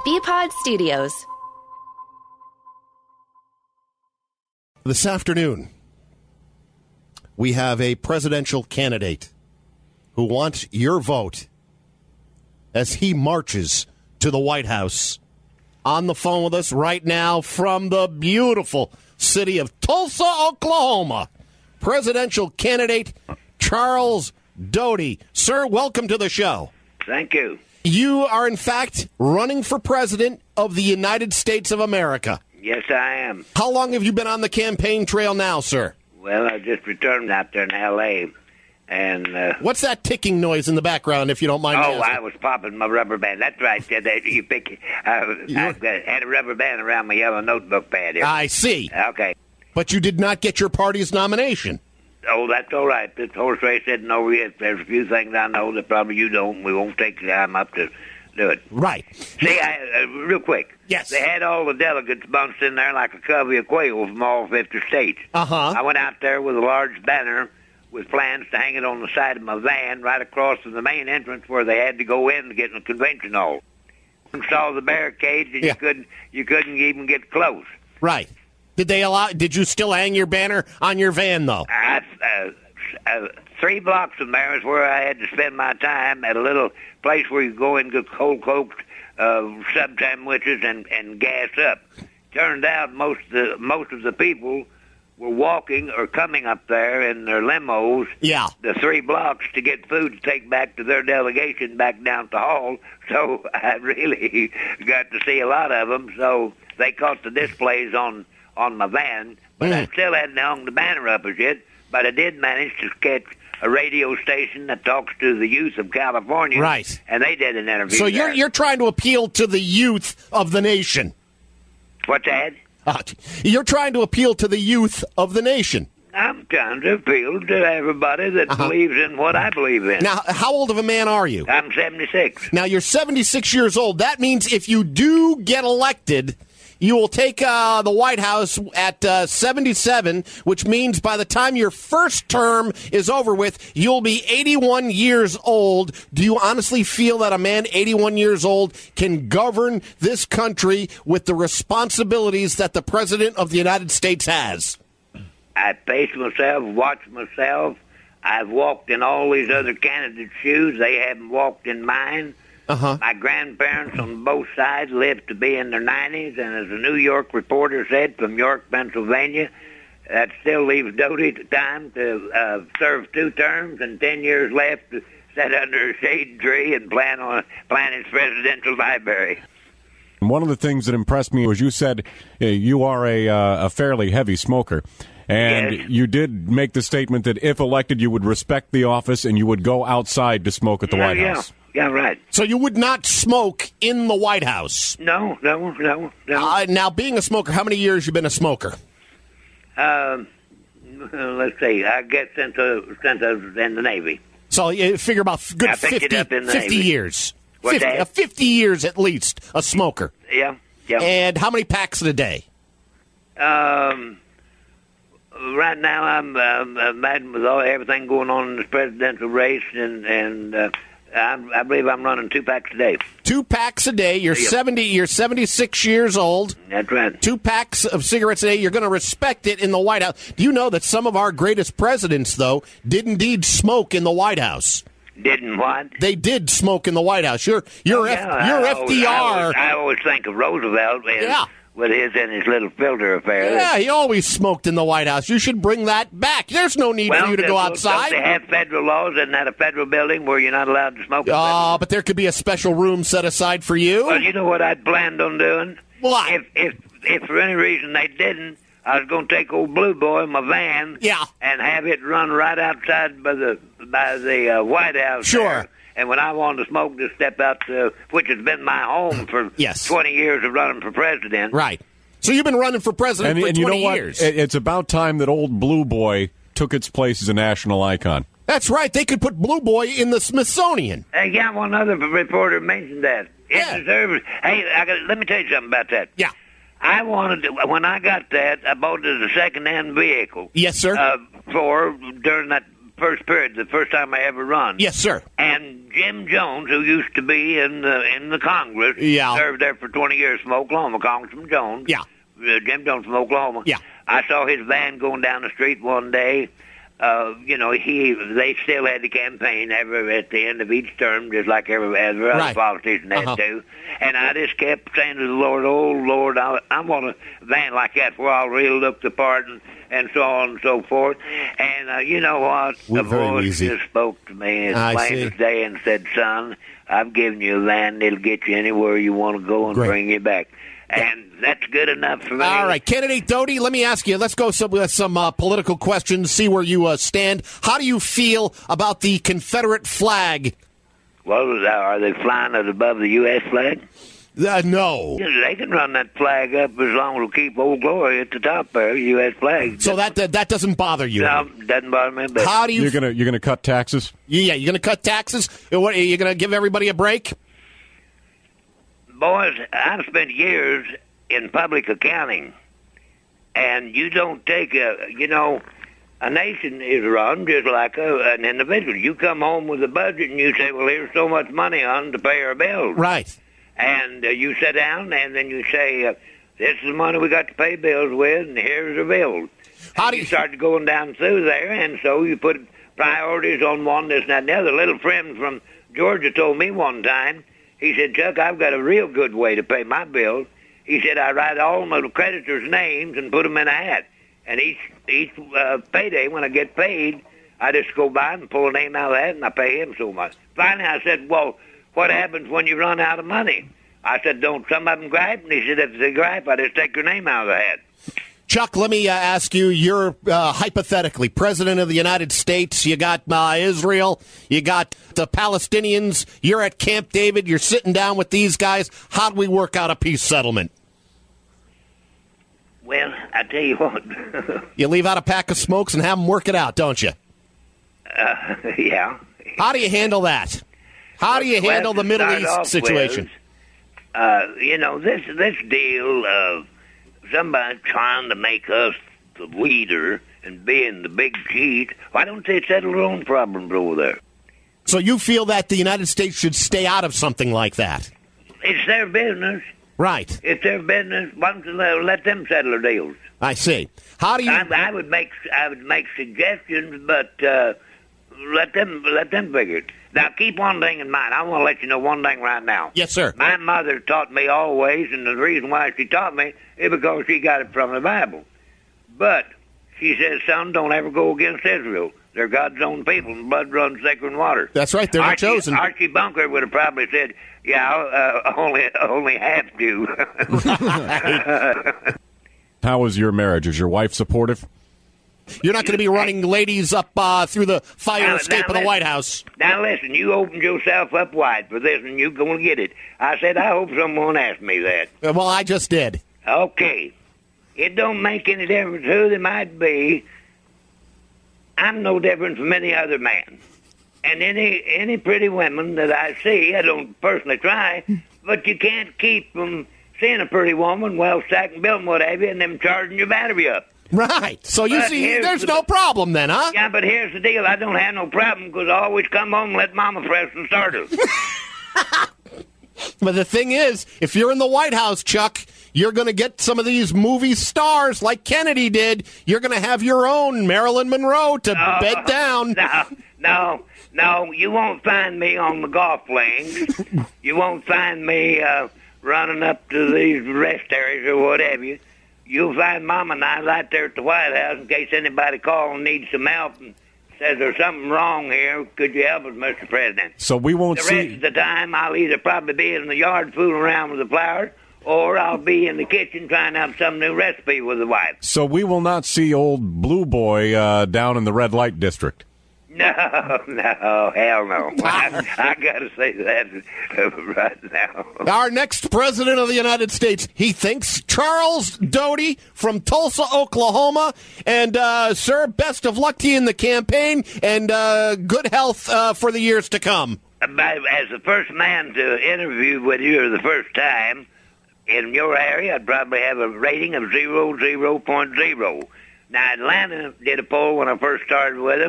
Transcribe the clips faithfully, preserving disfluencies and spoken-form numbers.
B-Pod Studios. This afternoon, we have a presidential candidate who wants your vote as he marches to the White House. On the phone with us right now from the beautiful city of Tulsa, Oklahoma, presidential candidate Charles Doty. Sir, welcome to the show. Thank you. You are, in fact, running for president of the United States of America. Yes, I am. How long have you been on the campaign trail now, sir? Well, I just returned out there in L A And uh, what's that ticking noise in the background, if you don't mind? Oh, I was popping my rubber band. That's right. You pick. Uh, I had a rubber band around my yellow notebook pad here. I see. Okay. But you did not get your party's nomination. Oh, that's all right. This horse race isn't over yet. There's a few things I know that probably you don't. We won't take the time up to do it. Right. See, I, uh, real quick. Yes. They had all the delegates bunched in there like a covey of quail from all fifty states. Uh-huh. I went out there with a large banner with plans to hang it on the side of my van right across from the main entrance where they had to go in to get in the convention hall. And saw the barricades, and Yeah. you couldn't you couldn't even get close. Right. Did they allow? Did you still hang your banner on your van, though? I, uh, uh, three blocks from there is where I had to spend my time at a little place where you go and get cold cooked uh, sub sandwiches and, and gas up. Turned out most of the most of the people were walking or coming up there in their limos, Yeah. the three blocks to get food to take back to their delegation back down to Hall. So I really got to see a lot of them. So they caught the displays on, on my van, but Mm. I still hadn't hung the banner up as yet. But I did manage to catch a radio station that talks to the youth of California. Right. And they did an interview So you're there. you're trying to appeal to the youth of the nation. What's that? Uh, you're trying to appeal to the youth of the nation. I'm trying to appeal to everybody that Uh-huh. believes in what I believe in. Now, how old of a man are you? I'm seventy-six. Now, you're seventy-six years old. That means if you do get elected, you will take uh, the White House at uh, seventy-seven, which means by the time your first term is over with, you'll be eighty-one years old. Do you honestly feel that a man eighty-one years old can govern this country with the responsibilities that the President of the United States has? I pace myself, watch myself. I've walked in all these other candidates' shoes. They haven't walked in mine. Uh-huh. My grandparents on both sides lived to be in their nineties, and as a New York reporter said from York, Pennsylvania, that still leaves Doty time to uh, serve two terms and ten years left to sit under a shade tree and plan on plan his presidential library. One of the things that impressed me was you said uh, you are a, uh, a fairly heavy smoker. And Yes. you did make the statement that if elected, you would respect the office and you would go outside to smoke at the yeah, White yeah. House. Yeah, right. So you would not smoke in the White House? No, no, no, no. Uh, now, being a smoker, how many years you been a smoker? Um, let's see. I guess since, uh, since I was in the Navy. So you figure about f- good I picked it fifty, up in the fifty Navy. years. What's fifty, that? uh, fifty years at least, a smoker. Yeah, yeah. And how many packs in a day? Um, right now I'm um, uh, mad with all everything going on in this presidential race, and and uh, I, I believe I'm running two packs a day. Two packs a day. You're Yeah. seventy. You're seventy-six years old. That's right. Two packs of cigarettes a day. You're going to respect it in the White House. Do you know that some of our greatest presidents, though, did indeed smoke in the White House? Didn't what? They did smoke in the White House. You're you're F, Yeah, you're I F always- D I R. always, I always think of Roosevelt and Yeah. with his and his little filter affair. Yeah, he always smoked in the White House. You should bring that back. There's no need well, for you to go don't- outside. Don't they have federal laws in that a federal building where you're not allowed to smoke? in Oh, but there could be a special room set aside for you. Well, you know what I'd planned on doing? What? If if if for any reason they didn't, I was going to take old Blue Boy in my van, Yeah. and have it run right outside by the by the uh, White House. Sure. there. And when I wanted to smoke, just step out to, which has been my home for Yes. twenty years of running for president. Right. So you've been running for president And, for and you know twenty what? years. It- It's about time that old Blue Boy took its place as a national icon. That's right. They could put Blue Boy in the Smithsonian. Hey, yeah, one other reporter mentioned that. It Yeah. deserves. Hey, I got, let me tell you something about that. Yeah. I wanted to, when I got that, I bought it as a second-hand vehicle. Yes, sir. Uh, for during that first period, the first time I ever run. Yes, sir. And Jim Jones, who used to be in the in the Congress, yeah. served there for twenty years from Oklahoma, Congressman Jones. Yeah. Uh, Jim Jones from Oklahoma. Yeah. I saw his van going down the street one day. Uh, you know, he they still had the campaign every at the end of each term, just like every, every other right. politician had uh-huh. to. And I just kept saying to the Lord, "Oh Lord, I, I want a van like that where I'll really look the part and, and so on and so forth." And uh, you know what? We're the voice easy. just spoke to me as I plain see. as day and said, "Son, I've given you a van that'll get you anywhere you want to go and Great. bring you back." And that's good enough for me. All right, candidate Doty, let me ask you, let's go some, with some uh, political questions, see where you uh, stand. How do you feel about the Confederate flag? Well, are they flying it above the U S flag? Uh, no. They can run that flag up as long as it'll keep Old Glory at the top there, U S flag. So that that, that doesn't bother you? No, doesn't bother me. But How do you... You're gonna you're gonna cut taxes? Yeah, you're going to cut taxes? What, are you going to give everybody a break? Boys, I've spent years in public accounting, and you don't take a, you know, a nation is run just like a, an individual. You come home with a budget and you say, well, here's so much money on to pay our bills. Right. And uh, you sit down and then you say, uh, this is the money we got to pay bills with, and here's the bill. How and do you you... start going down through there, and so you put priorities on one, this, and that, and the other. A little friend from Georgia told me one time, he said, Chuck, I've got a real good way to pay my bills. He said, I write all my creditors' names and put them in a hat. And each each uh, payday, when I get paid, I just go by and pull a name out of the hat, and I pay him so much. Finally, I said, well, what happens when you run out of money? I said, don't some of them gripe? And he said, if they gripe, I just take your name out of the hat. Chuck, let me uh, ask you, you're uh, hypothetically president of the United States. You got uh, Israel. You got the Palestinians. You're at Camp David. You're sitting down with these guys. How do we work out a peace settlement? Well, I tell you what. You leave out a pack of smokes and have them work it out, don't you? Uh, yeah. How do you handle that? How do you Well, handle to the Middle start East off situation? with, uh, you know, this this deal of somebody trying to make us the leader and being the big cheat, why don't they settle their own problems over there? So you feel that the United States should stay out of something like that? It's their business. Right. It's their business. Why don't you let, let them settle their deals? I see. How do you... I, I would make I would make suggestions, but uh, let them let them figure it. Now, keep one thing in mind. I want to let you know one thing right now. Yes, sir. My mother taught me always, and the reason why she taught me is because she got it from the Bible. But she says, son, don't ever go against Israel. They're God's own people, and blood runs thicker than water. That's right. They're the Archie, chosen. Archie Bunker would have probably said, yeah, uh, only only half do. How was your marriage? Is your wife supportive? You're not going to be running ladies up uh, through the fire Now- escape now of the listen. White House. Now listen, you opened yourself up wide for this, and you're going to get it. I said, I hope someone asked me that. Uh, Well, I just did. Okay. It don't make any difference who they might be. I'm no different from any other man. And any any pretty women that I see, I don't personally try, but you can't keep them seeing a pretty woman, well, stacking building, what have you, and them charging your battery up. Right. So you But see, here's there's the- no problem then, huh? Yeah, but here's the deal. I don't have no problem because I always come home and let Mama press the starter. But the thing is, if you're in the White House, Chuck, you're going to get some of these movie stars like Kennedy did. You're going to have your own Marilyn Monroe to No, bed down. No, no, no. You won't find me on the golf lanes. You won't find me uh, running up to these rest areas or what have you. You'll find Mama and I right there at the White House in case anybody calls and needs some help and says there's something wrong here. Could you help us, Mister President? So we won't The rest see. of the time, I'll either probably be in the yard fooling around with the flowers, or I'll be in the kitchen trying out some new recipe with the wife. So we will not see old Blue Boy uh, down in the red light district. No, no, hell no. I, I got to say that right now. Our next president of the United States, he thinks, Charles Doty from Tulsa, Oklahoma. And, uh, sir, best of luck to you in the campaign, and uh, good health uh, for the years to come. As the first man to interview with you the first time in your area, I'd probably have a rating of zero, zero point zero. Now, Atlanta did a poll when I first started with them,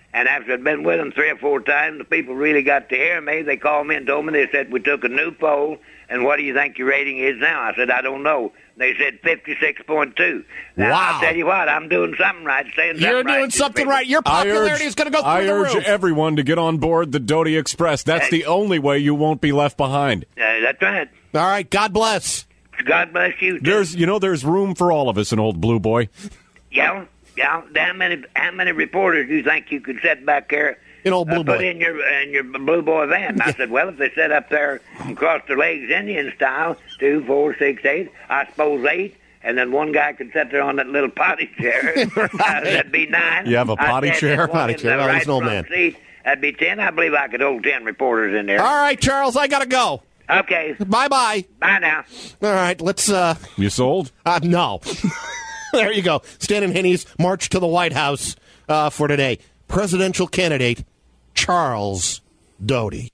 And after I'd been with them three or four times, the people really got to hear me. They called me and told me, they said, we took a new poll, and what do you think your rating is now? I said, I don't know. They said fifty-six point two. Now, Wow. I'll tell you what, I'm doing something right, saying something You're right. doing These something people- right. Your popularity is going to go through I the urge roof. everyone to get on board the Doty Express. That's the only way you won't be left behind. Uh, that's right. All right, God bless. God bless you, too. There's, you know, there's room for all of us in Old Blue Boy. Yeah, yeah. How many, how many reporters do you think you could set back there? In Old Blue uh, put Boy. in your in your Blue Boy van. And I said, well, if they set up there and cross their legs Indian style, two, four, six, eight, I suppose eight, and then one guy could sit there on that little potty chair. uh, that'd be nine. You have a potty I said, chair? and one Potty in chair. the Oh, right he's an old front man. Seat, that'd be ten. I believe I could hold ten reporters in there. All right, Charles, I got to go. Okay. Bye-bye. Bye now. All right, let's, uh, You sold? uh no. There you go. Stan and Henny's march to the White House uh, for today. Presidential candidate Charles Doty.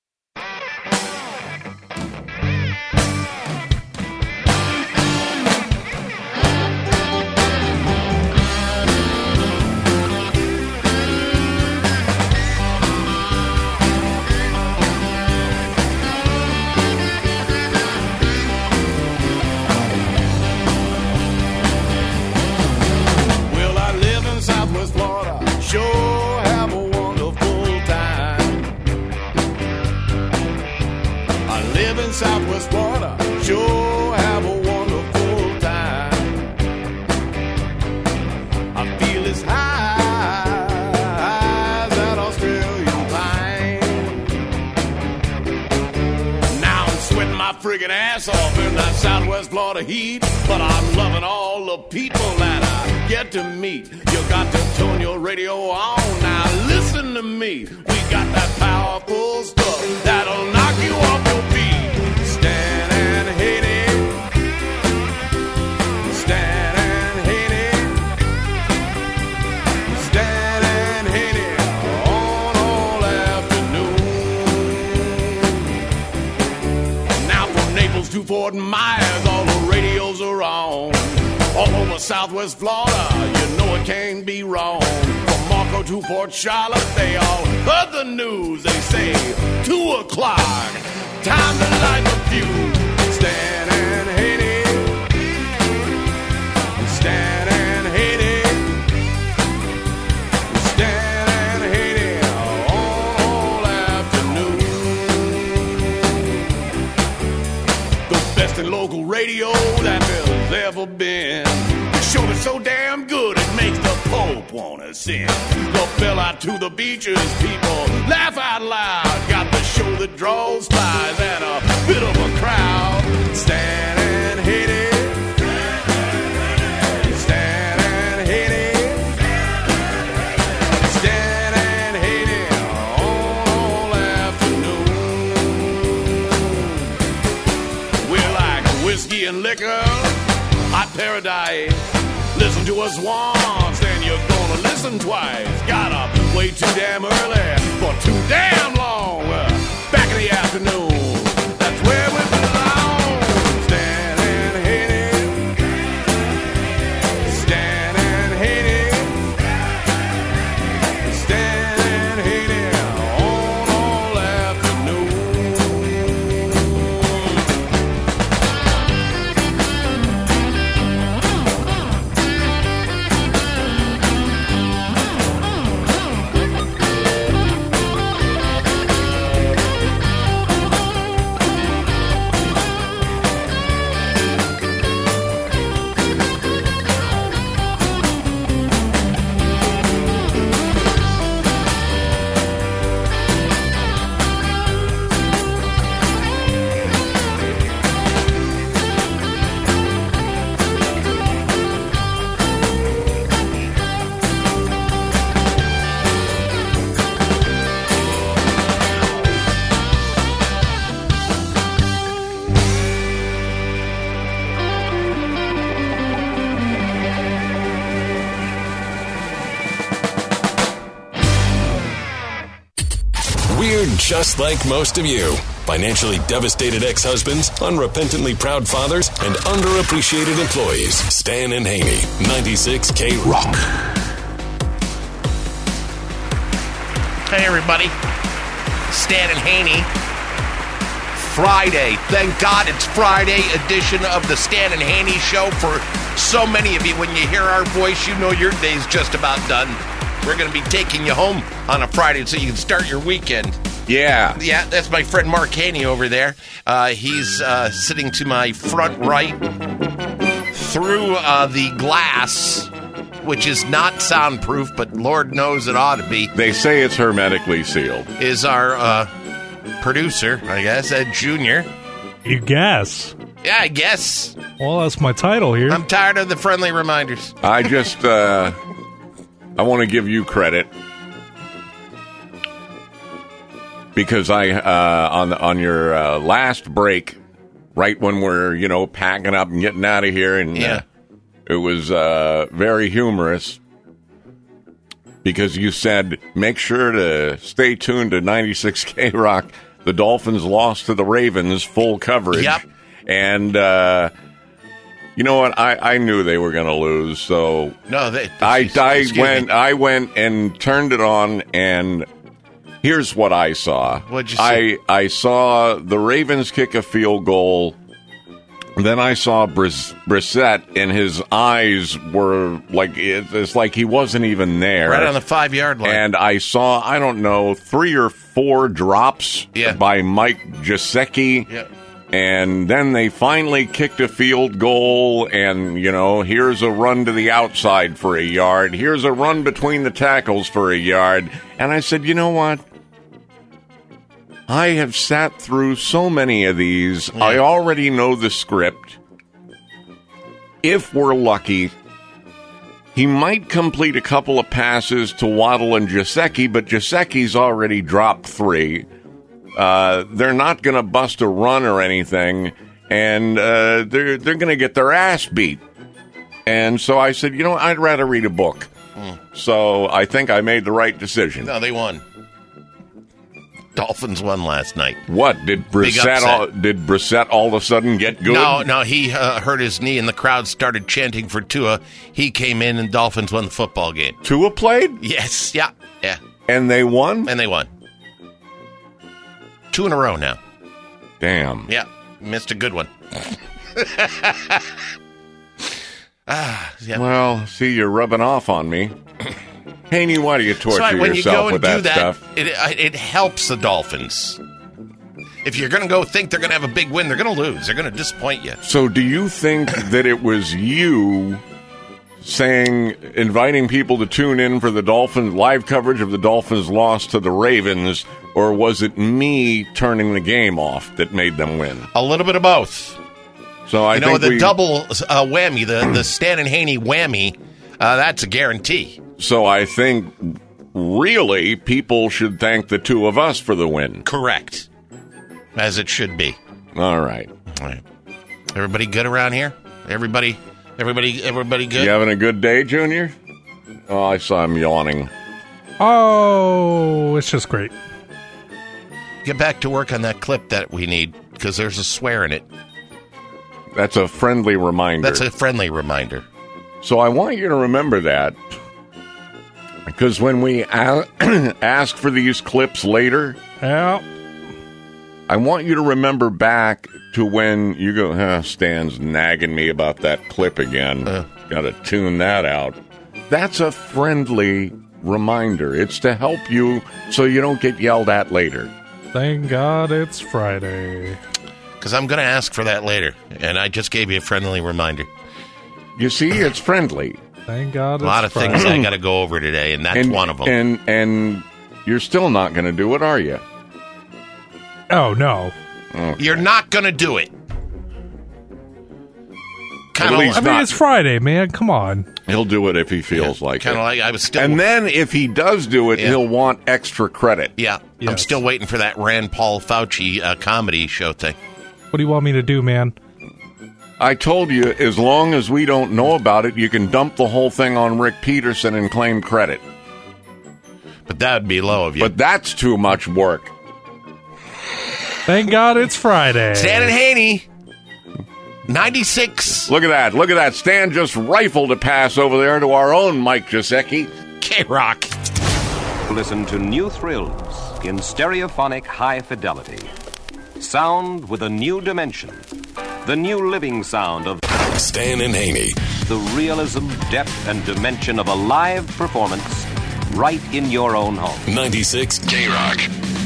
Well, I live in Southwest Florida. Sure have a wonderful time. I live in Southwest Florida. Sure have a wonderful time. I feel as high as that Australian pine. Now I'm sweating my friggin' ass off in that Southwest Florida heat, but I'm loving all the people that I get to meet. You got to turn your radio on. Now listen to me. We got that powerful stuff that'll knock you off your feet. Stan and Haney. Stan and Haney. Stan and Haney on all afternoon. Now from Naples to Fort Myers, all the radios are on. All over Southwest Florida, you know it can't be wrong. From Marco to Port Charlotte, they all heard the news. They say, two o'clock, time to light the fuse. Stan and Haney. Stan and Haney. Stan and Haney all afternoon. The best in local radio that there's ever been. The show that's so damn good it makes the Pope wanna sing. The bell out to the beaches, people laugh out loud. Got the show that draws flies and a bit of a crowd. Stan and Haney. Stan and Haney. Stan and Haney all afternoon. We're like whiskey and liquor, hot paradise. Listen to us once, then you're gonna listen twice. Got up way too damn early for too damn long. Uh, Back in the afternoon, that's where we belong. Stan and Haney. Stan and Haney. Stan and Haney on all afternoon. We're just like most of you. Financially devastated ex-husbands, unrepentantly proud fathers, and underappreciated employees. Stan and Haney, ninety-six K Rock. Hey, everybody. Stan and Haney. Friday. Thank God it's Friday edition of the Stan and Haney Show. For so many of you, when you hear our voice, you know your day's just about done. We're going to be taking you home on a Friday so you can start your weekend. Yeah. Yeah, that's my friend Mark Haney over there. Uh, he's uh, sitting to my front right through uh, the glass, which is not soundproof, but Lord knows it ought to be. They say it's hermetically sealed. Is our uh, producer, I guess, Ed Junior You guess. Yeah, I guess. Well, that's my title here. I'm tired of the friendly reminders. I just, uh, I want to give you credit because I, uh, on on your uh, last break, right when we're, you know, packing up and getting out of here, and yeah. uh, it was uh, very humorous because you said, make sure to stay tuned to ninety-six K Rock. The Dolphins lost to the Ravens, full coverage. Yep. And, uh, you know what? I, I knew they were going to lose, so No, they, I, I excuse went. me. I went and turned it on, and here's what I saw. What'd you see? I I saw the Ravens kick a field goal. Then I saw Briss, Brissett, and his eyes were like it, it's like he wasn't even there, Right on the five-yard line. And I saw, I don't know, three or four drops Yeah. by Mike Gesicki. Yeah. And then they finally kicked a field goal, and, you know, here's a run to the outside for a yard. Here's a run between the tackles for a yard. And I said, you know what? I have sat through so many of these. Yeah. I already know the script. If we're lucky, he might complete a couple of passes to Waddle and Gesicki, but Gesicki's already dropped three. Uh, they're not going to bust a run or anything, and uh, they're they're going to get their ass beat. And so I said, you know, I'd rather read a book. Mm. So I think I made the right decision. No, they won. Dolphins won last night. What did Brissett? All, did Brissett all of a sudden get good? No, no, he uh, hurt his knee, and the crowd started chanting for Tua. He came in, and Dolphins won the football game. Tua played, Yes, yeah, yeah, and they won. and they won. Two in a row now. Damn. Yeah, missed a good one. ah, yeah. Well, see, you're rubbing off on me. Haney, why do you torture So when you yourself go and with do that, that, stuff? it it helps the Dolphins. If you're going to go think they're going to have a big win, they're going to lose. They're going to disappoint you. So do you think that it was you saying, inviting people to tune in for the Dolphins, live coverage of the Dolphins' loss to the Ravens, or was it me turning the game off that made them win? A little bit of both. So I You know, think the we, double uh, whammy, the, the Stan and Haney whammy, uh, that's a guarantee. So I think really people should thank the two of us for the win. Correct. As it should be. All right. All right. Everybody good around here? Everybody, everybody, everybody good? You having a good day, Junior? Oh, I saw him yawning. Oh, it's just great. Get back to work on that clip that we need, because there's a swear in it. That's a friendly reminder. That's a friendly reminder. So I want you to remember that, because when we a- ask for these clips later, Yeah. I want you to remember back to when you go, huh, Stan's nagging me about that clip again. Uh. Got to tune that out. That's a friendly reminder. It's to help you so you don't get yelled at later. Thank God it's Friday. Because I'm going to ask for that later, and I just gave you a friendly reminder. You see, it's friendly. Thank God it's A lot of Friday. things I got to go over today, and that's and, one of them. And, and you're still not going to do it, are you? Oh, no. You're not going to do it. Kind At least I mean, not. it's Friday, man. Come on. He'll do it if he feels like Kind it. of like I was still. And then if he does do it, Yeah. he'll want extra credit. yeah, I'm Yes. still waiting for that Rand Paul Fauci uh, comedy show thing. What do you want me to do, man? I told you, as long as we don't know about it, you can dump the whole thing on Rick Peterson and claim credit. But that would be low of you. But that's too much work. Thank God it's Friday. Stan and Haney, ninety-six Look at that. Look at that. Stan just rifled a pass over there to our own Mike Gesicki. K-Rock. listen to new thrills in stereophonic high fidelity. Sound with a new dimension. The new living sound of Stan and Haney. The realism, depth, and dimension of a live performance right in your own home. ninety-six K-Rock.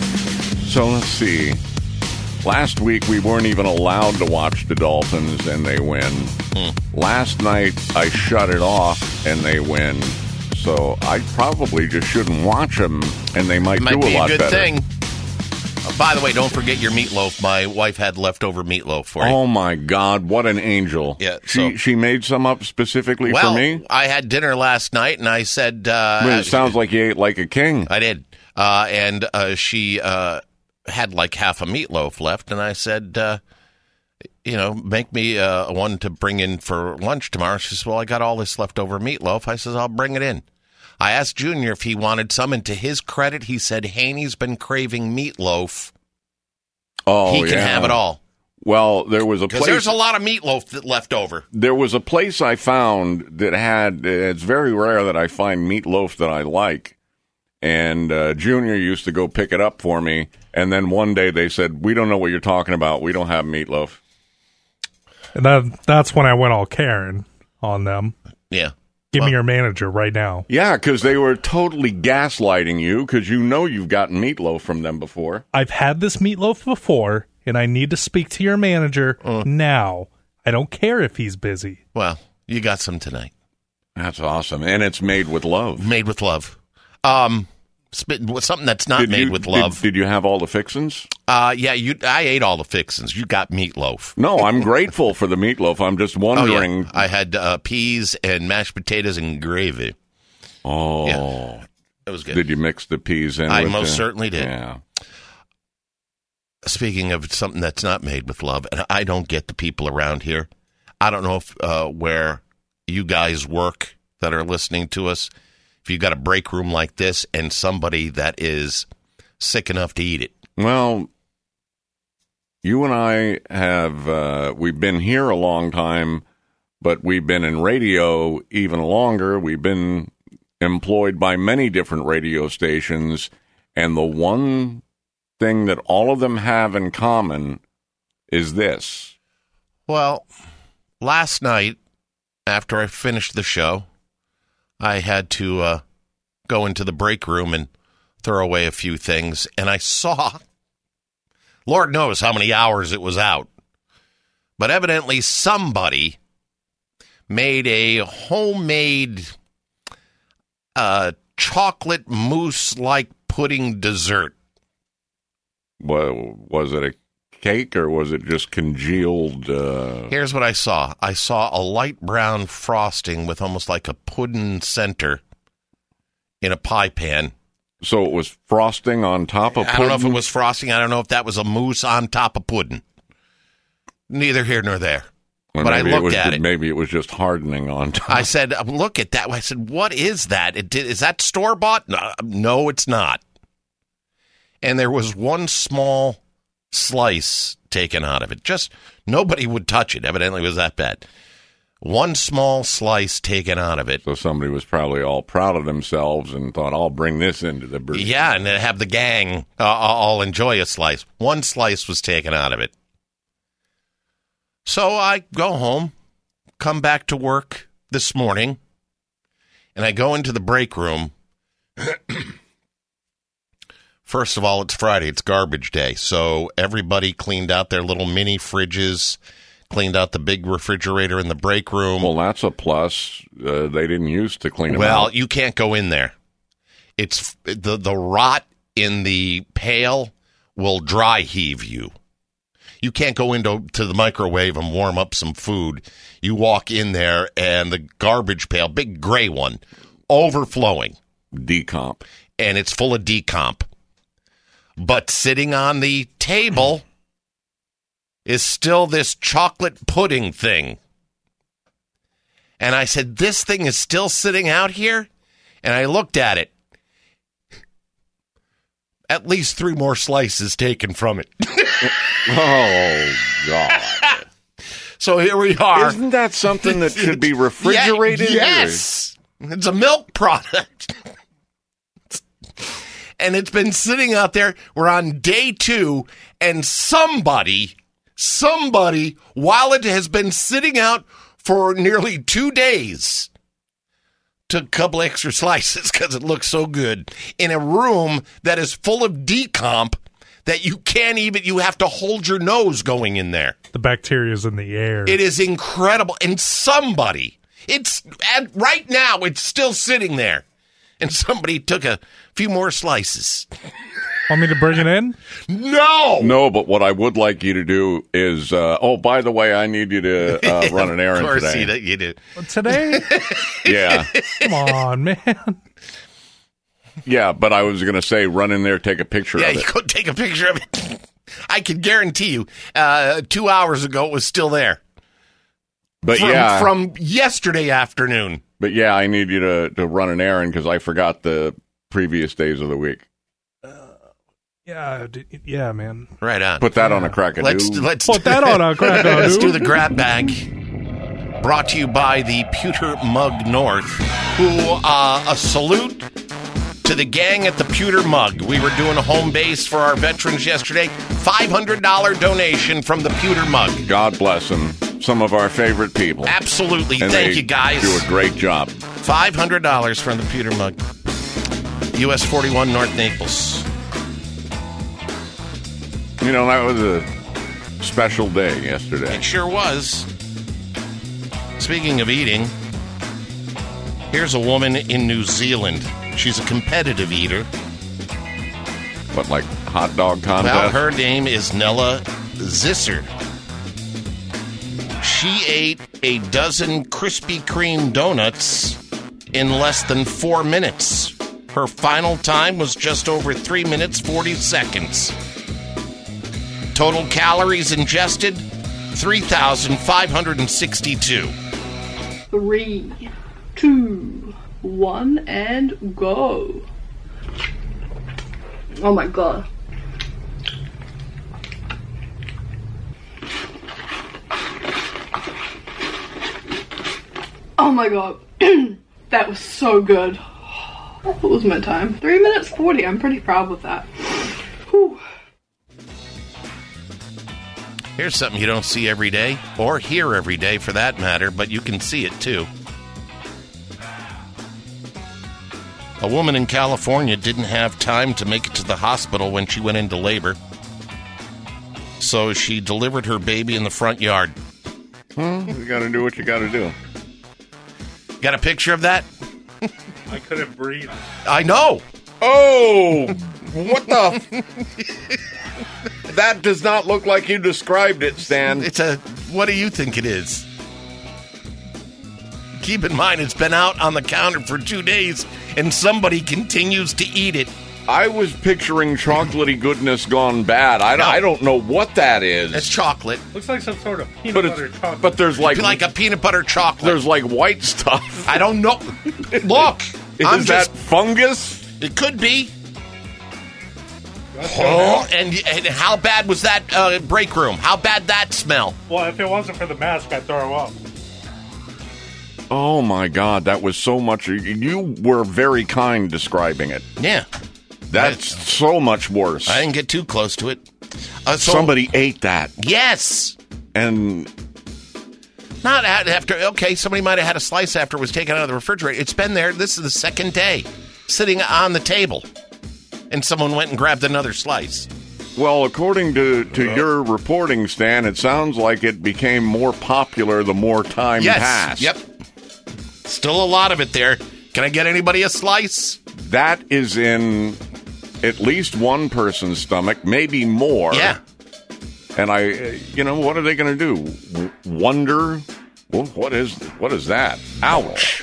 So let's see. Last week we weren't even allowed to watch the Dolphins and they win. Mm. Last night I shut it off and they win. So I probably just shouldn't watch them and they might, might do a be lot a good better. thing. Uh, by the way, don't forget your meatloaf. My wife had leftover meatloaf for you. Oh my God, what an angel. Yeah, she so, she made some up specifically well, for me? I had dinner last night and I said... Uh, I mean, it sounds like you ate like a king. I did. Uh, and uh, she... Uh, had like half a meatloaf left, and I said, uh, you know, make me uh, one to bring in for lunch tomorrow. She says, well, I got all this leftover meatloaf. I says, I'll bring it in. I asked Junior if he wanted some, and to his credit, he said, Haney's been craving meatloaf. Oh, he can yeah. have it all. Well, there was a place... Because there's a lot of meatloaf that left over. There was a place I found that had... It's very rare that I find meatloaf that I like. And uh, Junior used to go pick it up for me. And then one day they said, we don't know what you're talking about. We don't have meatloaf. And that, that's when I went all Karen on them. Yeah. Give well, me your manager right now. Yeah, because they were totally gaslighting you because you know you've gotten meatloaf from them before. I've had this meatloaf before, and I need to speak to your manager uh, now. I don't care if he's busy. Well, you got some tonight. That's awesome. And it's made with love. Made with love. Um, something that's not did made you, with love. Did, did you have all the fixins? Uh, yeah, you. I ate all the fixins. You got meatloaf. No, I'm grateful for the meatloaf. I'm just wondering. Oh, yeah. I had uh, peas and mashed potatoes and gravy. Oh, yeah, it was good. Did you mix the peas in? I with most the, certainly did. Yeah. Speaking of something that's not made with love, and I don't get the people around here. I don't know if uh, where you guys work that are listening to us. If you got a break room like this and somebody that is sick enough to eat it. Well, you and I have, uh, we've been here a long time, but we've been in radio even longer. We've been employed by many different radio stations, and the one thing that all of them have in common is this. Well, last night, after I finished the show, I had to uh, go into the break room and throw away a few things, and I saw, Lord knows how many hours it was out, but evidently somebody made a homemade uh, chocolate mousse-like pudding dessert. Well, was it a cake or was it just congealed? Uh... Here's what I saw. I saw a light brown frosting with almost like a pudding center in a pie pan. So it was frosting on top of pudding? I don't know if it was frosting. I don't know if that was a mousse on top of pudding. Neither here nor there. Or but I looked it was, at it. Maybe it was just hardening on top. I said, look at that. I said, what is that? It did, is that store-bought? No, no, it's not. And there was one small slice taken out of it. Just nobody would touch it. Evidently, it was that bad. One small slice taken out of it. So somebody was probably all proud of themselves and thought, I'll bring this into the brew. Yeah, and then have the gang uh, all enjoy a slice. One slice was taken out of it. So I go home, come back to work this morning, and I go into the break room. First of all, it's Friday. It's garbage day. So everybody cleaned out their little mini fridges, cleaned out the big refrigerator in the break room. Well, that's a plus. Uh, they didn't used to clean them well, out. Well, you can't go in there. It's the, the rot in the pail will dry heave you. You can't go into to the microwave and warm up some food. You walk in there and the garbage pail, big gray one, overflowing. Decomp. And it's full of decomp. But sitting on the table is still this chocolate pudding thing. And I said, this thing is still sitting out here? And I looked at it. At least three more slices taken from it. Oh, God. So here we are. Isn't that something that should be refrigerated? Yeah, yes. It's a milk product. And it's been sitting out there. We're on day two, and somebody, somebody, while it has been sitting out for nearly two days, took a couple extra slices because it looks so good in a room that is full of decomp that you can't even, you have to hold your nose going in there. The bacteria's in the air. It is incredible. And somebody, it's at, right now, it's still sitting there. And somebody took a few more slices. Want me to bring it in? No! No, but what I would like you to do is, uh, oh, by the way, I need you to uh, run an errand of course today. You, you do. Today? Yeah. Come on, man. Yeah, but I was going to say run in there, take a picture Yeah, of you it. go take a picture of it. I can guarantee you, uh, two hours ago it was still there. But From, yeah, from yesterday afternoon. but yeah, I need you to, to run an errand because I forgot the previous days of the week. Yeah, d- yeah, man. Right on. Put that on a crack a Let's let's Put that on a crack a Let's do doo. the grab bag. Brought to you by the Pewter Mug North, who uh, a salute to the gang at the Pewter Mug. We were doing a home base for our veterans yesterday. five hundred dollars donation from the Pewter Mug. God bless them. Some of our favorite people. Absolutely. And Thank they you, guys. do a great job. five hundred dollars from the Pewter Mug. U S forty-one North Naples. You know, that was a special day yesterday. It sure was. Speaking of eating, here's a woman in New Zealand. She's a competitive eater. What, like hot dog contest? Well, her name is Nella Zisser. She ate a dozen Krispy Kreme donuts in less than four minutes. Her final time was just over three minutes, forty seconds. Total calories ingested, three thousand five hundred sixty-two. Three, two, one, and go. Oh my god. Oh my god. That was so good. What was my time? three minutes forty. I'm pretty proud with that. Whew. Here's something you don't see every day, or hear every day for that matter, but you can see it too. A woman in California didn't have time to make it to the hospital when she went into labor, so she delivered her baby in the front yard. Well, you got to do what you got to do. Got a picture of that? I couldn't breathe. I know. Oh, what the? F- that does not look like you described it, Stan. It's a, what do you think it is? Keep in mind, it's been out on the counter for two days, and somebody continues to eat it. I was picturing chocolatey goodness gone bad. I, No. I don't know what that is. It's chocolate. Looks like some sort of peanut but butter it's, chocolate. but there's like Like a peanut butter chocolate. there's like white stuff. I don't know. Look. Is I'm that just, fungus? it could be. Oh, and, and how bad was that uh, break room? How bad that smell? Well, if it wasn't for the mask, I'd throw up. Oh my God, that was so much. You were very kind describing it. Yeah. That's so much worse. I didn't get too close to it. Uh, so, Somebody ate that, Yes. and Not after. Okay, somebody might have had a slice after it was taken out of the refrigerator. It's been there. This is the second day, sitting on the table, and someone went and grabbed another slice. well, according to, to your reporting, Stan, it sounds like it became more popular the more time Yes. passed. Yep. Still a lot of it there. Can I get anybody a slice? That is in at least one person's stomach, maybe more. Yeah. And I, uh, you know, what are they going to do? W- wonder, well, what is what is that? Ouch!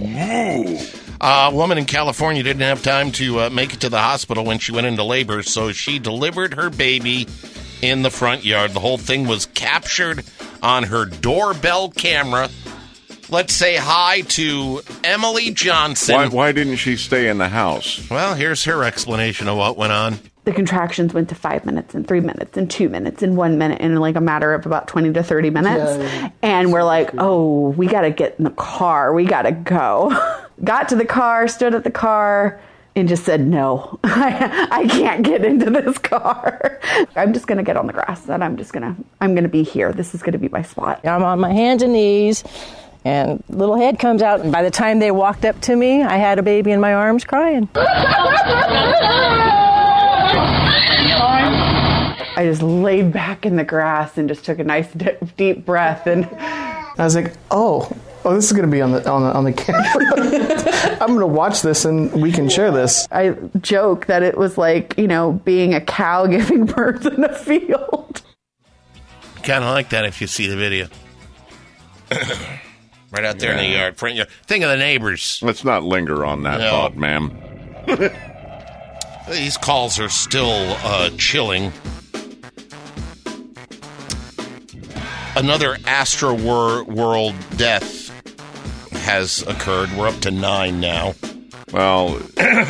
A woman in California didn't have time to uh, make it to the hospital when she went into labor, so she delivered her baby in the front yard. The whole thing was captured on her doorbell camera. Let's say hi to Emily Johnson. Why, why didn't she stay in the house? Well, here's her explanation of what went on. The contractions went to five minutes and three minutes and two minutes and one minute in like a matter of about twenty to thirty minutes. Yeah, yeah. And we're like, oh, we got to get in the car. We got to go. Got to the car, stood at the car, and just said, no, I, I can't get into this car. I'm just going to get on the grass and I'm just going to, I'm going to be here. This is going to be my spot. I'm on my hands and knees and little head comes out. And by the time they walked up to me, I had a baby in my arms crying. I just laid back in the grass and just took a nice deep breath. And I was like, oh, oh, this is going to be on the on the, on the camera. I'm going to watch this and we can share this. I joke that it was like, you know, being a cow giving birth in a field. Kind of like that if you see the video. Right out there yeah. in the yard. Front yard. Think of the neighbors. Let's not linger on that no. thought, ma'am. These calls are still uh, chilling. Another Astro World death has occurred. We're up to nine now. Well,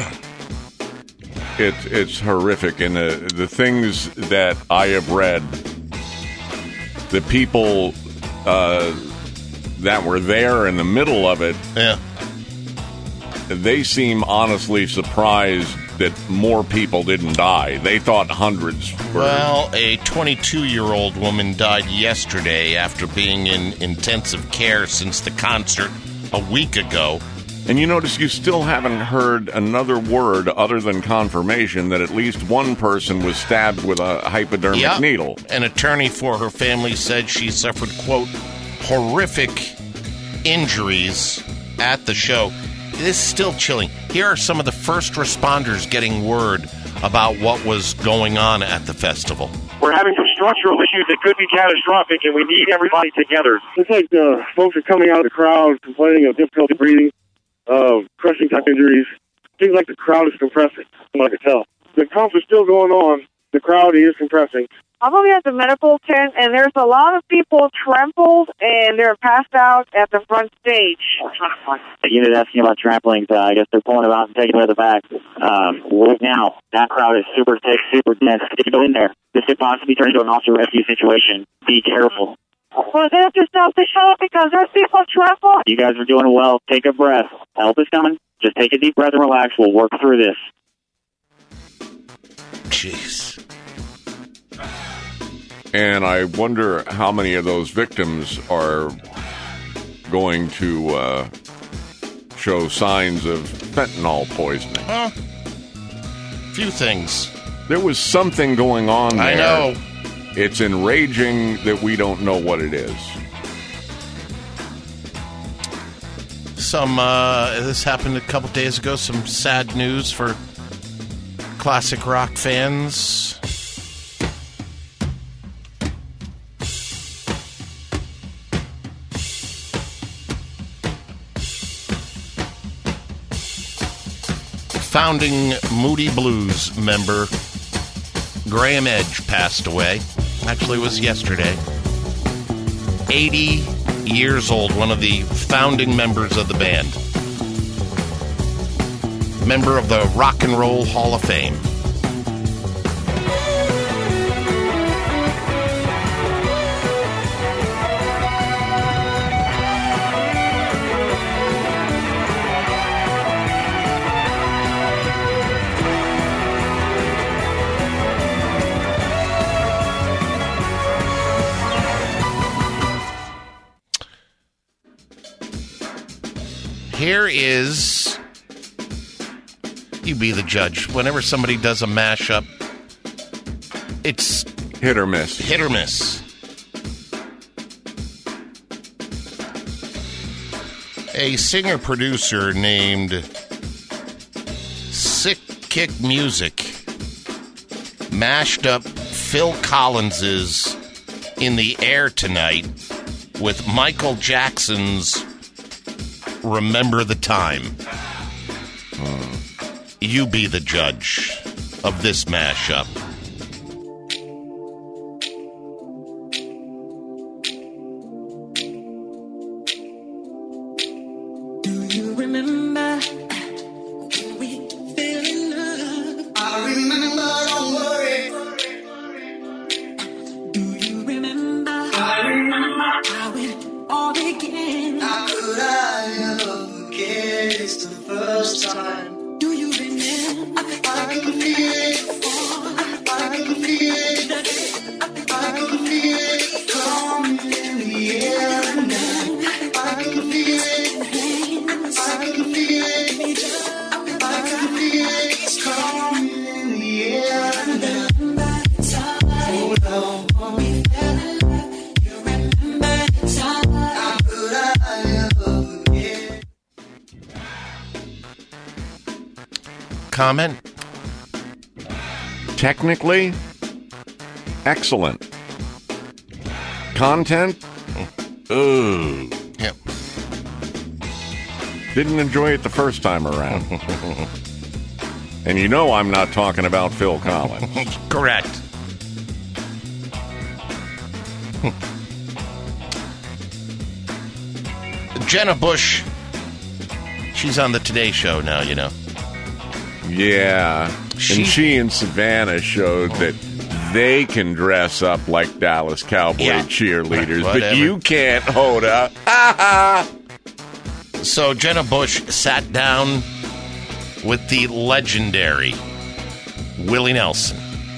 it's it's horrific, and the the things that I have read, the people uh, that were there in the middle of it, yeah, they seem honestly surprised that more people didn't die. They thought hundreds were. Well, a twenty-two-year-old woman died yesterday after being in intensive care since the concert a week ago. And you notice you still haven't heard another word other than confirmation that at least one person was stabbed with a hypodermic yep. needle. An attorney for her family said she suffered, quote, horrific injuries at the show. This is still chilling. Here are some of the first responders getting word about what was going on at the festival. We're having some structural issues that could be catastrophic, and we need everybody together. It's like uh, folks are coming out of the crowd complaining of difficulty breathing, uh, crushing type injuries. Seems like the crowd is compressing, from what I can tell. The concert's still going on. The crowd is compressing. I'm over at the medical tent, and there's a lot of people trampled, and they're passed out at the front stage. The unit asking about trampling, uh, I guess they're pulling them out and taking them to the back. Um, right now, that crowd is super thick, super dense. If you go in there, this could possibly turn into an officer rescue situation. Be careful. Well, they have to stop the show because there's people trampled. You guys are doing well. Take a breath. Help is coming. Just take a deep breath and relax. We'll work through this. Jeez. And I wonder how many of those victims are going to uh, show signs of fentanyl poisoning. Huh? Few things. There was something going on there. I know. It's enraging that we don't know what it is. Some, uh, this happened a couple days ago, some sad news for classic rock fans. Founding Moody Blues member Graham Edge passed away. Actually, it was yesterday. eighty years old, one of the founding members of the band. Member of the Rock and Roll Hall of Fame. Here is, you be the judge. Whenever somebody does a mashup, it's hit or miss. Hit or miss. A singer-producer named Sick Kick Music mashed up Phil Collins's In the Air Tonight with Michael Jackson's Remember the Time. Hmm. You be the judge of this mashup. Do you remember when we fell in love? I remember, don't worry. Do you remember? I remember how it all began. How could I? It's the first time. Do you remember? feel it. I can feel it coming in the air now. I can feel it. I can feel it. I can feel it coming in the air now. Hold on. We fell in love. You remember the time. Could I ever forget? Comment? Technically, excellent. Content, ooh. Yep. Didn't enjoy it the first time around. And you know I'm not talking about Phil Collins. Correct. Jenna Bush, she's on the Today Show now, you know. Yeah. She- and she and Savannah showed that they can dress up like Dallas Cowboy Yeah. cheerleaders, but Whatever. you can't, Hoda. Ha ha! So Jenna Bush sat down with the legendary Willie Nelson.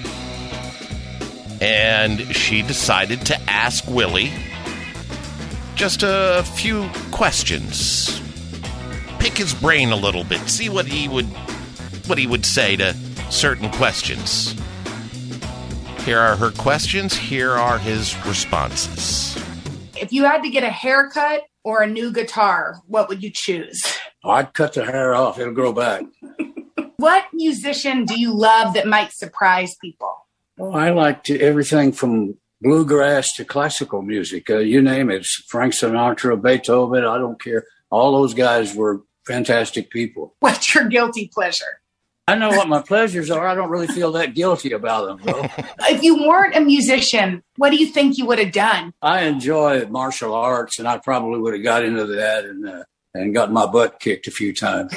And she decided to ask Willie just a few questions. Pick his brain a little bit. See what he would what he would say to certain questions. Here are her questions. Here are his responses. If you had to get a haircut or a new guitar, what would you choose? I'd cut the hair off. It'll grow back. What musician do you love that might surprise people? Well, I like to, everything from bluegrass to classical music. Uh, you name it. Frank Sinatra, Beethoven, I don't care. All those guys were fantastic people. What's your guilty pleasure? I know what my pleasures are. I don't really feel that guilty about them, though. If you weren't a musician, what do you think you would have done? I enjoy martial arts, and I probably would have got into that and uh, and got my butt kicked a few times.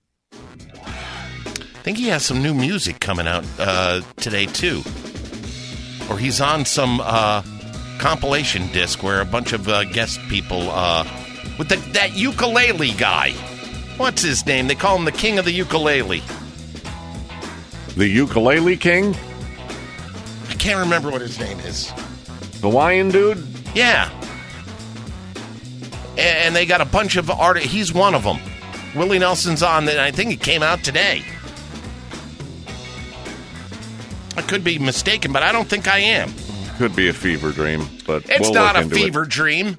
I think he has some new music coming out uh, today, too. Or he's on some uh, compilation disc where a bunch of uh, guest people, uh, with the, that ukulele guy. What's his name? They call him the king of the ukulele. The Ukulele King? I can't remember what his name is. Hawaiian dude? Yeah. And they got a bunch of artists. He's one of them. Willie Nelson's on, and I think it came out today. I could be mistaken, but I don't think I am. Could be a fever dream, but It's we'll not look a into fever it. dream.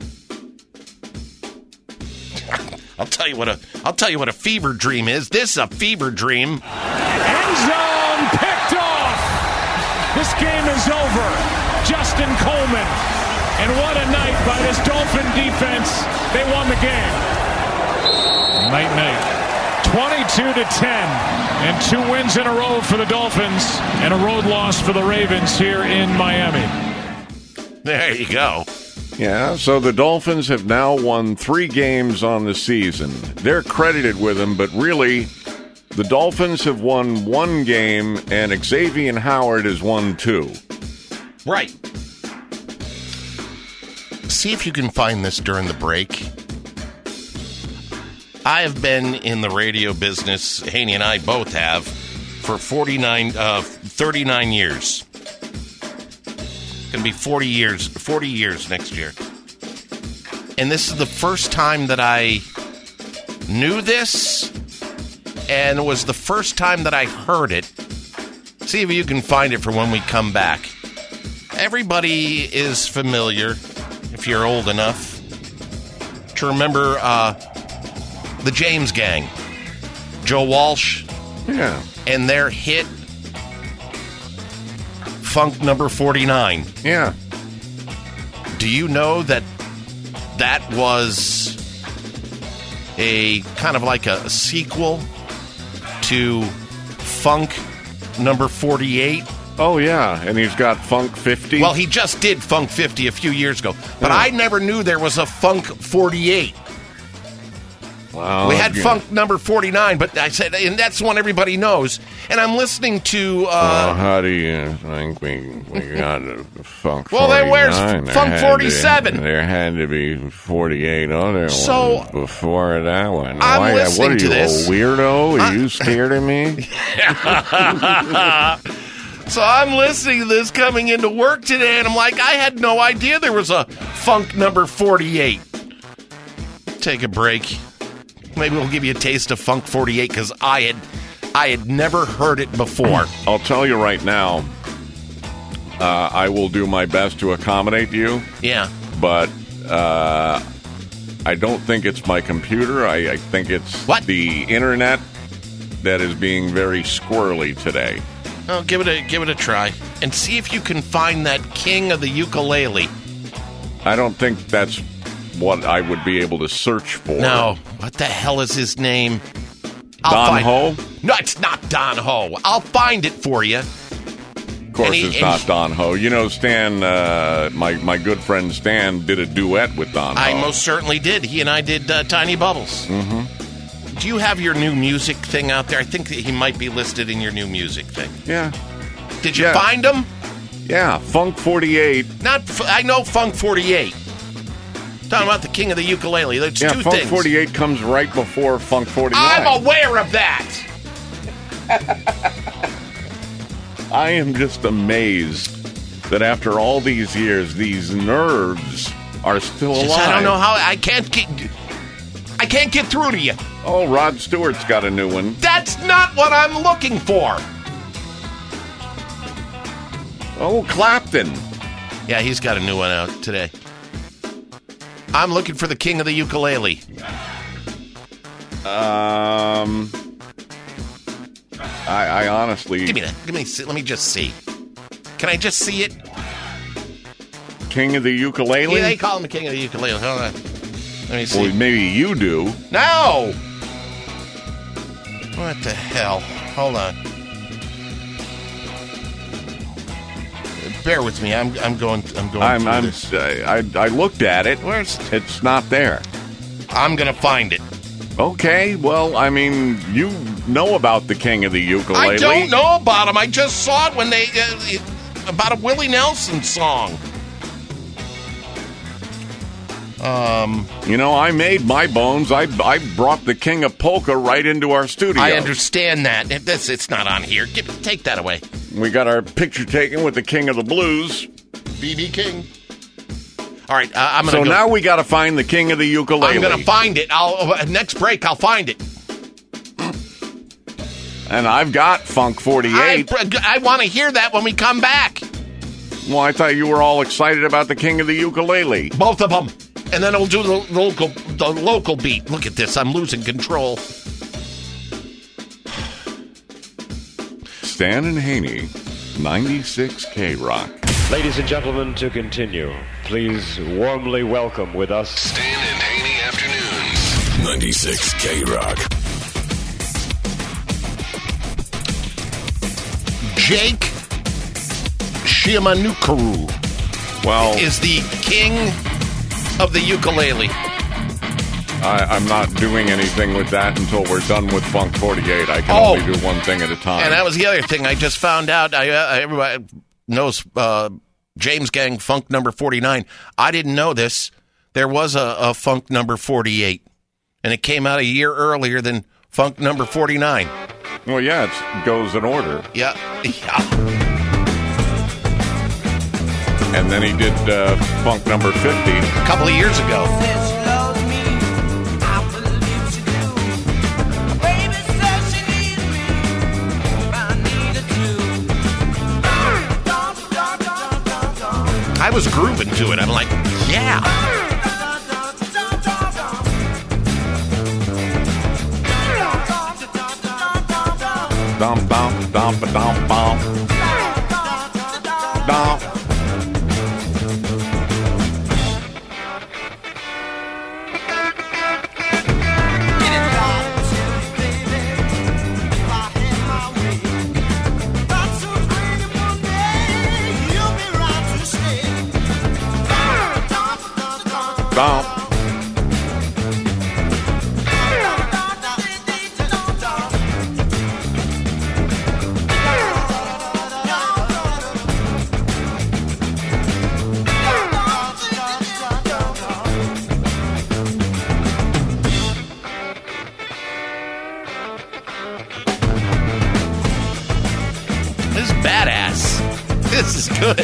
I'll tell you what a I'll tell you what a fever dream is. This is a fever dream. End zone picked off. This game is over. Justin Coleman. And what a night by this Dolphin defense. They won the game. Night, night. twenty-two to ten. And two wins in a row for the Dolphins. And a road loss for the Ravens here in Miami. There you go. Yeah, so the Dolphins have now won three games on the season. They're credited with them, but really, the Dolphins have won one game, and Xavier Howard has won two. Right. See if you can find this during the break. I have been in the radio business, Haney and I both have, for forty-nine, uh, thirty-nine years. Going to be forty years, forty years next year. And this is the first time that I knew this, and it was the first time that I heard it. See if you can find it for when we come back. Everybody is familiar, if you're old enough, to remember uh, the James Gang, Joe Walsh, yeah, and their hit Funk Number forty-nine. Yeah. Do you know that that was a kind of like a sequel to Funk Number forty-eight? Oh, yeah, and he's got Funk fifty. Well, he just did Funk fifty a few years ago, but Yeah. I never knew there was a Funk forty-eight. Wow, we had yeah. Funk Number forty-nine, but I said, and that's the one everybody knows. And I'm listening to. Uh, Uh, how do you think we, we got a Funk Well, then where's forty-nine? There Funk had to- forty-seven? There had to be forty-eight other So, ones before that one. I'm Why, listening what are to you, this. a weirdo? Are I- you scared of me? So I'm listening to this coming into work today, and I'm like, I had no idea there was a Funk number forty-eight. Take a break. Maybe we'll give you a taste of Funk forty-eight, because I had, I had never heard it before. I'll tell you right now, uh, I will do my best to accommodate you. Yeah. But uh, I don't think it's my computer. I, I think it's what? the internet that is being very squirrely today. Oh, give it a give it a try and see if you can find that king of the ukulele. I don't think that's what I would be able to search for. No, what the hell is his name? I'll Don find Ho? No, it's not Don Ho. I'll find it for you. Of course, he, it's not he, Don Ho. You know, Stan, uh, my my good friend Stan, did a duet with Don Ho. I most certainly did. He and I did uh, Tiny Bubbles. Mm-hmm. Do you have your new music thing out there? I think that he might be listed in your new music thing. Yeah. Did you Yeah. find him? Yeah, Funk forty-eight. Not. F- I know Funk forty-eight. Talking about the king of the ukulele. There's Yeah, two Funk things. forty-eight comes right before Funk forty-nine. I'm aware of that. I am just amazed that after all these years, these nerves are still alive. Just, I don't know how. I can't get. I can't get through to you. Oh, Rod Stewart's got a new one. That's not what I'm looking for. Oh, Clapton. Yeah, he's got a new one out today. I'm looking for the king of the ukulele. Um, I, I honestly... Give me that. Give me. Let me just see. Can I just see it? King of the ukulele? Yeah, they call him the king of the ukulele. Hold on. Let me see. Well, maybe you do. No! What the hell? Hold on. Bear with me. I'm I'm going I'm going I'm, through I'm, this. I, I looked at it. Where's It's not there. I'm gonna find it. Okay, well, I mean, you know about the king of the ukulele. I don't know about him. I just saw it when they uh, about a Willie Nelson song. Um, You know, I made my bones. I I brought the king of polka right into our studio. I understand that. If this it's not on here. Give, take that away. We got our picture taken with the king of the blues. B B King. All right, uh, I'm gonna. So go. now we got to find the king of the ukulele. I'm gonna find it. I'll uh, next break. I'll find it. And I've got Funk forty-eight. I, I want to hear that when we come back. Well, I thought you were all excited about the king of the ukulele. Both of them. And then we'll do the local the local beat. Look at this. I'm losing control. Stan and Haney, ninety-six K Rock. Ladies and gentlemen, to continue, please warmly welcome with us Stan and Haney Afternoons. ninety-six K Rock. Jake Shimanukuru Well, is the king of the ukulele. I, I'm not doing anything with that until we're done with Funk forty-eight. I can Oh. only do one thing at a time. And that was the other thing I just found out. I, uh, everybody knows uh, James Gang Funk number forty-nine. I didn't know this. There was a, a Funk number forty-eight, and it came out a year earlier than Funk number forty-nine. Well, yeah, it goes in order. Yeah, yeah. And then he did uh, Funk number fifty. A couple of years ago. I was grooving to it. I'm like, yeah. Dum dum dum ba dum bum. Dum. Dum. This is badass. good.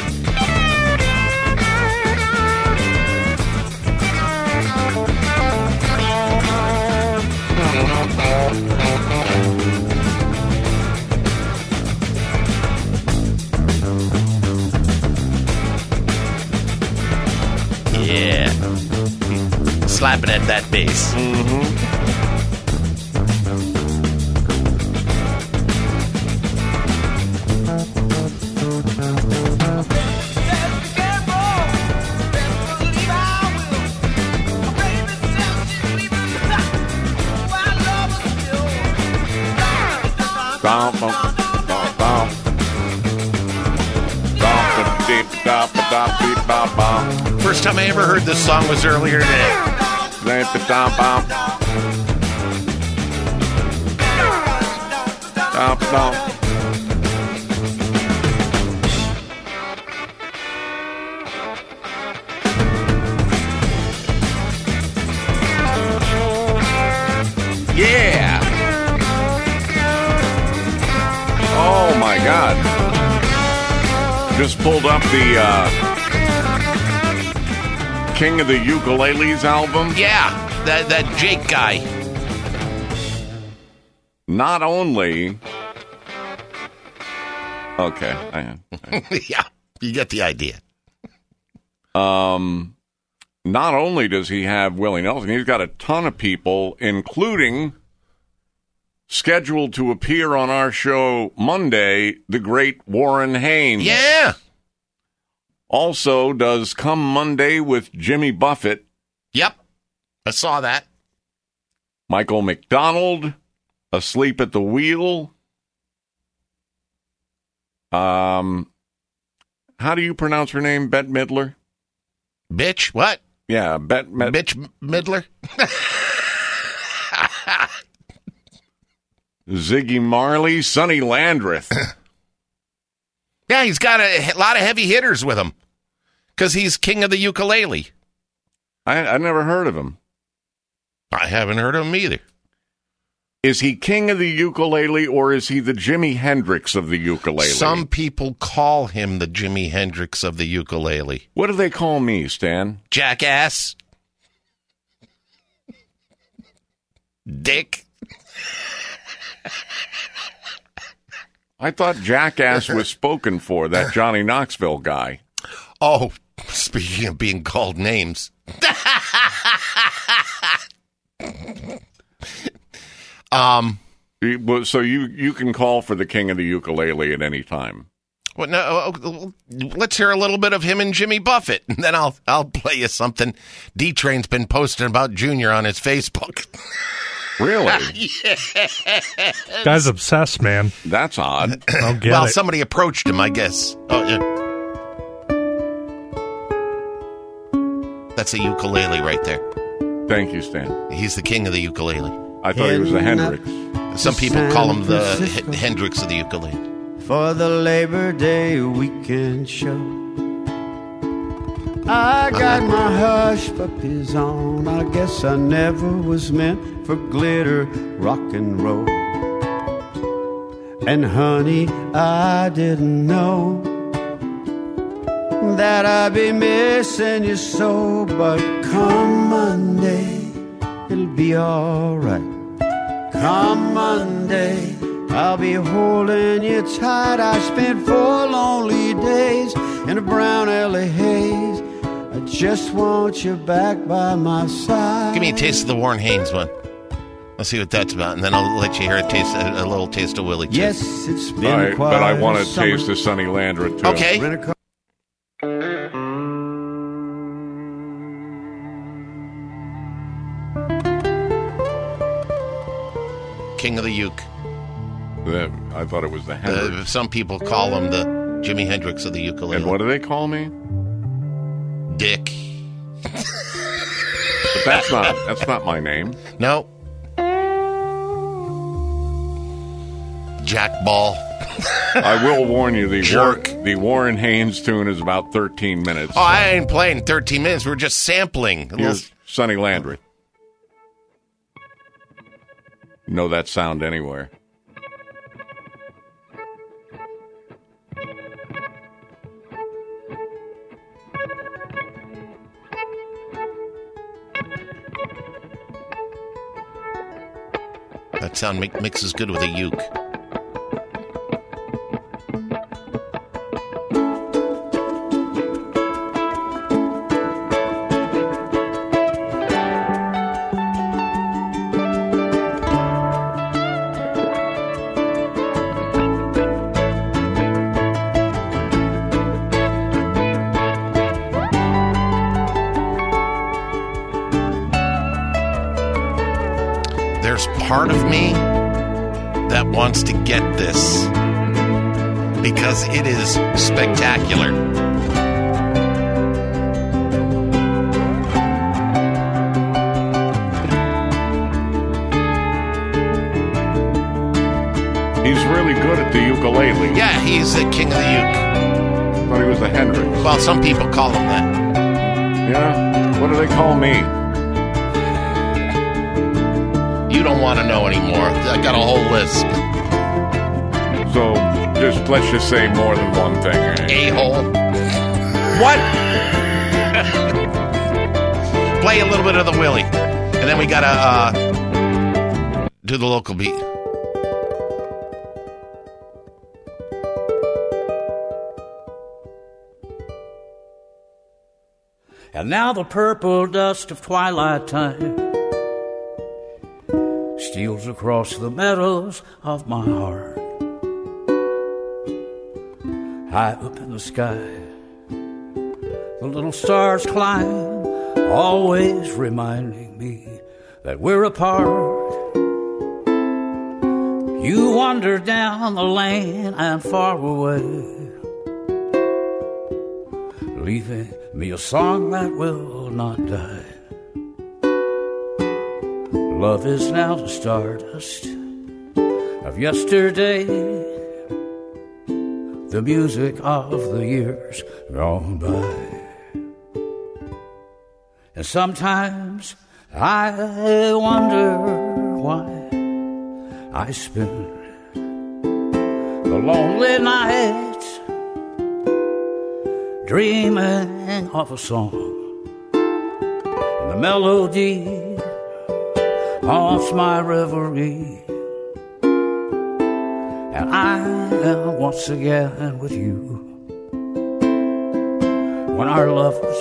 Yeah. Slapping at that bass. Mm-hmm. First time I ever heard this song was earlier today. Yeah. Oh my God. Just pulled up the uh, King of the Ukuleles album. Yeah, that, that Jake guy. Not only... Okay. I, I, yeah, you get the idea. Um, not only does he have Willie Nelson, he's got a ton of people, including scheduled to appear on our show Monday, the great Warren Haynes. Yeah. Also does Come Monday with Jimmy Buffett. Yep, I saw that. Michael McDonald, Asleep at the Wheel. Um, how do you pronounce her name? Bette Midler? Bitch, what? Yeah, Bette Mid- Bitch Midler? Ziggy Marley, Sonny Landreth. Yeah, he's got a, a lot of heavy hitters with him because he's king of the ukulele. I, I never heard of him. I haven't heard of him either. Is he king of the ukulele or is he the Jimi Hendrix of the ukulele? Some people call him the Jimi Hendrix of the ukulele. What do they call me, Stan? Jackass. Dick. I thought Jackass was spoken for, that Johnny Knoxville guy. Oh, speaking of being called names. um, So you, you can call for the king of the ukulele at any time. Well, no, let's hear a little bit of him and Jimmy Buffett, and then I'll I'll play you something D-Train's been posting about Junior on his Facebook. Really? Yes. Guy's obsessed, man. That's odd. I'll get well, it. somebody approached him, I guess. Oh, yeah. That's a ukulele right there. Thank you, Stan. He's the king of the ukulele. I thought he was the Hendrix. Some people call him the H- Hendrix of the ukulele. For the Labor Day weekend show, I got my hush puppies on. I guess I never was meant for glitter rock and roll. And honey, I didn't know that I'd be missing you so. But come Monday, it'll be alright. Come Monday, I'll be holding you tight. I spent four lonely days in a brown L A haze. I just want you back by my side. Give me a taste of the Warren Haynes one. Let's see what that's about, and then I'll let you hear a taste, a, a little taste of Willie too. Yes, it's been All right, quite but I want to summer. taste the Sonny Landreth too. Okay. King of the uke. The- I thought it was the Hendrix. Uh, some people call him the Jimi Hendrix of the ukulele. And what do they call me? Dick. But that's not that's not my name. No. Jack Ball. I will warn you, the Jerk. War, the Warren Haynes tune is about thirteen minutes. Oh, I ain't playing thirteen minutes. We're just sampling. A Here's little- Sonny Landreth. Know that sound anywhere. That sound mi- mixes good with a uke. Part of me that wants to get this because it is spectacular. He's really good at the ukulele. Yeah, he's the king of the uke. Thought he was the Hendrix. Well, some people call him that. Yeah? What do they call me? You don't want to know anymore. I got a whole list. So, just let's just say more than one thing. Right? A-hole. What? Play a little bit of the Willie. And then we got to uh, do the local beat. And now the purple dust of twilight time steals across the meadows of my heart. High up in the sky, the little stars climb, always reminding me that we're apart. You wander down the lane and far away, leaving me a song that will not die. Love is now the stardust of yesterday, the music of the years gone by. And sometimes I wonder why I spend the lonely nights dreaming of a song, and the melody haunts my reverie, and I am once again with you when our love was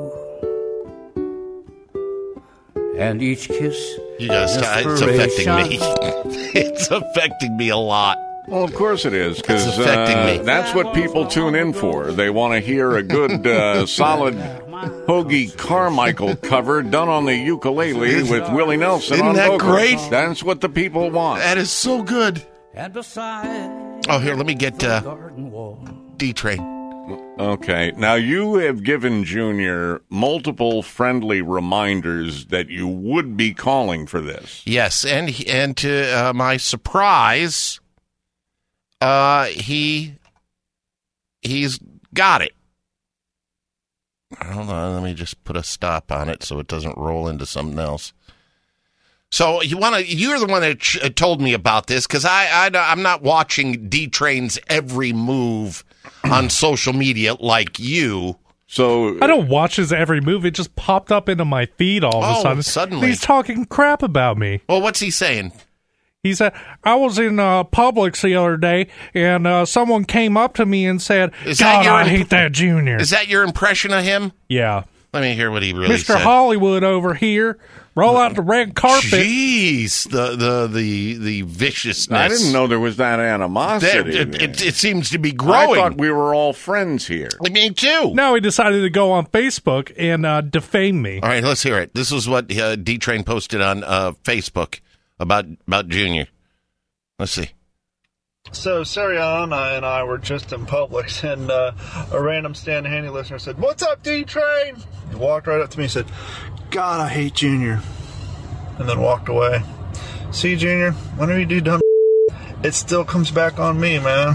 new, and each kiss. You guys, it's affecting me. It's affecting me a lot. Well, of course it is, because uh, that's what people tune in for. They want to hear a good, uh, solid Hoagie Carmichael cover done on the ukulele with Willie Nelson Isn't on that vocals. great? That's what the people want. That is so good. Oh, here, let me get uh, D-Train. Okay. Now, you have given Junior multiple friendly reminders that you would be calling for this. Yes, and he- and to uh, my surprise, uh, he he's got it. Hold on, let me just put a stop on it so it doesn't roll into something else. So you want to? You're the one that ch- told me about this because I, I I'm not watching D-Train's every move on social media like you. So I don't watch his every move. It just popped up into my feed all of Oh, a sudden. suddenly. He's talking crap about me. Well, what's he saying? He said, I was in uh, Publix the other day, and uh, someone came up to me and said, Is that God, your I imp- hate that Junior. Is that your impression of him? Yeah. Let me hear what he really Mister said. Hollywood over here. Roll out the red carpet. Jeez, the the the the viciousness. I didn't know there was that animosity. There- it, it, it seems to be I growing. thought we were all friends here. Me too. Now he decided to go on Facebook and uh, defame me. All right, let's hear it. This is what uh, D-Train posted on uh, Facebook about about Junior. Let's see. So Sariana and I were just in Publix, and uh, a random Stan Handy listener said, "What's up, D-Train?" He walked right up to me and said, "God, I hate Junior," and then walked away. See, Junior, whenever you do dumb, it still comes back on me, man.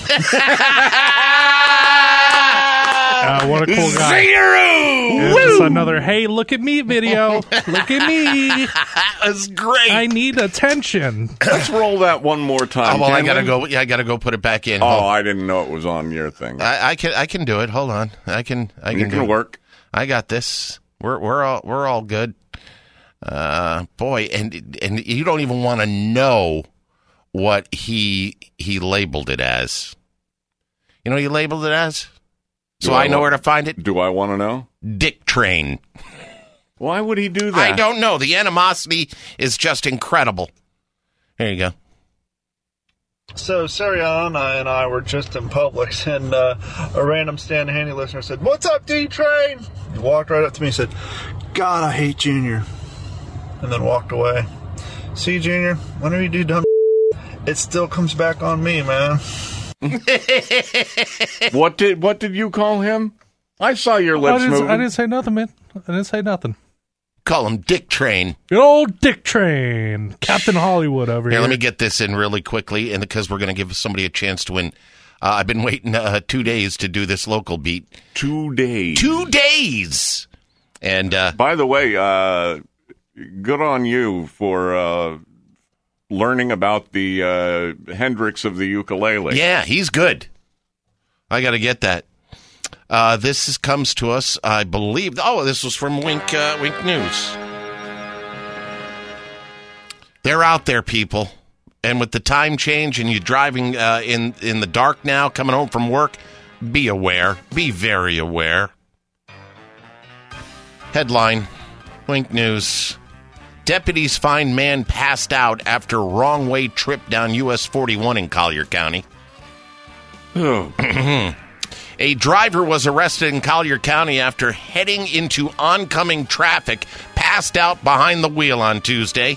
Uh, what a cool guy. Zero! It's another, hey, look at me video. Look at me. That's great. I need attention. Let's roll that one more time. Oh, well, I can gotta we? go. Yeah, I gotta go put it back in. Oh, Hold- I didn't know it was on your thing. I, I can I can do it. Hold on. I can I can You do can it. work. I got this. We're we're all we're all good. Uh, boy, and and you don't even want to know what he he labeled it as. You know what he labeled it as? So I, I know want, where to find it? Do I want to know? Dick train. Why would he do that? I don't know. The animosity is just incredible. There you go. So Sariana and I were just in Publix, and uh, a random Stan Handy listener said, "What's up, D-Train?" He walked right up to me and said, "God, I hate Junior," and then walked away. See, Junior, whenever you do dumb it still comes back on me, man. What did what did you call him? I saw your lips I didn't, moving. I didn't say nothing, man. I didn't say nothing. Call him Dick Train. Good old Dick Train. Captain Hollywood over here. here. Let me get this in really quickly, and because we're going to give somebody a chance to win. Uh, I've been waiting uh, two days to do this local beat. Two days. Two days. And uh, by the way, uh, good on you for uh, learning about the uh, Hendrix of the ukulele. Yeah, he's good. I got to get that. Uh, this is, comes to us, I believe. Oh, this was from Wink uh, Wink News. They're out there, people. And with the time change and you driving uh, in, in the dark now, coming home from work, be aware. Be very aware. Headline, Wink News. Deputies find man passed out after wrong way trip down U S forty-one in Collier County. Oh. A driver was arrested in Collier County after heading into oncoming traffic, passed out behind the wheel on Tuesday.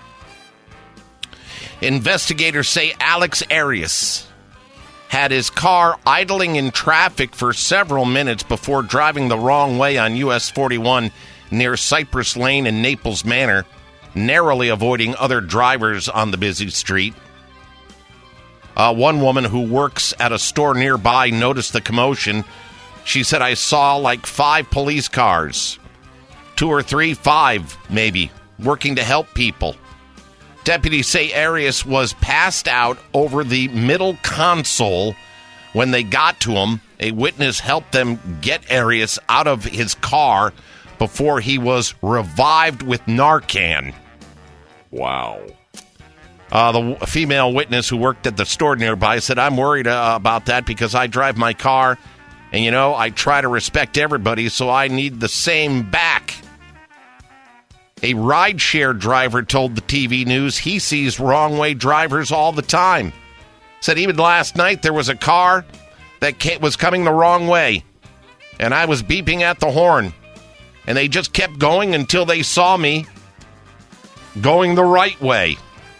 Investigators say Alex Arias had his car idling in traffic for several minutes before driving the wrong way on U S forty-one near Cypress Lane and Naples Manor, narrowly avoiding other drivers on the busy street. Uh, one woman who works at a store nearby noticed the commotion. She said, "I saw like five police cars, two or three, five maybe, working to help people." Deputies say Arias was passed out over the middle console. When they got to him, a witness helped them get Arias out of his car before he was revived with Narcan. Wow. Uh, the female witness who worked at the store nearby said, "I'm worried uh, about that because I drive my car, and, you know, I try to respect everybody, so I need the same back." A rideshare driver told the T V News he sees wrong-way drivers all the time. Said even last night there was a car that came, was coming the wrong way, and I was beeping at the horn, and they just kept going until they saw me going the right way.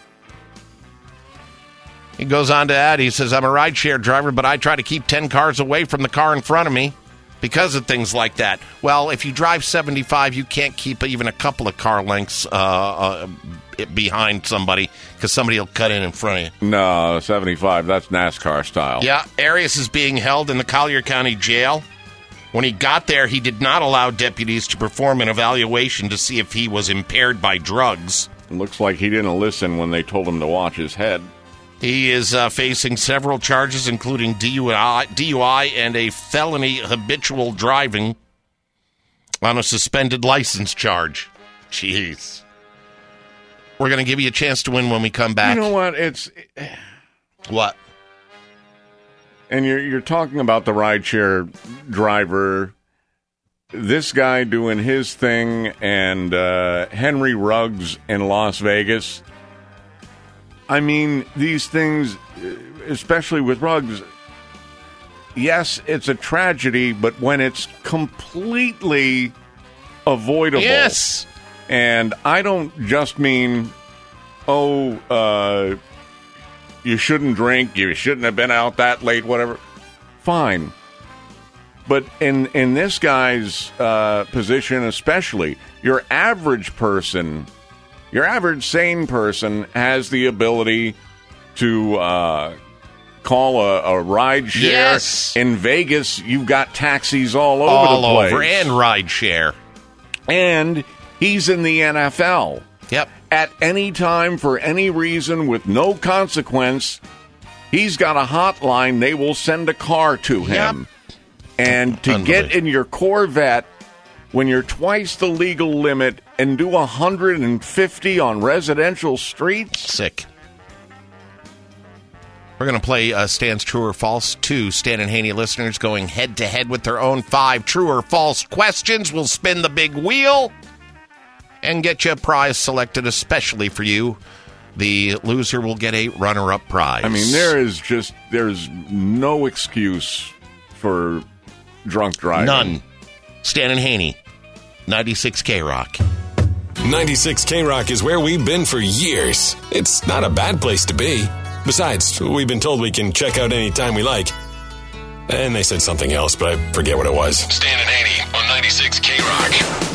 He goes on to add, he says, "I'm a rideshare driver, but I try to keep ten cars away from the car in front of me because of things like that." Well, if you drive seventy-five, you can't keep even a couple of car lengths uh, uh, behind somebody because somebody will cut in in front of you. No, seventy-five, that's NASCAR style. Yeah, Arias is being held in the Collier County Jail. When he got there, he did not allow deputies to perform an evaluation to see if he was impaired by drugs. It looks like he didn't listen when they told him to watch his head. He is uh, facing several charges, including D U I, D U I and a felony habitual driving on a suspended license charge. Jeez. We're going to give you a chance to win when we come back. You know what? It's what? And you're you're talking about the rideshare driver, this guy doing his thing, and uh, Henry Ruggs in Las Vegas. I mean, these things, especially with Ruggs, yes, it's a tragedy, but when it's completely avoidable. Yes. And I don't just mean, oh, uh, you shouldn't drink, you shouldn't have been out that late, whatever. Fine. But in, in this guy's uh, position especially, your average person... Your average sane person has the ability to uh, call a, a ride share. Yes. In Vegas, you've got taxis all over all the place. over, and ride share. And he's in the N F L. Yep. At any time, for any reason, with no consequence, he's got a hotline. They will send a car to him. Yep. And to get in your Corvette when you're twice the legal limit and do one hundred fifty on residential streets? Sick. We're going to play uh, Stan's True or False. Two Stan and Haney listeners going head-to-head with their own five true or false questions. We'll spin the big wheel and get you a prize selected especially for you. The loser will get a runner-up prize. I mean, there is just, there's no excuse for drunk driving. None. Stan and Haney, ninety-six K-Rock. ninety-six K-Rock is where we've been for years. It's not a bad place to be. Besides, we've been told we can check out any time we like. And they said something else, but I forget what it was. Stan and Haney on ninety-six K-Rock.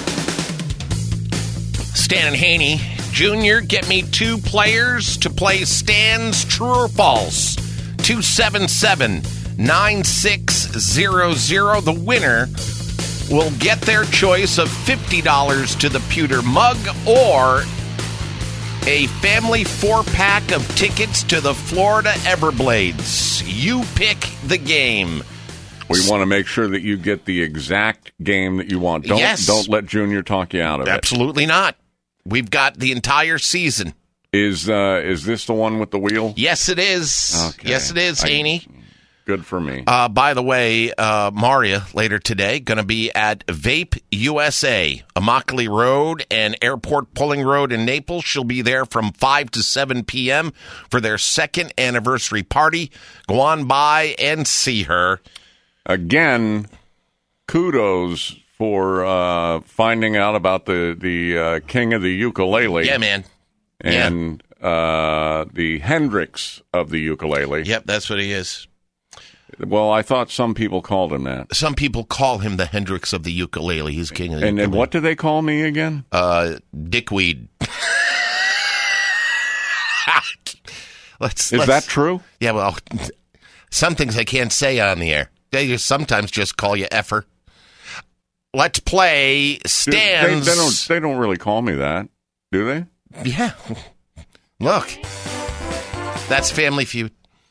Stan and Haney, Junior, get me two players to play Stan's True or False. two seven seven, nine six zero zero. The winner will get their choice of fifty dollars to the Pewter mug or a family four-pack of tickets to the Florida Everblades. You pick the game. We want to make sure that you get the exact game that you want. Don't, Yes. don't let Junior talk you out of it. Absolutely not. We've got the entire season. Is uh, is this the one with the wheel? Yes, it is. Okay. Yes, it is, I- Haney. Good for me. Uh, by the way, uh, Maria, later today, going to be at Vape U S A, Immokalee Road and Airport Pulling Road in Naples. She'll be there from five to seven p.m. for their second anniversary party. Go on by and see her. Again, kudos for uh, finding out about the, the uh, king of the ukulele. Yeah, man. And uh, the Hendrix of the ukulele. Yep, that's what he is. Well, I thought some people called him that. Some people call him the Hendrix of the ukulele. He's king of the And, ukulele. and what do they call me again? Uh, dickweed. let's, Is let's, that true? Yeah, well, some things I can't say on the air. They just sometimes just call you effer. Let's play Stan's. They, they, don't, they don't really call me that, do they? Yeah. Look. That's Family Feud.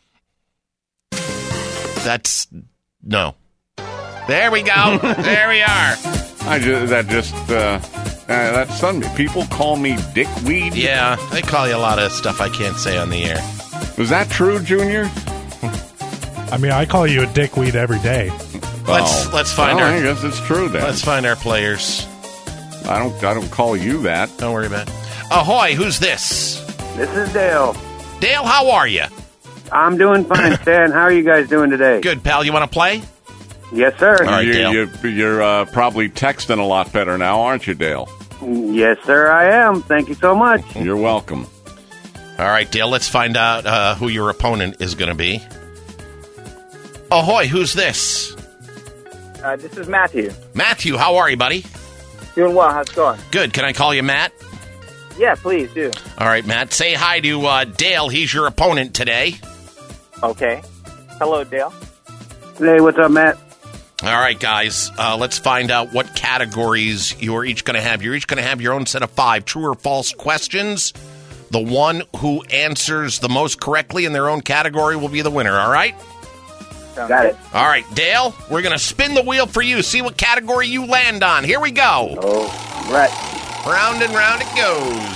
That's no. There we go. There we are. I just that just uh, uh, that stunned me. People call me dickweed. Yeah, they call you a lot of stuff I can't say on the air. Was that true, Junior? I mean, I call you a dickweed every day. Let's Oh. let's find Well, our. I guess it's true then. Let's find our players. I don't. I don't call you that. Don't worry about it. Ahoy! Who's this? This is Dale. Dale, how are you? I'm doing fine, Stan. How are you guys doing today? Good, pal. You want to play? Yes, sir. All right, you, Dale. You, you're uh, probably texting a lot better now, aren't you, Dale? Yes, sir, I am. Thank you so much. You're welcome. All right, Dale. Let's find out uh, who your opponent is going to be. Ahoy! Who's this? Uh, this is Matthew. Matthew, how are you, buddy? Doing well. How's it going? Good. Can I call you Matt? Yeah, please do. All right, Matt. Say hi to uh, Dale. He's your opponent today. Okay. Hello, Dale. Hey, what's up, Matt? All right, guys. Uh, let's find out what categories you're each going to have. You're each going to have your own set of five true or false questions. The one who answers the most correctly in their own category will be the winner. All right? Sounds Got good. it. All right, Dale. We're going to spin the wheel for you. See what category you land on. Here we go. Oh, right. Round and round it goes.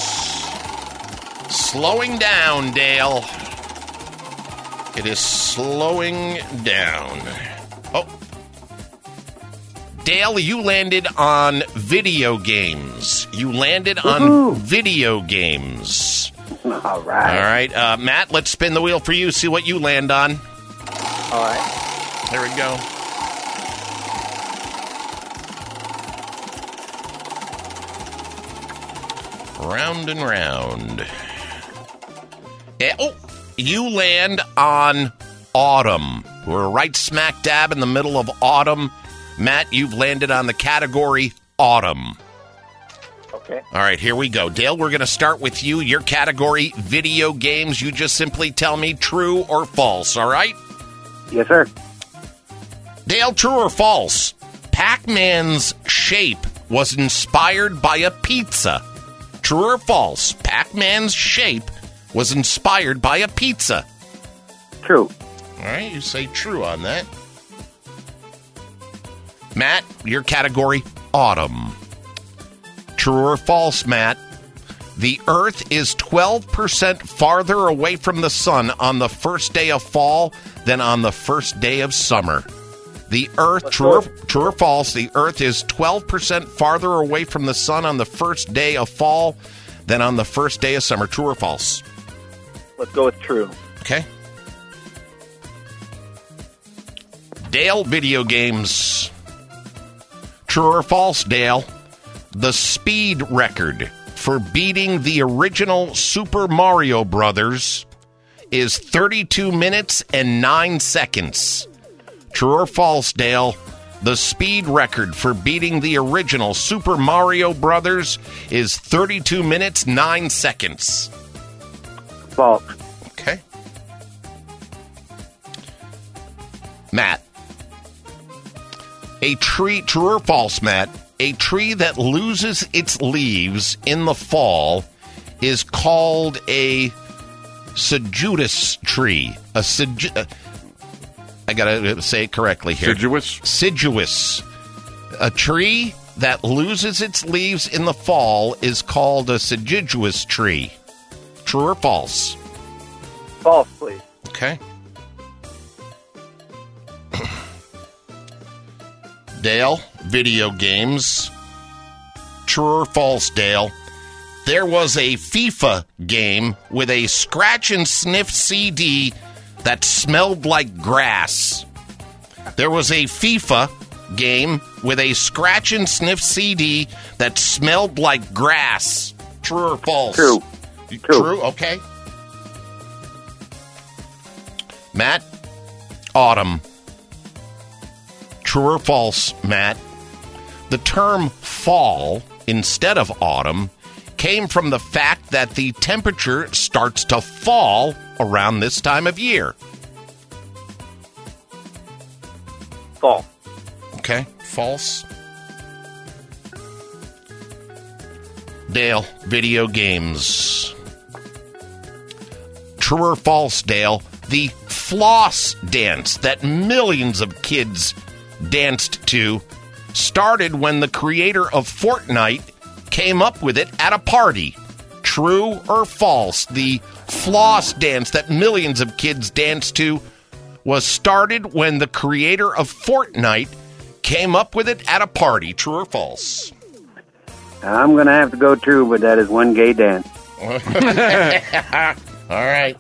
Slowing down, Dale. It is slowing down. Oh. Dale, you landed on video games. You landed on Woohoo. video games. All right. All right. Uh, Matt, let's spin the wheel for you. See what you land on. All right. There we go. Round and round. Eh, oh, you land on autumn. We're right smack dab in the middle of autumn. Matt, you've landed on the category autumn. Okay. All right, here we go. Dale, we're going to start with you. Your category, video games. You just simply tell me true or false, all right? Yes, sir. Dale, true or false? Pac-Man's shape was inspired by a pizza. True or false? Pac-Man's shape was inspired by a pizza. True. All right, you say true on that. Matt, your category, Autumn. True or false, Matt? The Earth is twelve percent farther away from the sun on the first day of fall than on the first day of summer. The Earth, true or, true or false, the Earth is twelve percent farther away from the sun on the first day of fall than on the first day of summer. True or false? Let's go with true. Okay. Dale, video games. True or false, Dale? The speed record for beating the original Super Mario Brothers is thirty-two minutes and nine seconds. True or false, Dale? The speed record for beating the original Super Mario Brothers is thirty-two minutes, nine seconds. False. Okay. Matt. A tree, true or false, Matt? A tree that loses its leaves in the fall is called a deciduous tree. A deciduous... Uh, I gotta say it correctly here. Deciduous? Deciduous. A tree that loses its leaves in the fall is called a deciduous tree. True or false? False, please. Okay. Dale, video games. True or false, Dale? There was a FIFA game with a scratch and sniff C D that smelled like grass. There was a FIFA game with a scratch and sniff C D that smelled like grass. True or false? True. True. True. True? Okay. Matt, autumn. True or false, Matt? The term fall instead of autumn came from the fact that the temperature starts to fall around this time of year. False. Okay, false. Dale, video games. True or false, Dale? The floss dance that millions of kids danced to started when the creator of Fortnite came up with it at a party. True or false? The floss dance that millions of kids danced to was started when the creator of Fortnite came up with it at a party. True or false? I'm going to have to go true, but that is one gay dance. All right.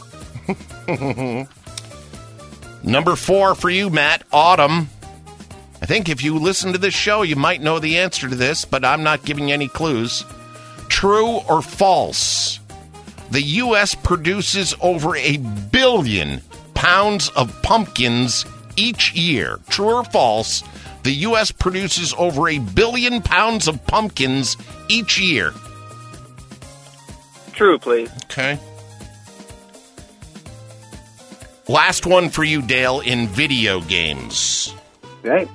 Number four for you, Matt. Autumn. I think if you listen to this show, you might know the answer to this, but I'm not giving you any clues. True or false? The U S produces over a billion pounds of pumpkins each year. True or false? The U S produces over a billion pounds of pumpkins each year. True, please. Okay. Last one for you, Dale, in video games. Right.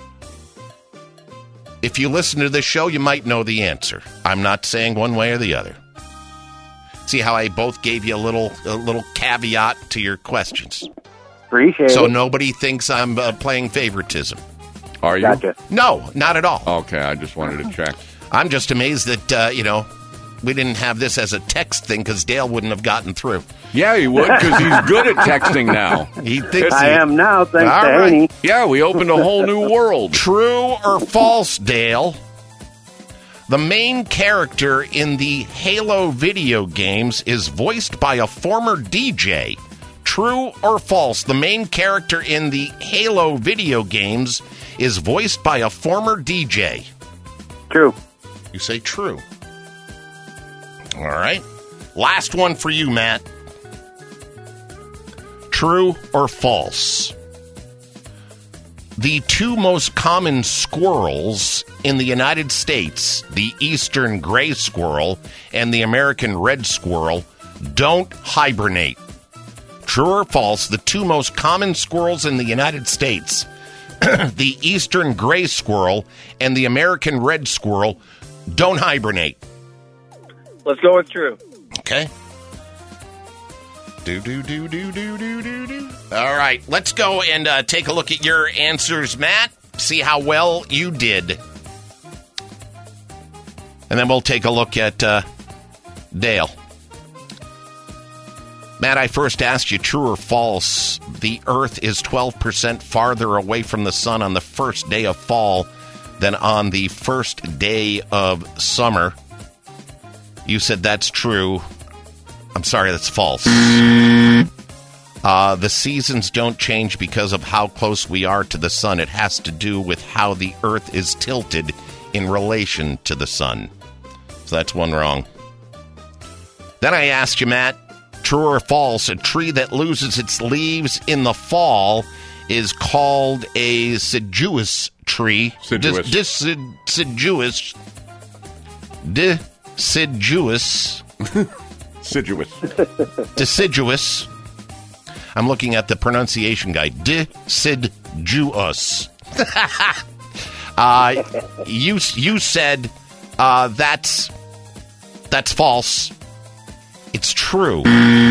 If you listen to this show, you might know the answer. I'm not saying one way or the other. See how I both gave you a little a little caveat to your questions? Appreciate so it. nobody thinks I'm uh, playing favoritism. Are you? Gotcha. No, not at all. Okay, I just wanted to check. I'm just amazed that, uh, you know, we didn't have this as a text thing because Dale wouldn't have gotten through. Yeah, he would because he's good at texting now. He thinks I he, am now, thanks All to right. Haney. Yeah, we opened a whole new world. True or false, Dale? The main character in the Halo video games is voiced by a former D J. True or false? The main character in the Halo video games is voiced by a former D J. True. You say true. All right. Last one for you, Matt. True or false? The two most common squirrels in the United States, the eastern gray squirrel and the American red squirrel, don't hibernate. True or false? The two most common squirrels in the United States, the eastern gray squirrel and the American red squirrel, don't hibernate. Let's go with true. Okay. Do, do, do, do, do, do, do, do. All right, let's go and uh, take a look at your answers, Matt. See how well you did. And then we'll take a look at uh, Dale. Matt, I first asked you, true or false, the Earth is twelve percent farther away from the sun on the first day of fall than on the first day of summer. You said that's true. I'm sorry, that's false. Uh, the seasons don't change because of how close we are to the sun. It has to do with how the Earth is tilted in relation to the sun. So that's one wrong. Then I asked you, Matt, true or false, a tree that loses its leaves in the fall is called a deciduous tree. Deciduous. Dis- dis- deciduous. Deciduous. Deciduous. Deciduous. I'm looking at the pronunciation guide. Deciduous. uh, you you said uh, that's that's false. It's true.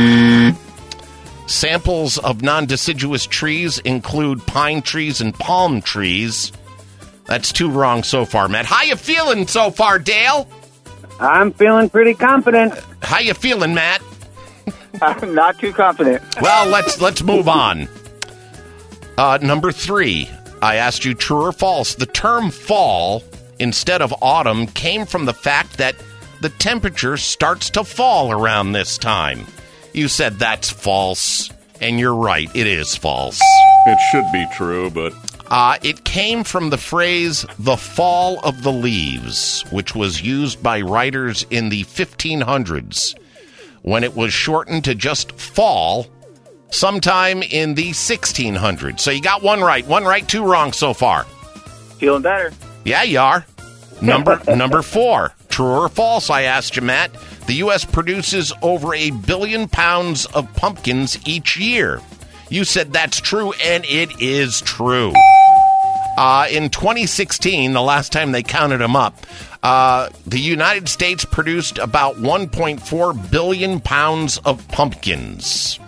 Samples of non-deciduous trees include pine trees and palm trees. That's two wrong so far, Matt. How you feeling so far, Dale? I'm feeling pretty confident. How you feeling, Matt? I'm not too confident. Well, let's let's move on. Uh, number three, I asked you true or false. The term fall instead of autumn came from the fact that the temperature starts to fall around this time. You said that's false, and you're right. It is false. It should be true, but... Uh, it came from the phrase, the fall of the leaves, which was used by writers in the fifteen hundreds, when it was shortened to just fall sometime in the sixteen hundreds. So you got one right. One right, two wrong so far. Feeling better. Yeah, you are. Number number four. True or false, I asked you, Matt. The U S produces over a billion pounds of pumpkins each year. You said that's true, and it is true. Uh, in twenty sixteen, the last time they counted them up, uh, the United States produced about one point four billion pounds of pumpkins.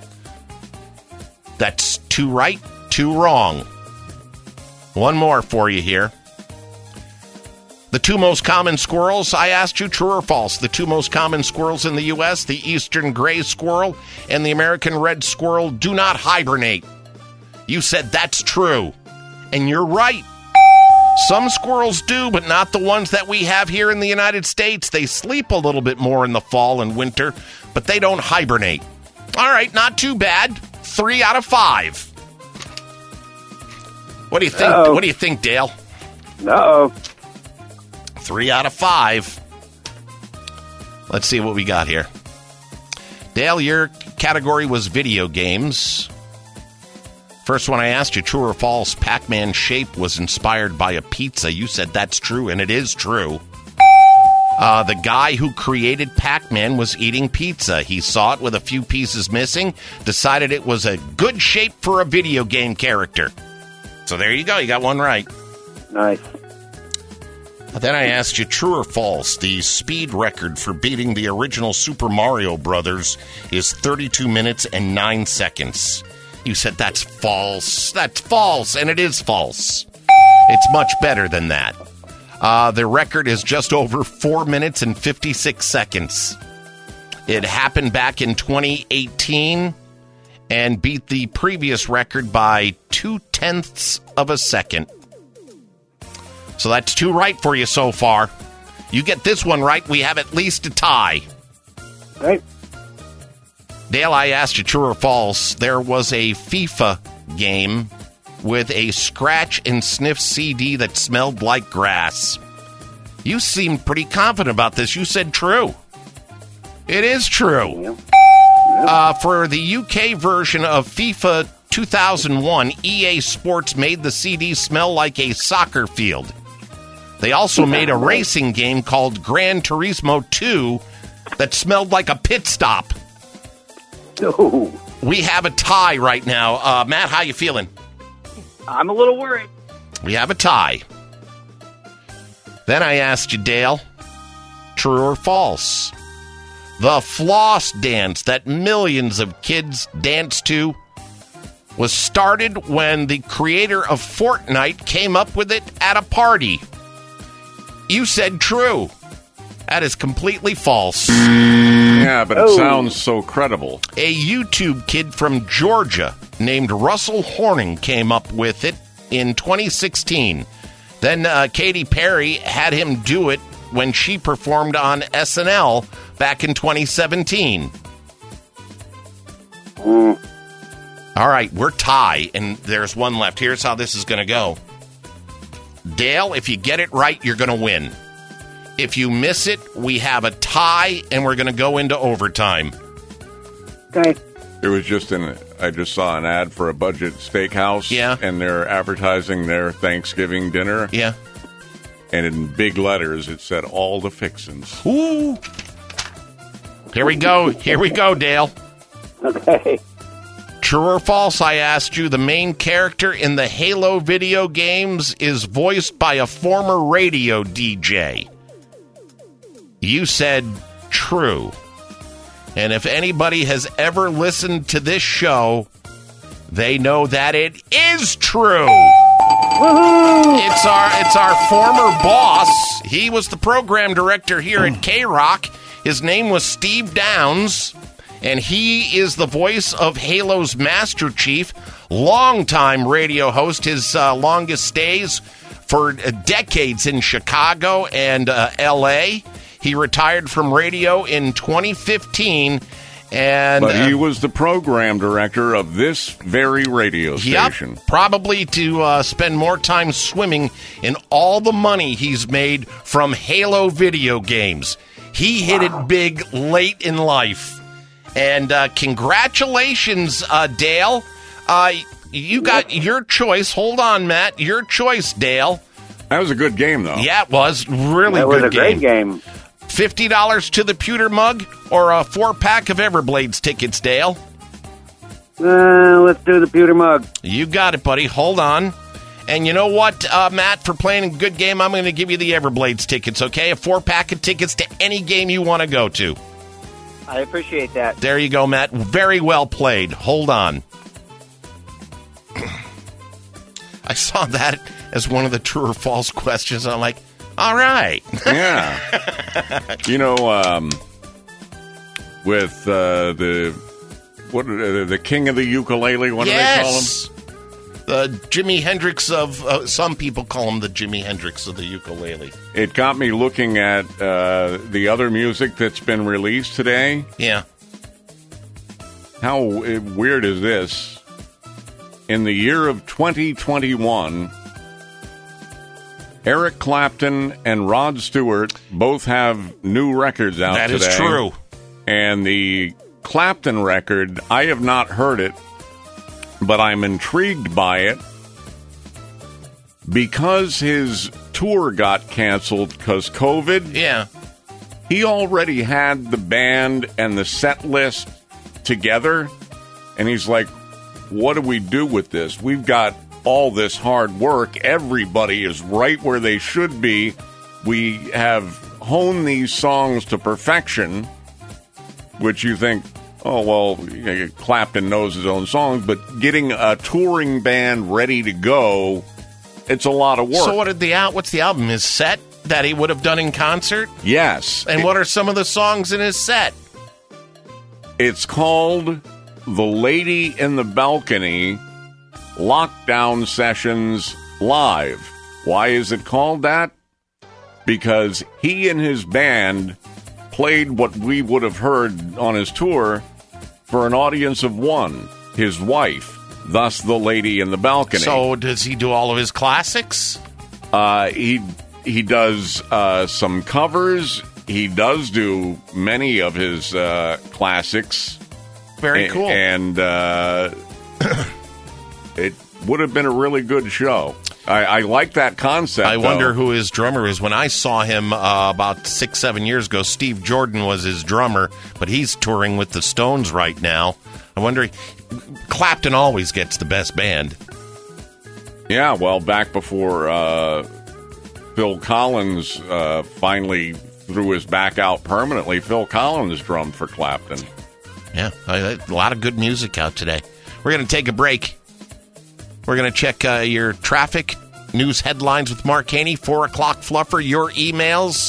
That's two right, two wrong. One more for you here. The two most common squirrels, I asked you, true or false? The two most common squirrels in the U S, the eastern gray squirrel and the American red squirrel, do not hibernate. You said that's true. And you're right. Some squirrels do, but not the ones that we have here in the United States. They sleep a little bit more in the fall and winter, but they don't hibernate. All right, not too bad. Three out of five. What do you think? Uh-oh. What do you think, Dale? Uh-oh. Three out of five. Let's see what we got here. Dale, your category was video games. First one I asked you, true or false, Pac-Man's shape was inspired by a pizza. You said that's true, and it is true. Uh, the guy who created Pac-Man was eating pizza. He saw it with a few pieces missing, decided it was a good shape for a video game character. So there you go. You got one right. Nice. Then I asked you, true or false, the speed record for beating the original Super Mario Brothers is thirty-two minutes and nine seconds. You said that's false. That's false, and it is false. It's much better than that. Uh, the record is just over four minutes and fifty-six seconds. It happened back in twenty eighteen and beat the previous record by two-tenths of a second. So that's two right for you so far. You get this one right, we have at least a tie. Right. Dale, I asked you true or false. There was a FIFA game with a scratch and sniff C D that smelled like grass. You seemed pretty confident about this. You said true. It is true. Uh, for the U K version of FIFA two thousand one, E A Sports made the C D smell like a soccer field. They also made a racing game called Gran Turismo two that smelled like a pit stop. Oh. We have a tie right now. Uh, Matt, how you feeling? I'm a little worried. We have a tie. Then I asked you, Dale, true or false? The floss dance that millions of kids dance to was started when the creator of Fortnite came up with it at a party. You said true. That is completely false. Yeah, but it oh. sounds so credible. A YouTube kid from Georgia named Russell Horning came up with it in twenty sixteen. Then uh, Katy Perry had him do it when she performed on S N L back in twenty seventeen. Mm. All right, we're tie, and there's one left. Here's how this is going to go. Dale, if you get it right, you're going to win. If you miss it, we have a tie, and we're going to go into overtime. Okay. It was just in. I just saw an ad for a budget steakhouse. Yeah. And they're advertising their Thanksgiving dinner. Yeah. And in big letters, it said all the fixins. Ooh. Here we go. Here we go, Dale. Okay. True or false, I asked you, the main character in the Halo video games is voiced by a former radio D J. You said true. And if anybody has ever listened to this show, they know that it is true. Woo-hoo! It's our it's our former boss. He was the program director here at K-Rock. His name was Steve Downs, and he is the voice of Halo's Master Chief, longtime radio host. His uh, longest stays for uh, decades in Chicago and uh, L A. He retired from radio in twenty fifteen. And, but he uh, was the program director of this very radio station. Yep, probably to uh, spend more time swimming in all the money he's made from Halo video games. He hit wow. it big late in life. And uh, congratulations, uh, Dale. Uh, you got yep. your choice. Hold on, Matt. Your choice, Dale. That was a good game, though. Yeah, it was. Really that good was a game. great game. fifty dollars to the pewter mug or a four-pack of Everblades tickets, Dale? Uh, let's do the pewter mug. You got it, buddy. Hold on. And you know what, uh, Matt, for playing a good game, I'm going to give you the Everblades tickets, okay? A four-pack of tickets to any game you want to go to. I appreciate that. There you go, Matt. Very well played. Hold on. I saw that as one of the true or false questions. I'm like, all right. Yeah. You know, um, with uh, the what uh, the king of the ukulele, what yes. do they call him? The Jimi Hendrix of, uh, some people call him the Jimi Hendrix of the ukulele. It got me looking at uh, the other music that's been released today. Yeah. How weird is this? In the year of twenty twenty-one, Eric Clapton and Rod Stewart both have new records out that today. That is true. And the Clapton record, I have not heard it, but I'm intrigued by it because his tour got canceled because COVID. Yeah. He already had the band and the set list together, and he's like, what do we do with this? We've got all this hard work. Everybody is right where they should be. We have honed these songs to perfection, which you think, oh, well, Clapton knows his own songs, but getting a touring band ready to go, it's a lot of work. So what did the out? What's the album? His set that he would have done in concert? Yes. And it, what are some of the songs in his set? It's called The Lady in the Balcony Lockdown Sessions Live. Why is it called that? Because he and his band played what we would have heard on his tour for an audience of one, his wife, thus The Lady in the Balcony. So does he do all of his classics? Uh, he he does uh, some covers. He does do many of his uh, classics. Very a- cool. And uh, it would have been a really good show. I, I like that concept. I though. wonder who his drummer is. When I saw him uh, about six, seven years ago, Steve Jordan was his drummer, but he's touring with the Stones right now. I wonder, Clapton always gets the best band. Yeah, well, back before uh, Phil Collins uh, finally threw his back out permanently, Phil Collins drummed for Clapton. Yeah, a lot of good music out today. We're going to take a break. We're going to check uh, your traffic news headlines with Mark Haney, four o'clock fluffer, your emails.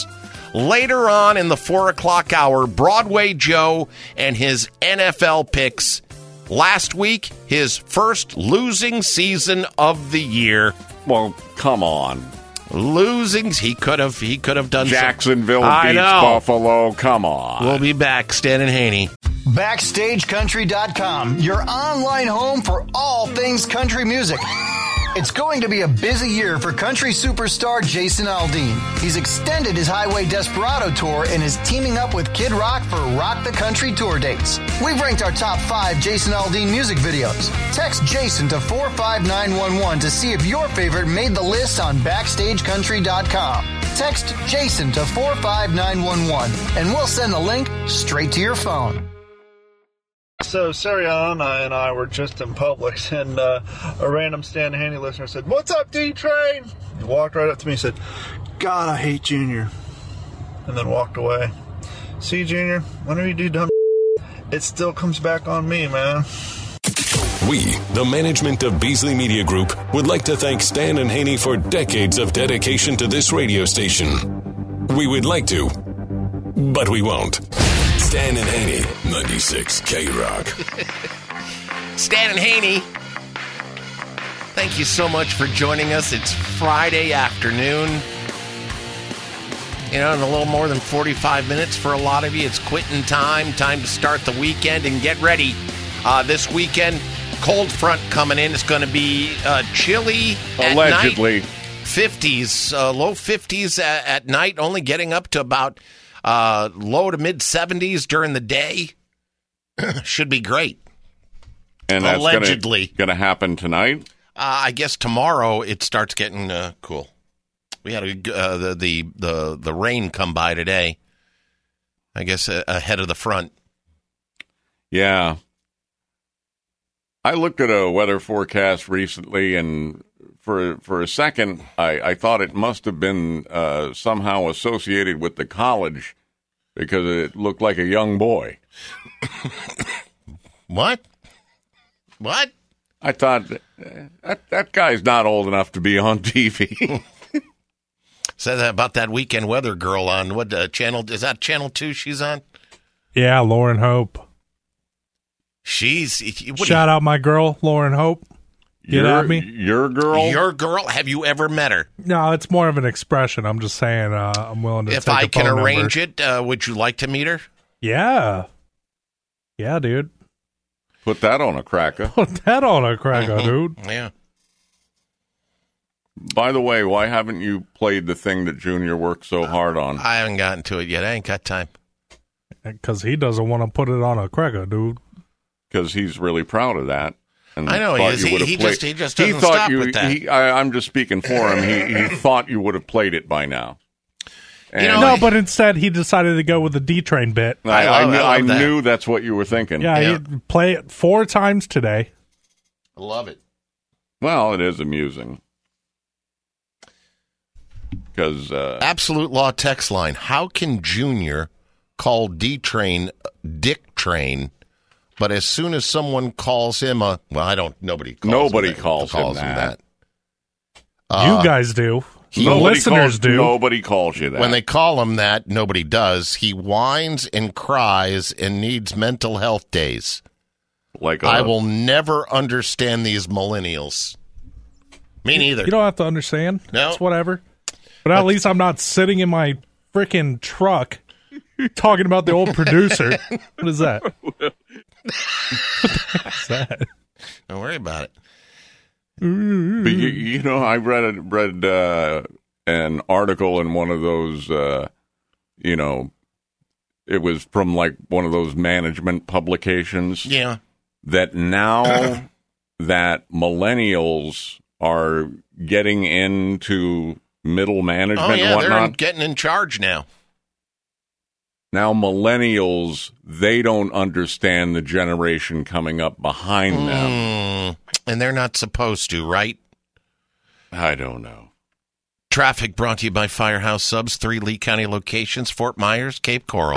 Later on in the four o'clock hour, Broadway Joe and his N F L picks. Last week, his first losing season of the year. Well, come on. Losings. He could have. He could have done. Jacksonville some, beats Buffalo. Come on. We'll be back. Stan and Haney. Backstage Country dot com, your online home for all things country music. It's going to be a busy year for country superstar Jason Aldean. He's extended his Highway Desperado tour and is teaming up with Kid Rock for Rock the Country tour dates. We've ranked our top five Jason Aldean music videos. Text Jason to four five nine one one to see if your favorite made the list on Backstage Country dot com. Text Jason to four five nine one one and we'll send the link straight to your phone. So, Sariana and I were just in Publix, and uh, a random Stan Haney listener said, "What's up, D-Train?" He walked right up to me and said, "God, I hate Junior," and then walked away. See, Junior, whenever you do dumb it still comes back on me, man. We, the management of Beasley Media Group, would like to thank Stan and Haney for decades of dedication to this radio station. We would like to, but we won't. Stan and Haney, ninety-six K-Rock. Stan and Haney, thank you so much for joining us. It's Friday afternoon. You know, in a little more than forty-five minutes for a lot of you, it's quitting time. Time to start the weekend and get ready. Uh, this weekend, cold front coming in. It's going to be uh, chilly at Allegedly. night. fifties, uh, low fifties at, at night, only getting up to about Uh, low to mid seventies during the day. Should be great. And that's allegedly going to happen tonight? Uh, I guess tomorrow it starts getting uh, cool. We had a, uh, the, the the the rain come by today. I guess uh, ahead of the front. Yeah. I looked at a weather forecast recently, and for for a second, I, I thought it must have been uh, somehow associated with the college because it looked like a young boy. What? What? I thought, that, that guy's not old enough to be on T V. Said that about that weekend weather girl on what uh, channel? Is that Channel two she's on? Yeah, Lauren Hope. She's... What Shout out my girl, Lauren Hope. Get your, at me. Your girl? Your girl? Have you ever met her? No, it's more of an expression. I'm just saying uh, I'm willing to If take I a can phone arrange number. it, uh, would you like to meet her? Yeah. Yeah, dude. Put that on a cracker. Put that on a cracker, dude. Yeah. By the way, why haven't you played the thing that Junior worked so hard on? I haven't gotten to it yet. I ain't got time. Because he doesn't want to put it on a cracker, dude. Because he's really proud of that. And I know he thought is. you He, would have he played- just he just he doesn't thought stop you, with that. He, I, I'm just speaking for him. He, he thought you would have played it by now. And no, but instead he decided to go with the D Train bit. I, I, knew, I knew that's what you were thinking. Yeah, he play it four times today. I love it. Well, it is amusing. Because uh, Absolute Law text line. How can Junior call D Train Dick Train, but as soon as someone calls him a well, I don't. Nobody. Calls Nobody him that, calls him that. that. You Uh, guys do. The Nobody listeners calls- do. Nobody calls you that. When they call him that, nobody does. He whines and cries and needs mental health days. Like I a- will never understand these millennials. Me neither. You don't have to understand. No. It's whatever. But at least I'm not sitting in my freaking truck talking about the old producer. What is that? What the heck is that? Don't worry about it. But you, you know, I read a, read uh, an article in one of those. Uh, you know, it was from like one of those management publications. Yeah. That now that millennials are getting into middle management Oh, yeah, and they're whatnot. in- getting in charge now. Now millennials, they don't understand the generation coming up behind them. Mm, and they're not supposed to, right? I don't know. Traffic brought to you by Firehouse Subs, three Lee County locations, Fort Myers, Cape Coral.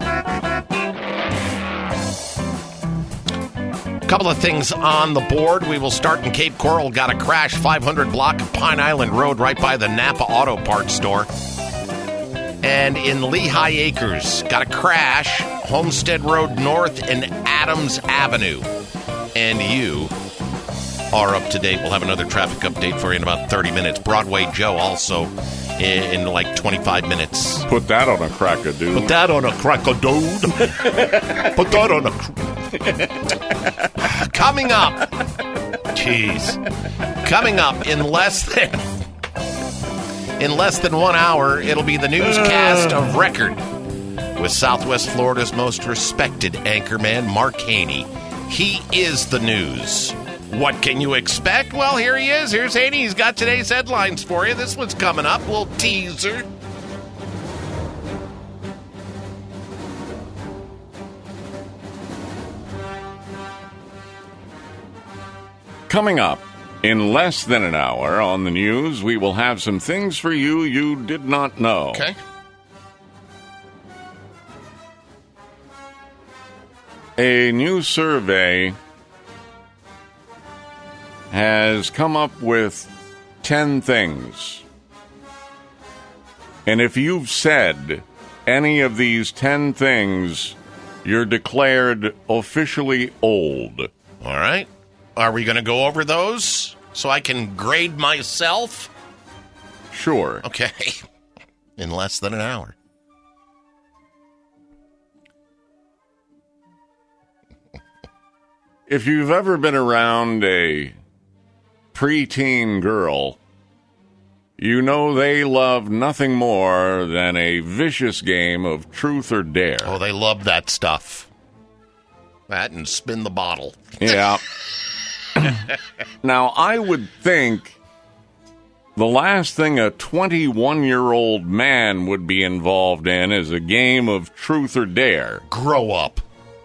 Couple of things on the board. We will start in Cape Coral. Got a crash, five hundred block of Pine Island Road right by the Napa Auto Parts store. And in Lehigh Acres, got a crash, Homestead Road North and Adams Avenue. And you are up to date. We'll have another traffic update for you in about thirty minutes. Broadway Joe also in, in like twenty-five minutes. Put that on a crack-a-doodle. Put that on a crack-a-doodle. Put that on a... Cr- Coming up. Jeez. Coming up in less than... In less than one hour, it'll be the newscast of record with Southwest Florida's most respected anchorman, Mark Haney. He is the news. What can you expect? Well, here he is. Here's Haney. He's got today's headlines for you. This one's coming up. We'll teaser. Coming up in less than an hour on the news, we will have some things for you you did not know. Okay. A new survey has come up with ten things. And if you've said any of these ten things, you're declared officially old. All right. Are we going to go over those so I can grade myself? Sure. Okay. In less than an hour. If you've ever been around a preteen girl, you know they love nothing more than a vicious game of truth or dare. Oh, they love that stuff. That and spin the bottle. Yeah. Now, I would think the last thing a twenty-one-year-old man would be involved in is a game of truth or dare. Grow up.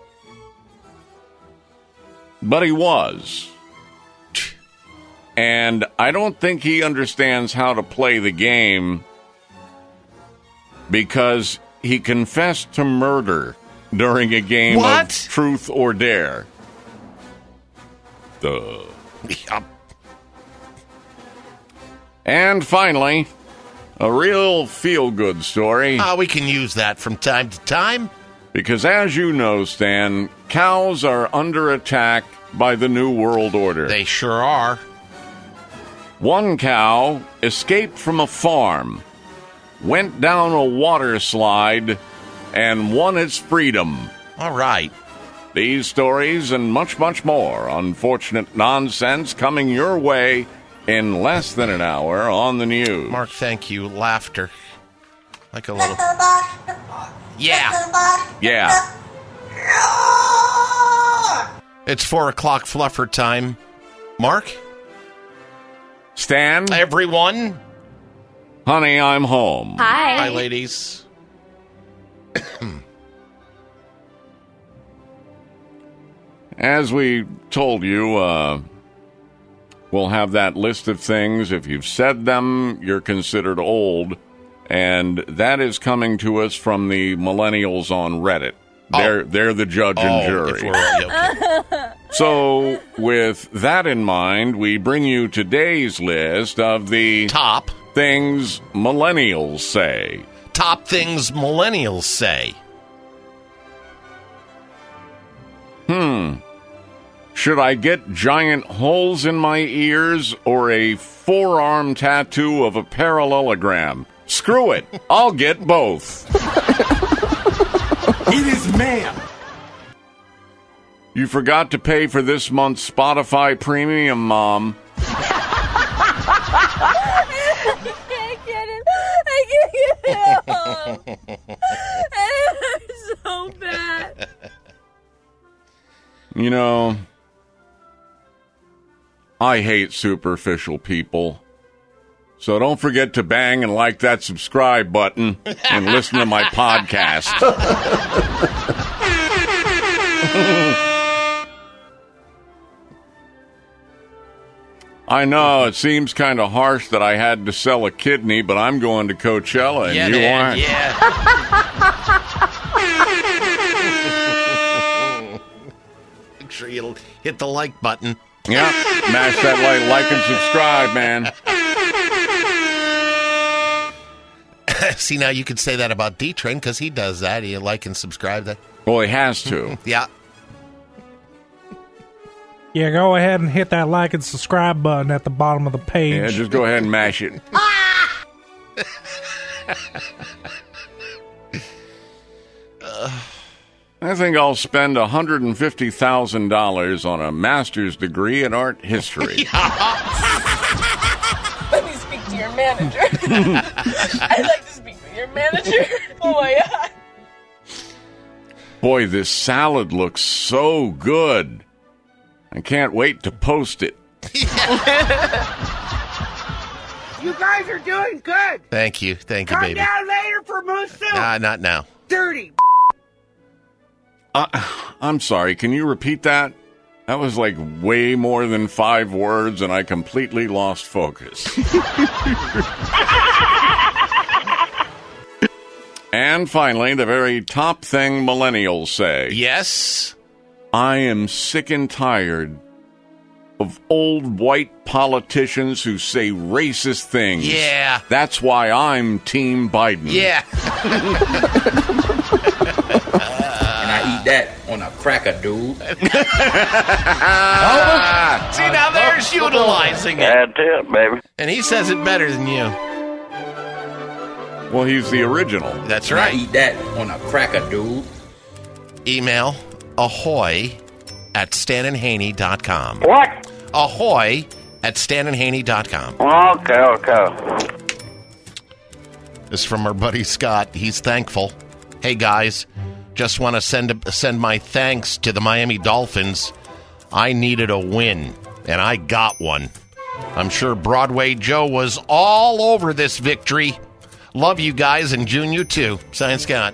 But he was. And I don't think he understands how to play the game because he confessed to murder during a game what? of truth or dare. Duh. Yep. And finally, a real feel-good story. Uh, we can use that from time to time. Because as you know, Stan, cows are under attack by the New World Order. They sure are. One cow escaped from a farm, went down a water slide, and won its freedom. All right. These stories and much, much more unfortunate nonsense coming your way in less than an hour on the news. Mark, thank you. Laughter. Like a little... Yeah. Yeah. It's four o'clock fluffer time. Mark? Stan? Everyone? Honey, I'm home. Hi. Hi, ladies. As we told you, uh, we'll have that list of things. If you've said them, you're considered old. And that is coming to us from the millennials on Reddit. They're, oh. they're the judge and oh, jury. If we're, okay. So, with that in mind, we bring you today's list of the top things millennials say. Top things millennials say. Hmm. Should I get giant holes in my ears or a forearm tattoo of a parallelogram? Screw it. I'll get both. It is ma'am. You forgot to pay for this month's Spotify Premium, Mom. I can't get it. I can't get it off. It hurts so bad. You know, I hate superficial people. So don't forget to bang and like that subscribe button and listen to my podcast. I know, it seems kind of harsh that I had to sell a kidney, but I'm going to Coachella and yeah, you man, aren't. Yeah. Make sure you hit the like button. Yeah, mash that like, like and subscribe, man. see, now you could say that about D-Train because he does that. He like and subscribe that. Well, he has to. Yeah. Yeah, go ahead and hit that like and subscribe button at the bottom of the page. Yeah, just go ahead and mash it. I think I'll spend one hundred fifty thousand dollars on a master's degree in art history. Let me speak to your manager. I'd like to speak with your manager. Oh my God. Boy, this salad looks so good. I can't wait to post it. You guys are doing good. Thank you. Thank you, Come baby. down later for moose soup. Nah, not now. Dirty. Uh, I'm sorry, can you repeat that? That was like way more than five words, and I completely lost focus. And finally, the very top thing millennials say. Yes? I am sick and tired of old white politicians who say racist things. Yeah. That's why I'm Team Biden. Yeah. And I eat that on a cracker, dude. Ah, see, now there's utilizing it. That's it, baby. And he says it better than you. Well, he's the original. That's right. I eat that on a cracker, dude. Email ahoy at stan and haney dot com. What? Ahoy at stan and haney dot com. Okay, okay. This is from our buddy Scott. He's thankful. Hey, guys, just want to send send my thanks to the Miami Dolphins. I needed a win, and I got one. I'm sure Broadway Joe was all over this victory. Love you guys, and June, you too. Signed, Scott.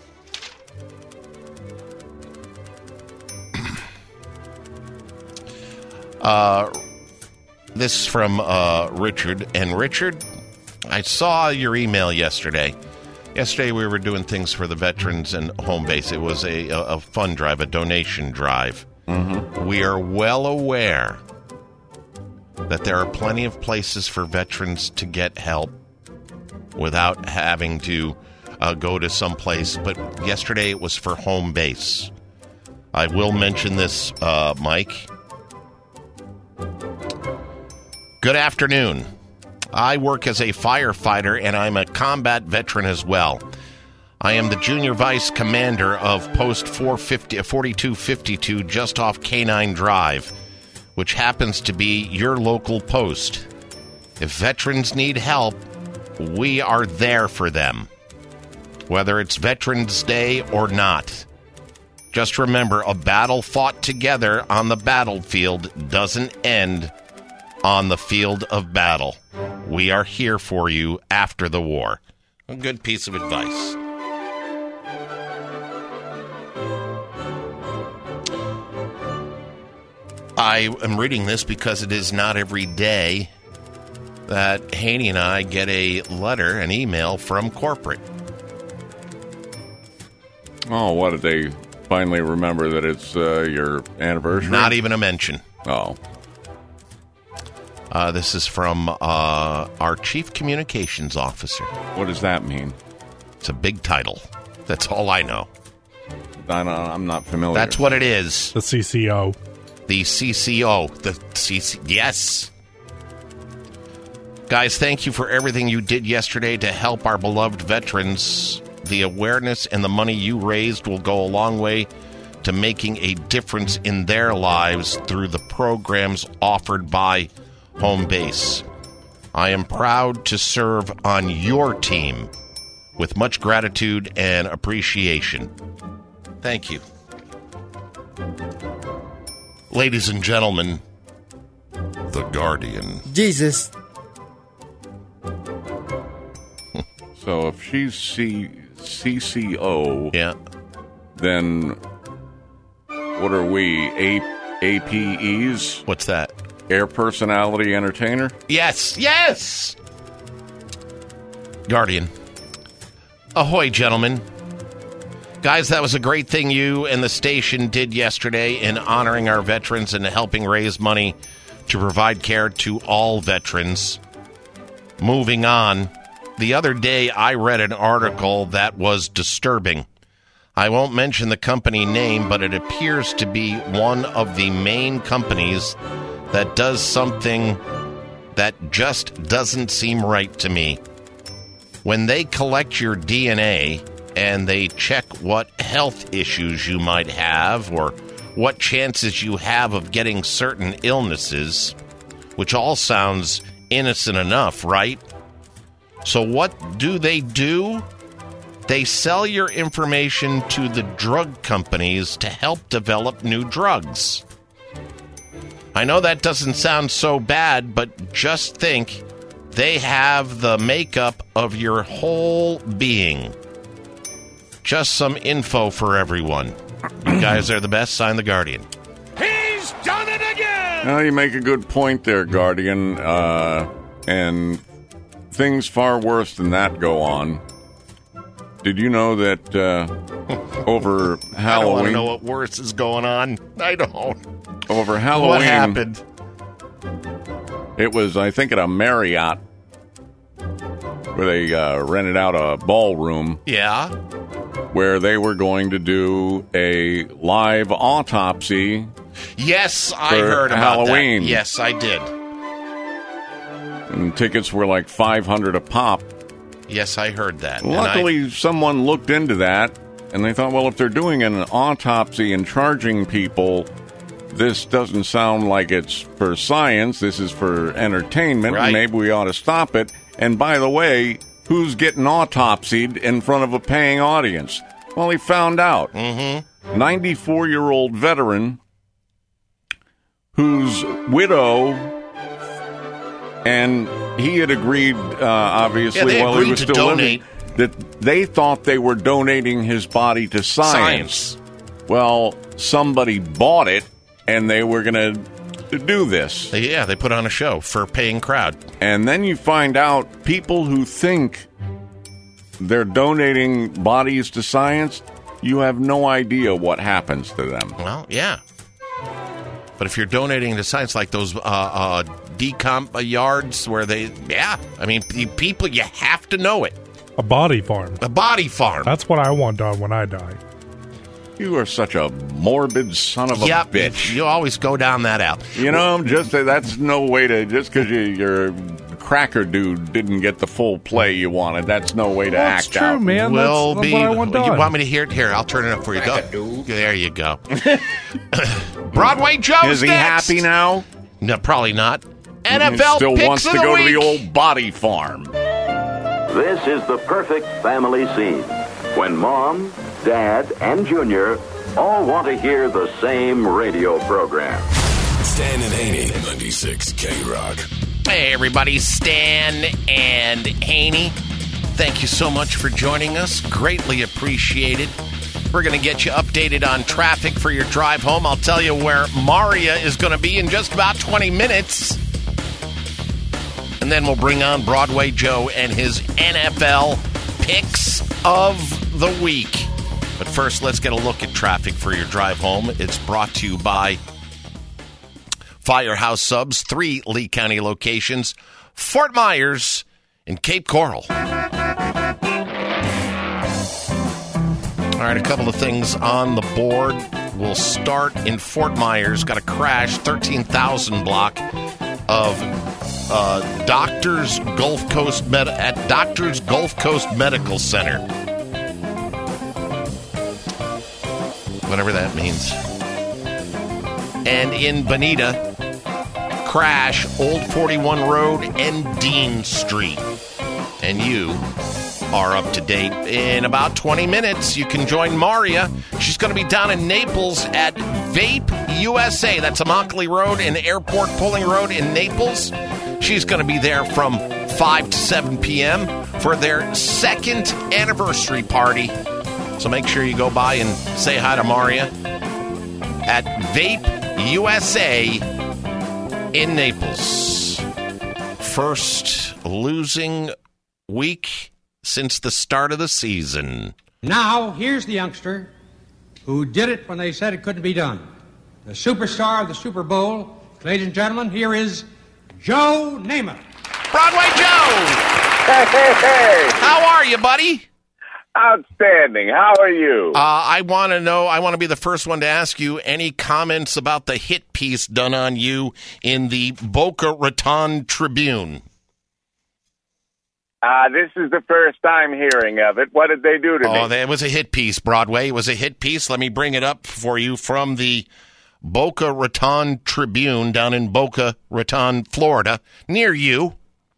uh, this is from uh, Richard. And Richard, I saw your email yesterday. Yesterday we were doing things for the veterans and home base. It was a, a, a fund drive, a donation drive. Mm-hmm. We are well aware that there are plenty of places for veterans to get help without having to uh, go to some place. But yesterday it was for home base. I will mention this, uh, Mike. Good afternoon. I work as a firefighter, and I'm a combat veteran as well. I am the junior vice commander of Post four fifty, forty-two fifty-two just off Canine Drive, which happens to be your local post. If veterans need help, we are there for them, whether it's Veterans Day or not. Just remember, a battle fought together on the battlefield doesn't end on the field of battle. We are here for you after the war. A good piece of advice. I am reading this because it is not every day that Haney and I get a letter, an email from corporate. Oh, what did they finally remember that it's uh, your anniversary? Not even a mention. Oh. Uh, this is from uh, our chief communications officer. What does that mean? It's a big title. That's all I know. I don't, I'm not familiar. That's what it is. The C C O. The C C O. The C C. Yes. Guys, thank you for everything you did yesterday to help our beloved veterans. The awareness and the money you raised will go a long way to making a difference in their lives through the programs offered by Home Base. I am proud to serve on your team with much gratitude and appreciation. Thank you. Ladies and gentlemen, The Guardian. Jesus. So if she's C- CCO, yeah, then what are we, A- APEs? What's that? Air Personality Entertainer? Yes, yes! Guardian. Ahoy, gentlemen. Guys, that was a great thing you and the station did yesterday in honoring our veterans and helping raise money to provide care to all veterans. Moving on, the other day I read an article that was disturbing. I won't mention the company name, but it appears to be one of the main companies that does something that just doesn't seem right to me. When they collect your D N A and they check what health issues you might have or what chances you have of getting certain illnesses, which all sounds innocent enough, right? So what do they do? They sell your information to the drug companies to help develop new drugs. I know that doesn't sound so bad, but just think, they have the makeup of your whole being. Just some info for everyone. You guys are the best. Sign the Guardian. He's done it again! Well, you make a good point there, Guardian. Uh, and things far worse than that go on. Did you know that uh, over Halloween... I don't want to know what worse is going on. I don't. Over Halloween... What happened? It was, I think, at a Marriott where they uh, rented out a ballroom. Yeah. Where they were going to do a live autopsy. Yes, I heard about Halloween. that. Yes, I did. And tickets were like five hundred a pop. Yes, I heard that. Luckily, I... someone looked into that, and they thought, well, if they're doing an autopsy and charging people, this doesn't sound like it's for science. This is for entertainment, right. And maybe we ought to stop it. And by the way, who's getting autopsied in front of a paying audience? Well, he found out. Mm-hmm. ninety-four-year-old veteran whose widow, and he had agreed, uh, obviously, yeah, they while agreed he was to still donate. living, that they thought they were donating his body to science. Science. Well, somebody bought it, and they were going to do this. Yeah, they put on a show for a paying crowd. And then you find out people who think they're donating bodies to science, you have no idea what happens to them. Well, yeah. But if you're donating to science, like those uh, uh, decomp yards where they, yeah, I mean, people, you have to know it. A body farm. A body farm. That's what I want done when I die. You are such a morbid son of a yep, bitch. You always go down that alley. You know, just that's no way to, just because you, your cracker dude didn't get the full play you wanted, that's no way to That's act true, out. man. Will That's be. what I want done. You want me to hear it? Here, I'll turn it up for you. Go. There you go. Broadway Joe's Is he next. happy now? No, probably not. N F L He still picks wants of to the go week. to the old body farm. This is the perfect family scene when Mom, Dad, and Junior all want to hear the same radio program. Stan and Haney, ninety-six K-Rock. Hey, everybody. Stan and Haney. Thank you so much for joining us. Greatly appreciated. We're going to get you updated on traffic for your drive home. I'll tell you where Maria is going to be in just about twenty minutes. And then we'll bring on Broadway Joe and his N F L picks of the week. But first, let's get a look at traffic for your drive home. It's brought to you by Firehouse Subs, three Lee County locations, Fort Myers, and Cape Coral. All right, a couple of things on the board. We'll start in Fort Myers. Got a crash, thirteen thousand block of uh, Doctors Gulf Coast Med- at Doctors Gulf Coast Medical Center. Whatever that means. And in Bonita, crash, Old forty-one Road and Dean Street. And you are up to date. In about twenty minutes, you can join Maria. She's going to be down in Naples at Vape U S A. That's Immokalee Road and Airport Pulling Road in Naples. She's going to be there from five to seven p.m. for their second anniversary party. So make sure you go by and say hi to Maria at Vape U S A in Naples. First losing week since the start of the season. Now, here's the youngster who did it when they said it couldn't be done. The superstar of the Super Bowl. Ladies and gentlemen, here is Joe Namath. Broadway Joe! Hey, hey, hey. How are you, buddy? Outstanding. How are you? Uh, I want to know, I want to be the first one to ask you any comments about the hit piece done on you in the Boca Raton Tribune. Uh, this is the first time hearing of it. What did they do to Oh, me? it was a hit piece, Broadway. It was a hit piece. Let me bring it up for you from the Boca Raton Tribune down in Boca Raton, Florida, near you.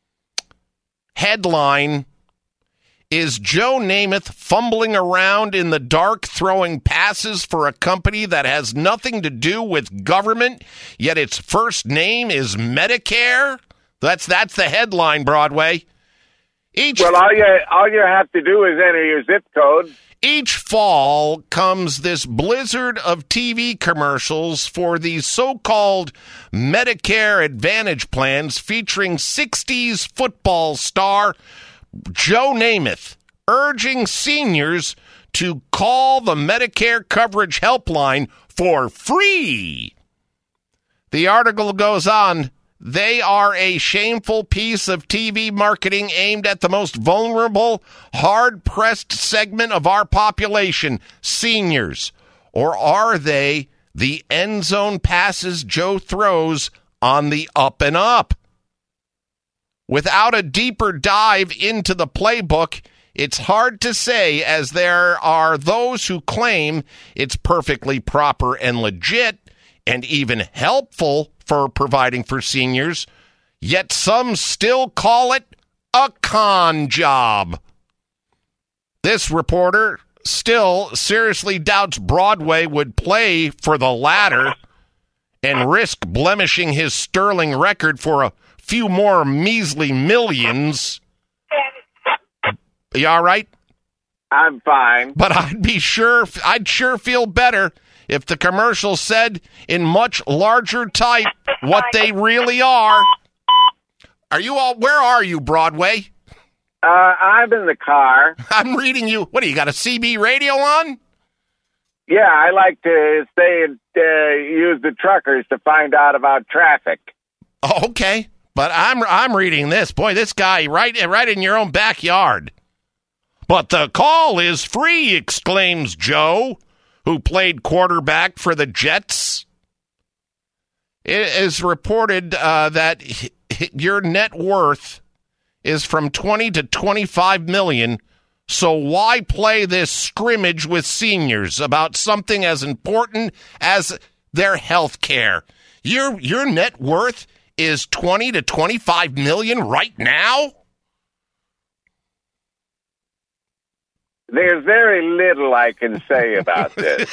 Headline: Is Joe Namath fumbling around in the dark throwing passes for a company that has nothing to do with government, yet its first name is Medicare? That's that's the headline, Broadway. Each well, all you all you have to do is enter your zip code. Each fall comes this blizzard of T V commercials for these so-called Medicare Advantage plans featuring sixties football star Joe Namath urging seniors to call the Medicare coverage helpline for free. The article goes on. They are a shameful piece of T V marketing aimed at the most vulnerable, hard-pressed segment of our population, seniors. Or are they the end zone passes Joe throws on the up and up? Without a deeper dive into the playbook, it's hard to say, as there are those who claim it's perfectly proper and legit and even helpful for providing for seniors, yet some still call it a con job. This reporter still seriously doubts Broadway would play for the latter and risk blemishing his sterling record for a few more measly millions. You all right? I'm fine. But I'd be sure, I'd sure feel better if the commercial said in much larger type what they really are. Are you all, where are you, Broadway? Uh, I'm in the car. I'm reading you. What do you got, a C B radio on? Yeah, I like to stay and uh, use the truckers to find out about traffic. Oh, okay. But I'm I'm reading this. Boy, this guy right right in your own backyard. But the call is free, exclaims Joe, who played quarterback for the Jets. It is reported uh, that h- h- your net worth is from twenty to twenty-five million. So why play this scrimmage with seniors about something as important as their health care? Your your net worth is twenty to twenty-five million right now? There's very little I can say about this.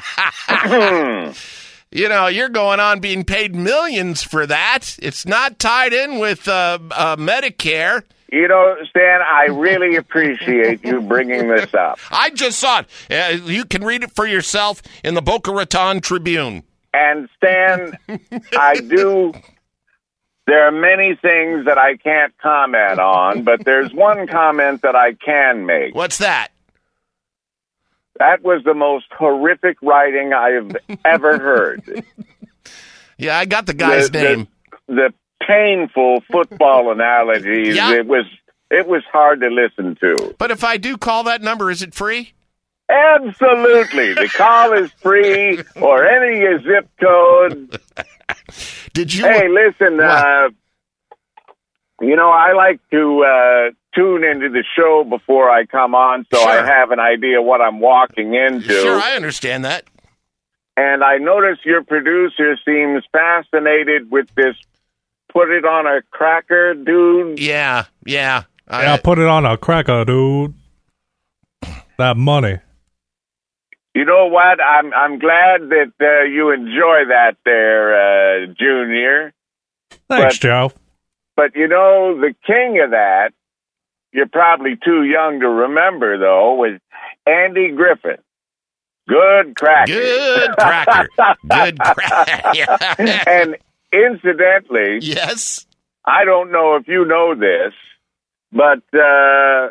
You know, you're going on being paid millions for that. It's not tied in with uh, uh, Medicare. You know, Stan, I really appreciate you bringing this up. I just saw it. Uh, you can read it for yourself in the Boca Raton Tribune. And Stan, I do... There are many things that I can't comment on, but there's one comment that I can make. What's that? That was the most horrific writing I have ever heard. Yeah, I got the guy's the, name. The, the painful football analogies, Yeah. it was it was hard to listen to. But if I do call that number, is it free? Absolutely. The call is free, or enter your zip code. Did you? Hey, listen, uh, you know, I like to uh, tune into the show before I come on, so Sure. I have an idea what I'm walking into. Sure, I understand that. And I notice your producer seems fascinated with this put it on a cracker dude. Yeah, yeah. I, Yeah, put it on a cracker, dude. That money. You know what? I'm I'm glad that uh, you enjoy that there, uh, Junior. Thanks, But- Joe. But you know, the king of that, you're probably too young to remember, though, was Andy Griffin. Good cracker. Good cracker. Good cracker. And incidentally, yes, I don't know if you know this, but uh,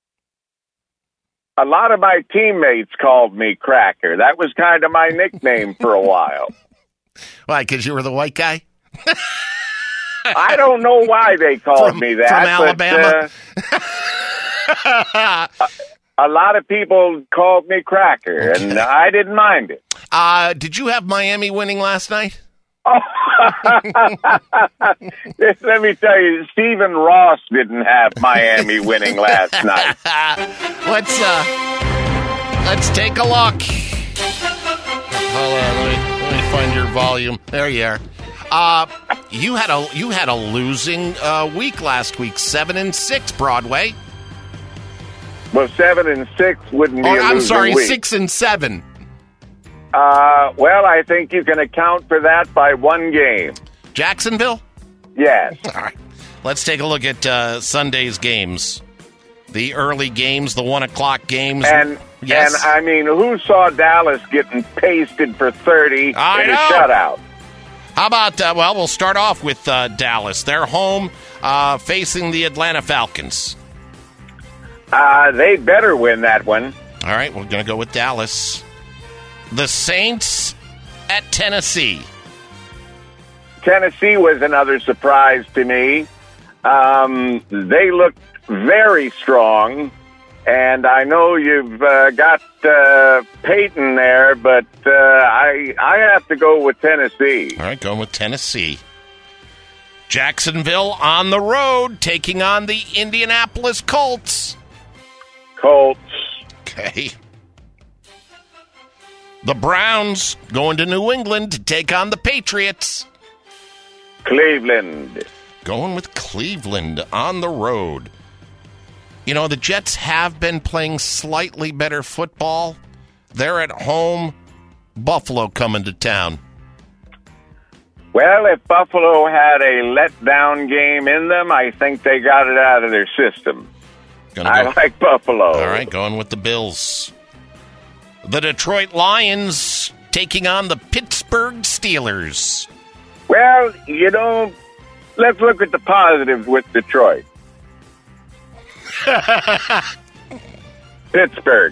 a lot of my teammates called me Cracker. That was kind of my nickname for a while. Why, because you were the white guy? I don't know why they called From- me that. from but, Alabama? uh, a, a lot of people called me Cracker, Okay. and I didn't mind it. Uh, did you have Miami winning last night? Let me tell you, Stephen Ross didn't have Miami winning last night. let's uh, let's take a look. Hold on, let me, let me find your volume. There you are. Uh, you had a you had a losing uh, week last week, seven and six Broadway. Well, seven and six wouldn't be Or, a I'm losing sorry, week. six and seven. Uh, well, I think you can account for that by one game. Jacksonville? Yes. All right. Let's take a look at uh, Sunday's games. The early games, the one o'clock games. And yes. and I mean, who saw Dallas getting pasted for thirty I in know. a shutout? How about, uh, well, we'll start off with uh, Dallas. They're home uh, facing the Atlanta Falcons. Uh, they better win that one. All right, we're going to go with Dallas. The Saints at Tennessee. Tennessee was another surprise to me. Um, they looked very strong, and I know you've uh, got uh, Peyton there, but uh, I I have to go with Tennessee. All right, going with Tennessee. Jacksonville on the road, taking on the Indianapolis Colts. Colts. Okay. The Browns going to New England to take on the Patriots. Cleveland. Going with Cleveland on the road. You know, the Jets have been playing slightly better football. They're at home. Buffalo coming to town. Well, if Buffalo had a letdown game in them, I think they got it out of their system. Gonna I go- like Buffalo. All right, going with the Bills. The Detroit Lions taking on the Pittsburgh Steelers. Well, you know, let's look at the positives with Detroit. Pittsburgh.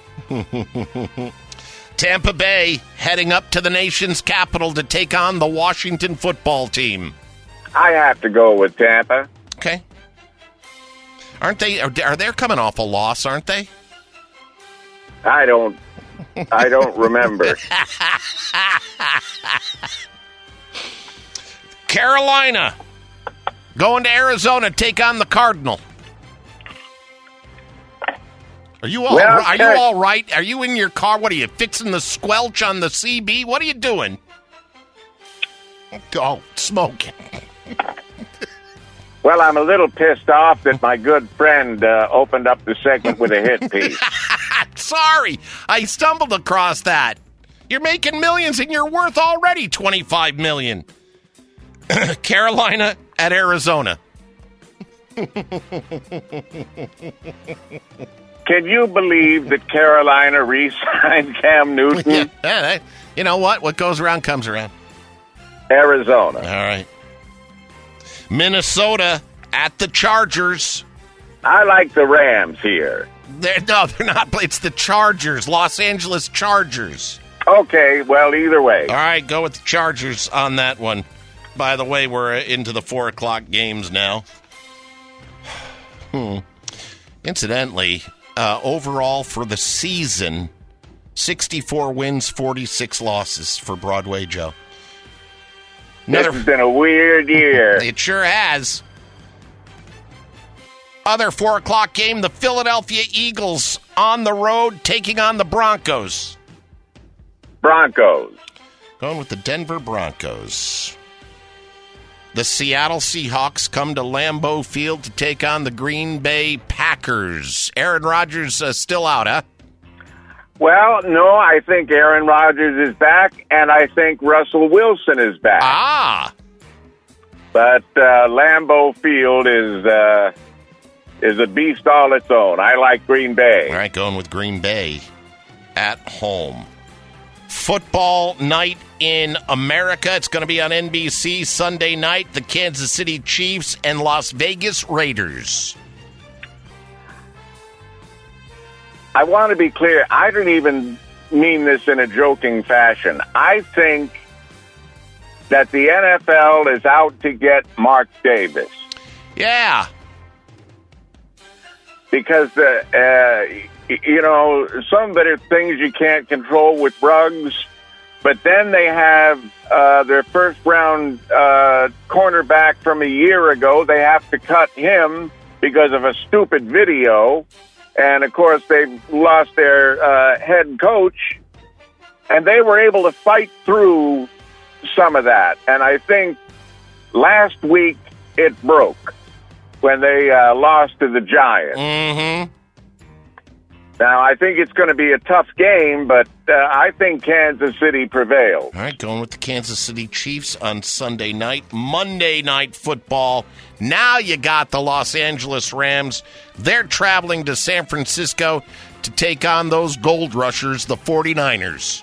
Tampa Bay heading up to the nation's capital to take on the Washington football team. I have to go with Tampa. Okay. Aren't they, are, are they coming off a loss, aren't they? I don't, I don't remember. Carolina going to Arizona, take on the Cardinal. Are you all Well, are you Car- all right? Are you in your car? What are you fixing the squelch on the C B? What are you doing? Oh, smoking. Well, I'm a little pissed off that my good friend uh, opened up the segment with a hit piece. Sorry, I stumbled across that. You're making millions and you're worth already twenty-five million. Carolina at Arizona. Can you believe that Carolina re-signed Cam Newton? Yeah, that- you know what? What goes around comes around. Arizona. All right. Minnesota at the Chargers. I like the Rams here. They're, no, they're not. It's the Chargers, Los Angeles Chargers. Okay, well, either way. All right, go with the Chargers on that one. By the way, we're into the four o'clock games now. Hmm. Incidentally, uh, overall for the season, sixty-four wins, forty-six losses for Broadway Joe. This has been a weird year. It sure has. Other four o'clock game, the Philadelphia Eagles on the road taking on the Broncos. Broncos. Going with the Denver Broncos. The Seattle Seahawks come to Lambeau Field to take on the Green Bay Packers. Aaron Rodgers uh, still out, huh? Well, no, I think Aaron Rodgers is back, and I think Russell Wilson is back. Ah! But uh, Lambeau Field is uh, is a beast all its own. I like Green Bay. All right, going with Green Bay at home. Football night in America. It's going to be on N B C Sunday night. The Kansas City Chiefs and Las Vegas Raiders. I want to be clear. I don't even mean this in a joking fashion. I think that the N F L is out to get Mark Davis. Yeah. Because, the, uh, you know, some of it are things you can't control with Ruggs, but then they have uh, their first-round uh, cornerback from a year ago. They have to cut him because of a stupid video. And, of course, they've lost their uh, head coach, and they were able to fight through some of that. And I think last week it broke when they uh, lost to the Giants. Mm-hmm. Now, I think it's going to be a tough game, but uh, I think Kansas City prevails. All right, going with the Kansas City Chiefs on Sunday night. Monday Night Football. Now you got the Los Angeles Rams. They're traveling to San Francisco to take on those gold rushers, the forty-niners.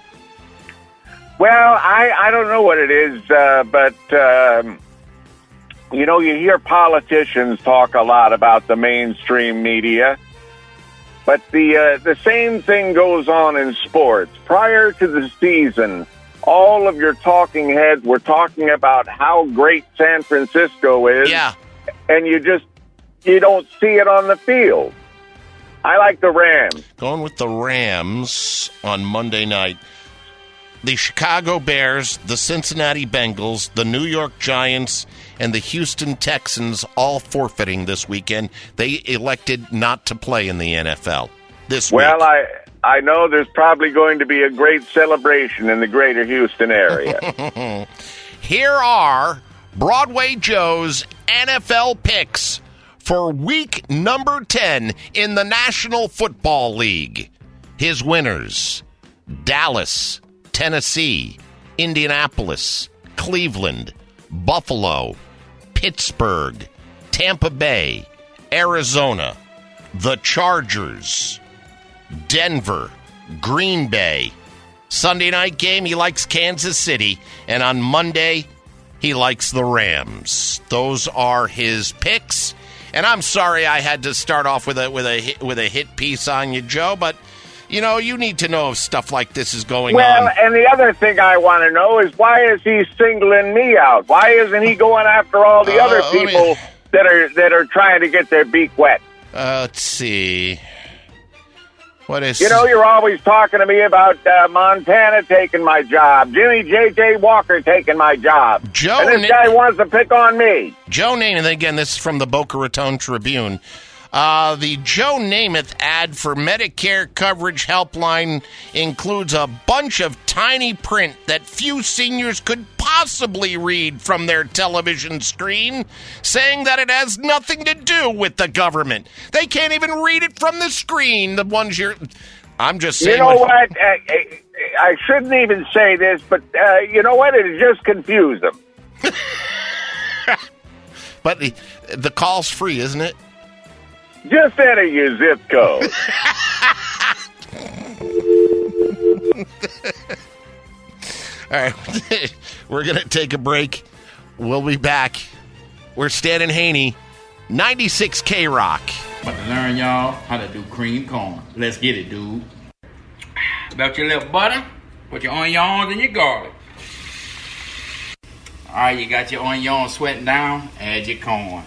Well, I, I don't know what it is, uh, but, um, you know, you hear politicians talk a lot about the mainstream media. But the uh, the same thing goes on in sports. Prior to the season, all of your talking heads were talking about how great San Francisco is. Yeah. And you just, you don't see it on the field. I like the Rams. Going with the Rams on Monday night. The Chicago Bears, the Cincinnati Bengals, the New York Giants, and the Houston Texans all forfeiting this weekend. They elected not to play in the N F L this week. Well, I I know there's probably going to be a great celebration in the greater Houston area. Here are Broadway Joe's N F L picks for week number ten in the National Football League. His winners: Dallas, Tennessee, Indianapolis, Cleveland, Buffalo, Pittsburgh, Tampa Bay, Arizona, the Chargers, Denver, Green Bay. Sunday night game, he likes Kansas City. And on Monday, he likes the Rams. Those are his picks. And I'm sorry I had to start off with a with a hit, with a hit piece on you, Joe, but you know, you need to know if stuff like this is going well, on. Well, and the other thing I want to know is why is he singling me out? Why isn't he going after all the uh, other people me... that are that are trying to get their beak wet? Uh, let's see. What is? You know, you're always talking to me about uh, Montana taking my job, Jimmy J J Walker taking my job, Joe. And this Na- guy wants to pick on me. Joe Namath, and again, this is from the Boca Raton Tribune. Uh, the Joe Namath ad for Medicare coverage helpline includes a bunch of tiny print that few seniors could possibly read from their television screen, saying that it has nothing to do with the government. They can't even read it from the screen, the ones you're... I'm just saying... You know what? what? Uh, I shouldn't even say this, but uh, you know what? It just confused them. But the, the call's free, isn't it? Just enter your zip code. All right, we're going to take a break. We'll be back. We're Stan and Haney, ninety-six K Rock. About to learn y'all how to do cream corn. Let's get it, dude. About your little butter, put your onions and your garlic. All right, you got your onions sweating down, add your corn.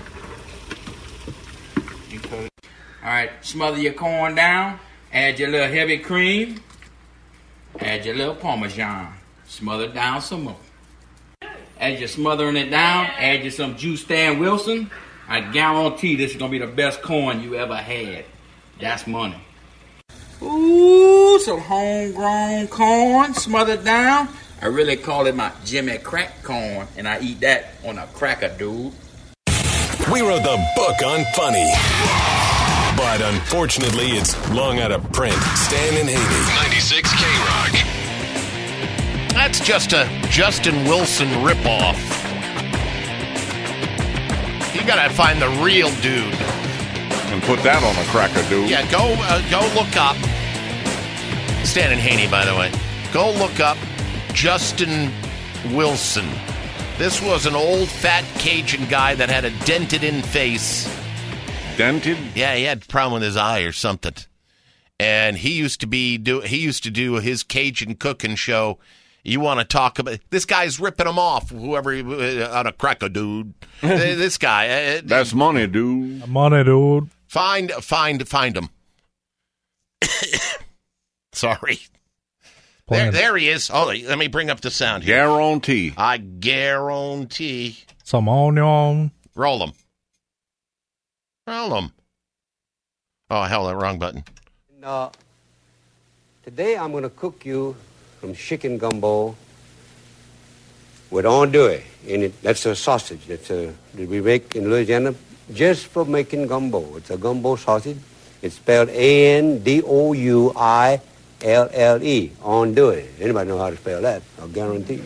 All right, smother your corn down, add your little heavy cream, add your little Parmesan, smother it down some more. As you're smothering it down, add you some juice Stan Wilson. I guarantee this is going to be the best corn you ever had. That's money. Ooh, some homegrown corn, smothered down. I really call it my Jimmy Crack corn, and I eat that on a cracker, dude. We wrote the book on funny. But unfortunately, it's long out of print. Stan and Haney. ninety-six K Rock. That's just a Justin Wilson ripoff. You gotta find the real dude. And put that on a cracker, dude. Yeah, go uh, go look up. Stan and Haney, by the way. Go look up Justin Wilson. This was an old fat Cajun guy that had a dented-in face. Dented? Yeah, he had a problem with his eye or something. And he used to be do he used to do his Cajun cooking show, You want to talk about this guy's ripping him off? Whoever uh, on a cracker, dude. This guy. Uh, That's money, dude. Money, dude. Find, find, find him. Sorry. There, there he is. Oh, let me bring up the sound here. Guarantee. I guarantee. Some onion. Roll him. Roll him. Oh, hell, that wrong button. Uh, today I'm going to cook you some chicken gumbo with andouille in it. That's a sausage that's a, that we make in Louisiana just for making gumbo. It's a gumbo sausage. It's spelled A N D O U I L L E, andouille. Anybody know how to spell that? I'll guarantee.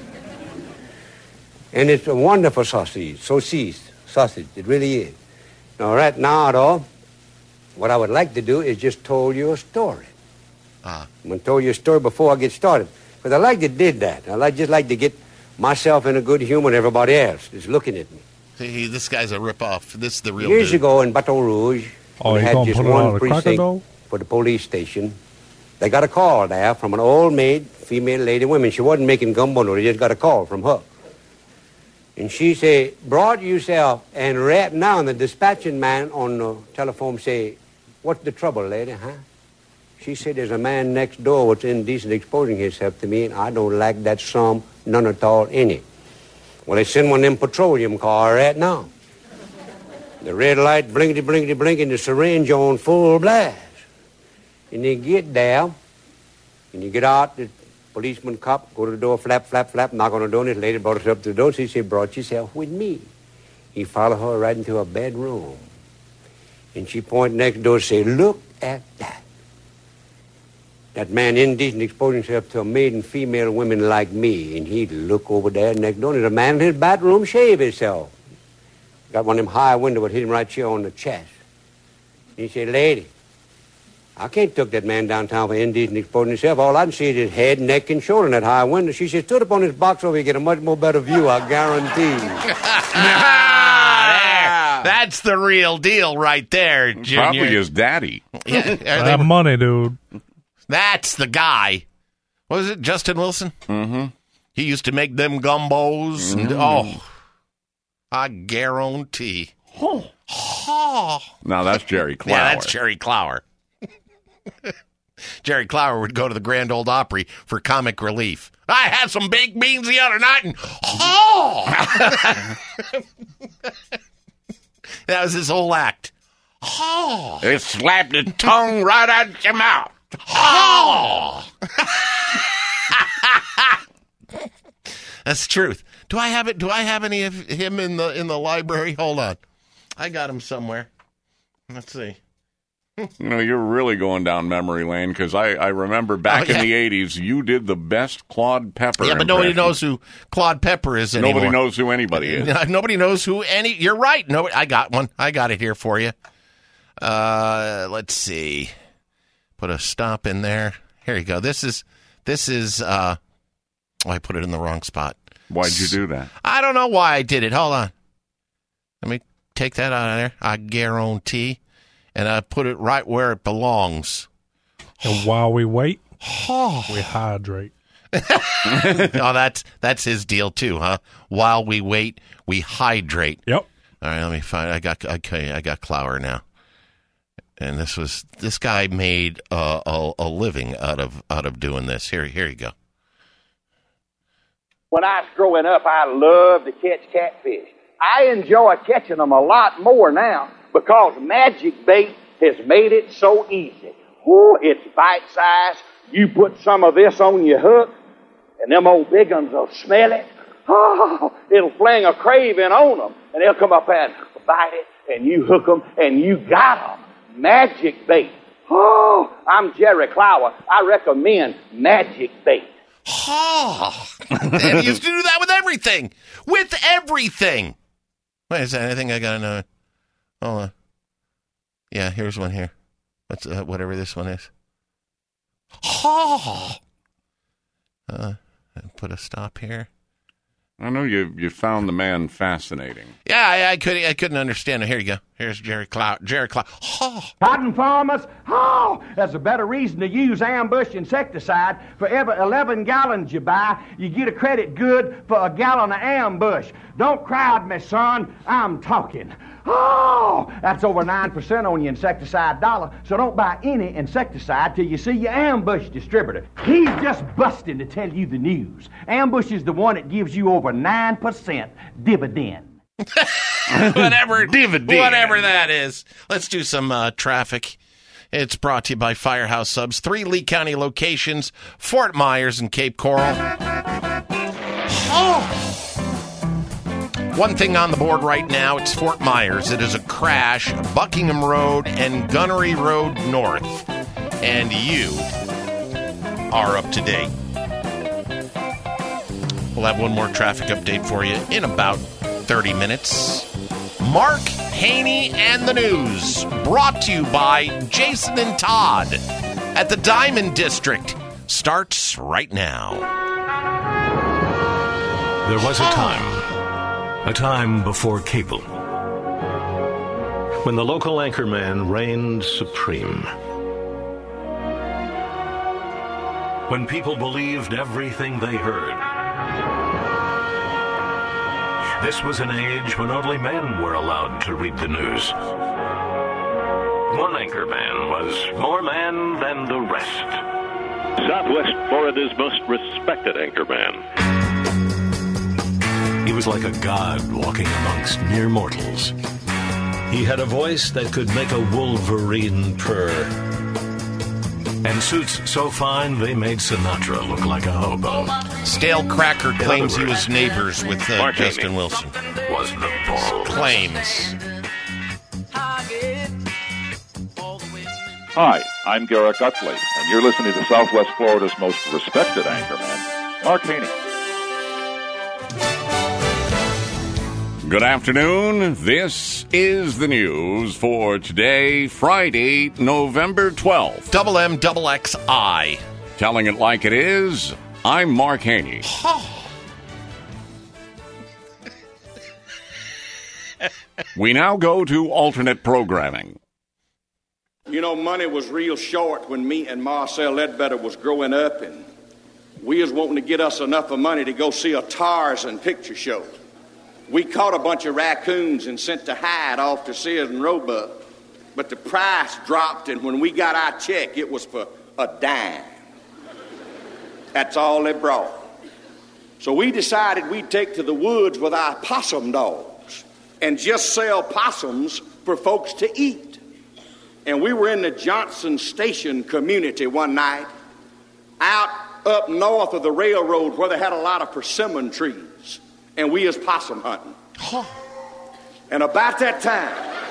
And it's a wonderful sausage, saucisse, sausage. It really is. Now, right now, though, what I would like to do is just tell you a story. Ah. I'm going to tell you a story before I get started. Because I like to did that. I like just like to get myself in a good humor and everybody else is looking at me. See, this guy's a ripoff. This is the real Years dude. ago in Baton Rouge, Oh, we you had gonna just put it on one a cracker, precinct though? for the police station. They got a call there from an old maid, female lady, woman. She wasn't making gumbo, no, they just got a call from her. And she said, brought yourself, and right now the dispatching man on the telephone say, what's the trouble, lady, huh? She said, there's a man next door what's indecent exposing himself to me, and I don't like that some, none at all, any. Well, they send one of them petroleum cars right now. The red light blinkety, blinkety, blinking, the syringe on full blast. And you get there, and you get out, the policeman, cop, go to the door, flap, flap, flap, knock on the door, and this lady brought us up to the door. She said, brought yourself with me. He followed her right into her bedroom. And she pointed next door and said, look at that. That man indecent exposing himself to a maiden female women like me. And he'd look over there next door, and there's a man in his bathroom shave himself. Got one of them high windows that hit him right here on the chest. And he said, lady, I can't took that man downtown for indecent exposing himself. All I can see is his head, neck, and shoulder in that high window. She said, stood up on this box over here, get a much more better view, I guarantee. Ah, there. That's the real deal right there, Junior. Probably his daddy. Yeah, That money, dude. That's the guy. What was it, Justin Wilson? Mm-hmm. He used to make them gumbos. And, Mm. oh, I guarantee. Oh. Oh. Now that's Jerry Clower. Yeah, that's Jerry Clower. Jerry Clower would go to the Grand Ole Opry for comic relief. I had some baked beans the other night, and oh, that was his whole act. Oh, it slapped his tongue right out your mouth. Oh, that's the truth. Do I have it? Do I have any of him in the in the library? Hold on, I got him somewhere. Let's see. You know, you're really going down memory lane because I, I remember back Oh, yeah. in the eighties, you did the best Claude Pepper. Yeah, but nobody impression. knows who Claude Pepper is anymore. Nobody knows who anybody is. No, nobody knows who any. You're right. Nobody. I got one. I got it here for you. Uh, let's see. Put a stop in there. Here you go. This is this is. Uh, oh, I put it in the wrong spot. Why'd you do that? I don't know why I did it. Hold on. Let me take that out of there. I guarantee. And I put it right where it belongs. And while we wait, Oh. we hydrate. Oh, that's that's his deal too, huh? While we wait, we hydrate. Yep. All right, let me find. I got okay. I got Clower now. And this was this guy made uh, a a living out of out of doing this. Here, here you go. When I was growing up, I loved to catch catfish. I enjoy catching them a lot more now because Magic Bait has made it so easy. Woo, it's bite-sized. You put some of this on your hook, and them old big ones will smell it. Oh, it'll fling a craving on them, and they'll come up and bite it, and you hook them, and you got them. Magic Bait. Oh, I'm Jerry Clower. I recommend Magic Bait. Oh, they used to do that with everything. With everything. Wait, is there anything I got to know? Hold on. Yeah, here's one here. What's uh, whatever this one is. Oh. Uh, put a stop here. I know you you found the man fascinating. Yeah, I, I couldn't I couldn't understand it. Here you go. Here's Jerry Cloud. Jerry Cloud. Oh. Cotton farmers, oh, there's a better reason to use ambush insecticide. For every eleven gallons you buy, you get a credit good for a gallon of ambush. Don't crowd me, son. I'm talking. Oh, that's over nine percent on your insecticide dollar, so don't buy any insecticide till you see your ambush distributor. He's just busting to tell you the news. Ambush is the one that gives you over nine percent dividend. whatever, Dividend. whatever that is. Let's do some uh, traffic. It's brought to you by Firehouse Subs. Three Lee County locations, Fort Myers and Cape Coral. Oh. One thing on the board right now, it's Fort Myers. It is a crash, Buckingham Road and Gunnery Road North. And you are up to date. We'll have one more traffic update for you in about thirty minutes. Mark Haney and the News, brought to you by Jason and Todd at the Diamond District, starts right now. There was a time, a time before cable, when the local anchorman reigned supreme. When people believed everything they heard. This was an age when only men were allowed to read the news. One anchorman was more man than the rest. Southwest Florida's most respected anchorman. He was like a god walking amongst mere mortals. He had a voice that could make a wolverine purr. And suits so fine they made Sinatra look like a hobo. Stale Cracker claims he was neighbors with uh, Mark Justin Haney. Wilson. Was the ball. Claims. Hi, I'm Garrett Gutley, and you're listening to Southwest Florida's most respected anchorman, Mark Haney. Good afternoon. This is the news for today, Friday, November twelfth. Double M, double X, I. Telling it like it is, I'm Mark Haney. We now go to alternate programming. You know, money was real short when me and Marcel Ledbetter was growing up, and we was wanting to get us enough of money to go see a Tarzan picture show. We caught a bunch of raccoons and sent to hide off to Sears and Roebuck, but the price dropped, and when we got our check, it was for a dime. That's all they brought. So we decided we'd take to the woods with our possum dogs and just sell possums for folks to eat. And we were in the Johnson Station community one night, out up north of the railroad where they had a lot of persimmon trees. And we was possum hunting. And about that time,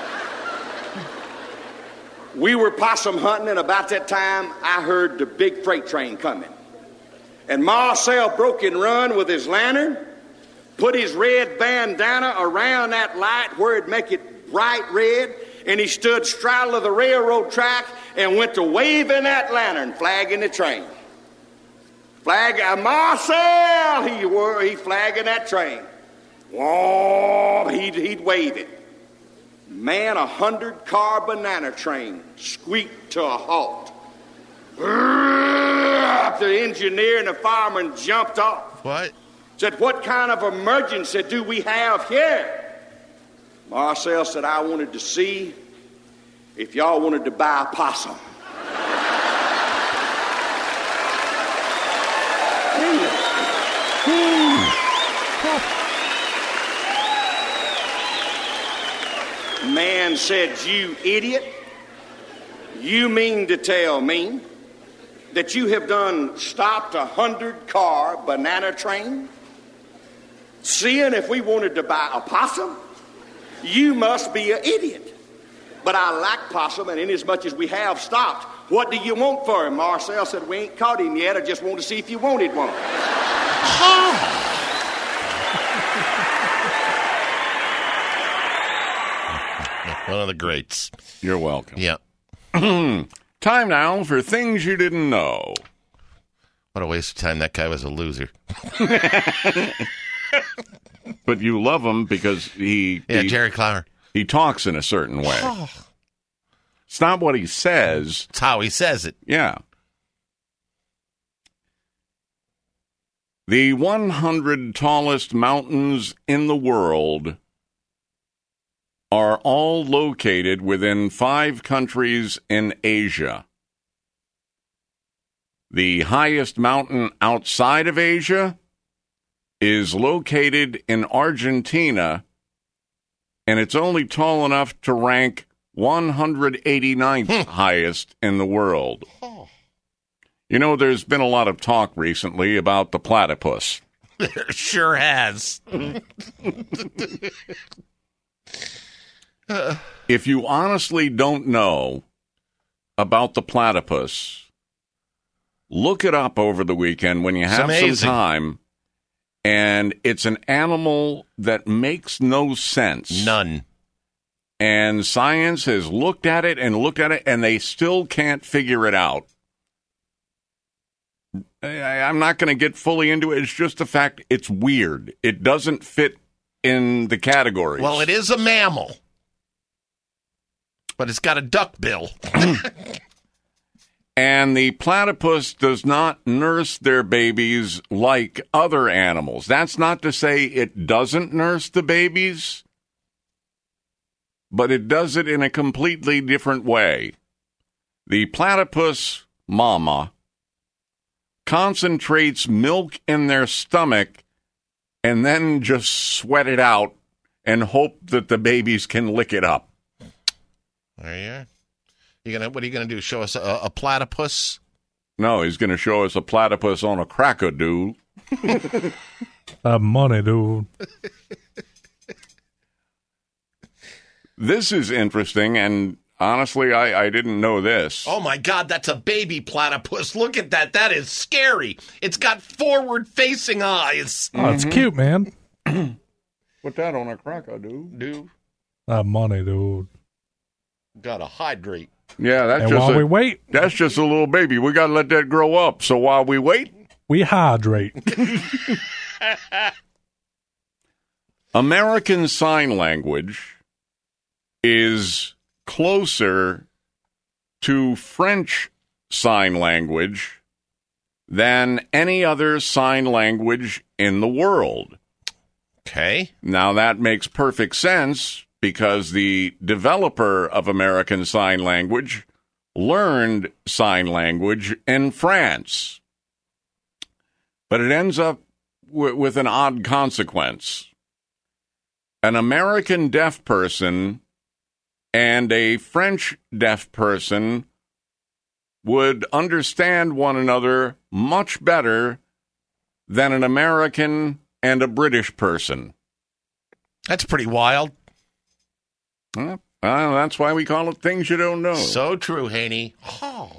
we were possum hunting, and about that time, I heard the big freight train coming. And Marcel broke and run with his lantern, put his red bandana around that light where it'd make it bright red, and he stood straddle of the railroad track and went to waving that lantern, flagging the train. Flag, uh, Marcel, he were, he flagging that train. Whoa, he'd, he'd wave it. Man, a hundred car banana train squeaked to a halt. The engineer and the fireman jumped off. What? Said, what kind of emergency do we have here? Marcel said, I wanted to see if y'all wanted to buy a possum. Man said, you idiot, you mean to tell me that you have done stopped a hundred car banana train? Seeing if we wanted to buy a possum? You must be an idiot. But I like possum, and inasmuch as we have stopped, what do you want for him? Marcel said, we ain't caught him yet. I just want to see if you wanted one. One of the greats. You're welcome. Yeah. Time now for things you didn't know. What a waste of time. That guy was a loser. But you love him because he... Yeah, he, Jerry Clower. He talks in a certain way. It's not what he says. It's how he says it. Yeah. The one hundred tallest mountains in the world are all located within five countries in Asia. The highest mountain outside of Asia is located in Argentina, and it's only tall enough to rank one hundred eighty-ninth highest in the world. You know, there's been a lot of talk recently about the platypus. There sure has. If you honestly don't know about the platypus, look it up over the weekend when you have some time. And it's an animal that makes no sense. None. And science has looked at it and looked at it, and they still can't figure it out. I, I'm not going to get fully into it. It's just the fact it's weird. It doesn't fit in the categories. Well, it is a mammal. But it's got a duck bill. And the platypus does not nurse their babies like other animals. That's not to say it doesn't nurse the babies, but it does it in a completely different way. The platypus mama concentrates milk in their stomach and then just sweat it out and hope that the babies can lick it up. There you are. You gonna, what are you going to do, show us a, a platypus? No, he's going to show us a platypus on a cracker, dude. That money, dude. This is interesting, and honestly, I, I didn't know this. Oh, my God, that's a baby platypus. Look at that. That is scary. It's got forward-facing eyes. Oh, it's cute, man. Put that on a cracker, dude. Dude. That money, dude. Gotta hydrate. Yeah, that's and just while a, we wait, that's just a little baby. We got to let that grow up. So while we wait, we hydrate. American Sign Language is closer to French Sign Language than any other sign language in the world. Okay. Now, that makes perfect sense because the developer of American Sign Language learned sign language in France. But it ends up w- with an odd consequence. An American deaf person and a French deaf person would understand one another much better than an American and a British person. That's pretty wild. Well, uh, that's why we call it things you don't know. So true, Haney. Oh.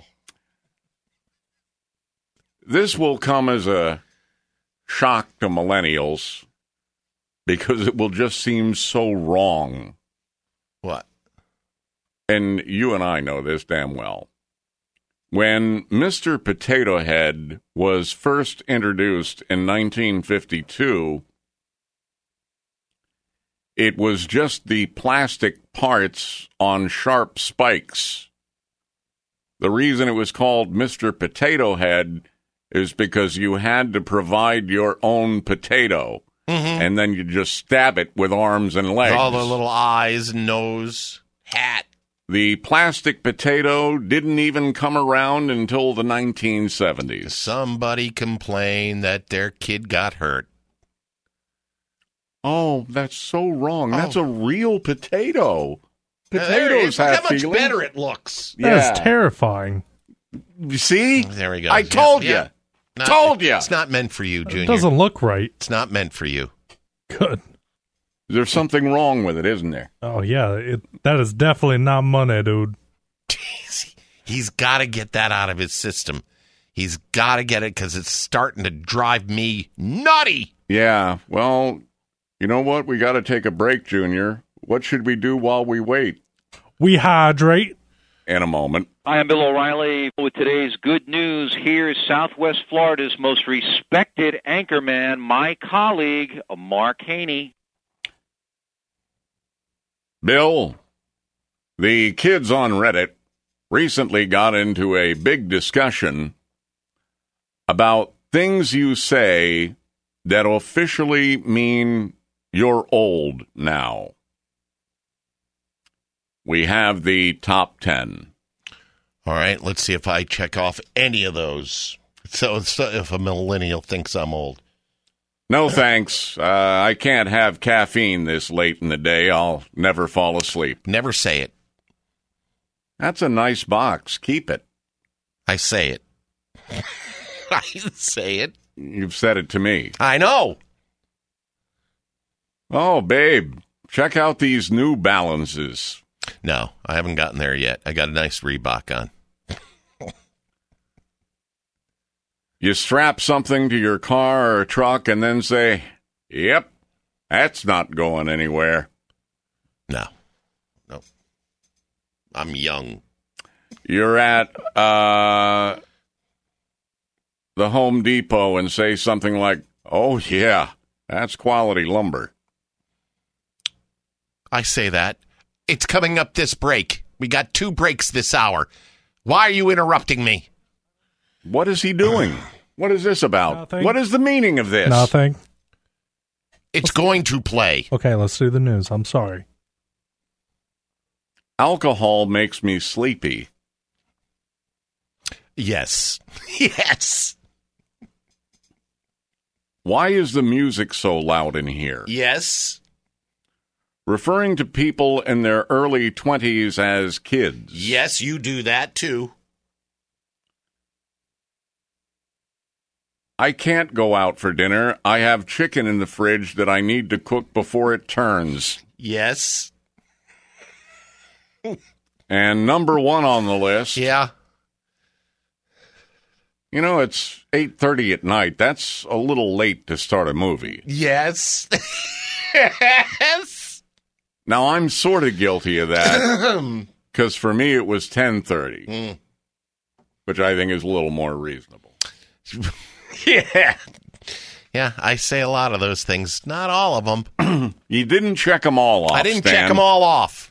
This will come as a shock to millennials because it will just seem so wrong. What? And you and I know this damn well. When Mister Potato Head was first introduced in nineteen fifty-two, it was just the plastic parts on sharp spikes. The reason it was called Mister Potato Head is because you had to provide your own potato, mm-hmm. and then you just stab it with arms and legs. All the little eyes, nose, hat. The plastic potato didn't even come around until the nineteen seventies. Somebody complained that their kid got hurt. Oh, that's so wrong. Oh. That's a real potato. Look Potatoes have how much feelings. better it looks. That's yeah. terrifying. You see? There we go. I told yeah. you. Yeah. Not, told you. It's not meant for you, Junior. It doesn't look right. It's not meant for you. Good. There's something wrong with it, isn't there? Oh, yeah. It, that is definitely not money, dude. Jeez. He's got to get that out of his system. He's got to get it because it's starting to drive me nutty. Yeah. Well, you know what? We got to take a break, Junior. What should we do while we wait? We hydrate. In a moment. Hi, I'm Bill O'Reilly with today's good news. Here's Southwest Florida's most respected anchorman, my colleague, Mark Haney. Bill, the kids on Reddit recently got into a big discussion about things you say that officially mean you're old now. We have the top ten. All right, let's see if I check off any of those. So, so if a millennial thinks I'm old. No thanks. Uh, I can't have caffeine this late in the day. I'll never fall asleep. Never say it. That's a nice box. Keep it. I say it. I say it. You've said it to me. I know. Oh, babe, check out these New Balances. No, I haven't gotten there yet. I got a nice Reebok on. You strap something to your car or truck and then say, yep, that's not going anywhere. No. No. I'm young. You're at uh, the Home Depot and say something like, oh, yeah, that's quality lumber. I say that. It's coming up this break. We got two breaks this hour. Why are you interrupting me? What is he doing? What is this about? Nothing. What is the meaning of this? Nothing. It's going to play. Okay, let's do the news. I'm sorry. Alcohol makes me sleepy. Yes. Yes. Why is the music so loud in here? Yes. Referring to people in their early twenties as kids. Yes, you do that too. I can't go out for dinner. I have chicken in the fridge that I need to cook before it turns. Yes. And number one on the list. Yeah. You know, it's eight thirty at night. That's a little late to start a movie. Yes. Yes. Now, I'm sort of guilty of that, because for me it was ten thirty, mm. which I think is a little more reasonable. Yeah. Yeah, I say a lot of those things. Not all of them. You didn't check them all off, I didn't Stan. check them all off.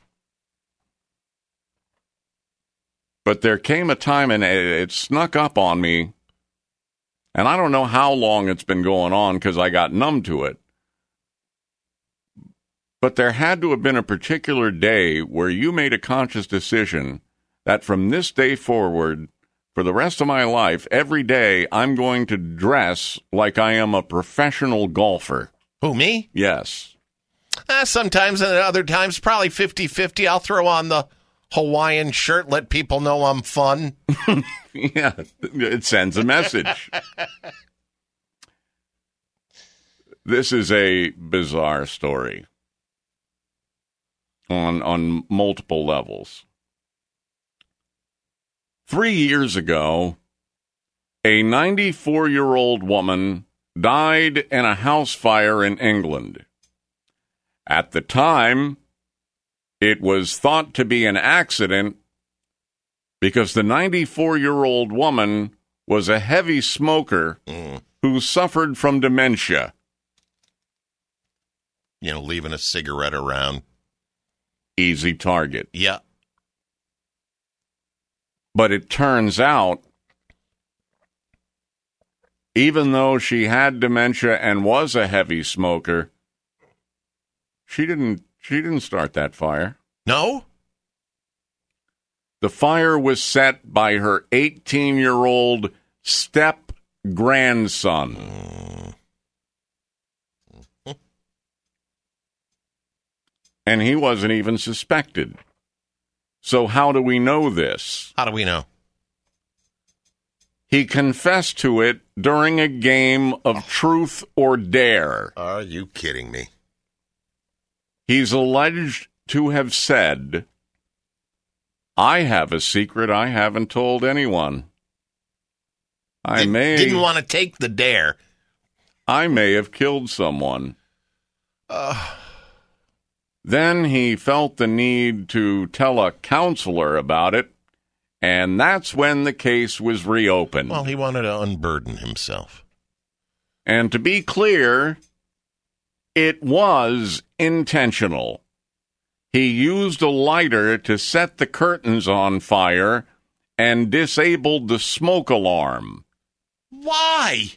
But there came a time, and it, it snuck up on me, and I don't know how long it's been going on because I got numb to it. But there had to have been a particular day where you made a conscious decision that from this day forward, for the rest of my life, every day I'm going to dress like I am a professional golfer. Who, me? Yes. Uh, sometimes, and other times, probably fifty-fifty. I'll throw on the Hawaiian shirt, let people know I'm fun. Yeah, it sends a message. This is a bizarre story on on multiple levels. Three years ago, a ninety-four-year-old woman died in a house fire in England. At the time, it was thought to be an accident because the ninety-four-year-old woman was a heavy smoker mm. who suffered from dementia. You know, leaving a cigarette around. Easy target. Yeah. But it turns out, even though she had dementia and was a heavy smoker, she didn't she didn't start that fire. No? The fire was set by her eighteen-year-old step-grandson. Mm. And he wasn't even suspected. So how do we know this? How do we know? He confessed to it during a game of truth or dare. Are you kidding me? He's alleged to have said, I have a secret I haven't told anyone. I Did, may didn't want to take the dare. I may have killed someone. Uh. Then he felt the need to tell a counselor about it, and that's when the case was reopened. Well, he wanted to unburden himself. And to be clear, it was intentional. he used a lighter to set the curtains on fire and disabled the smoke alarm. Why?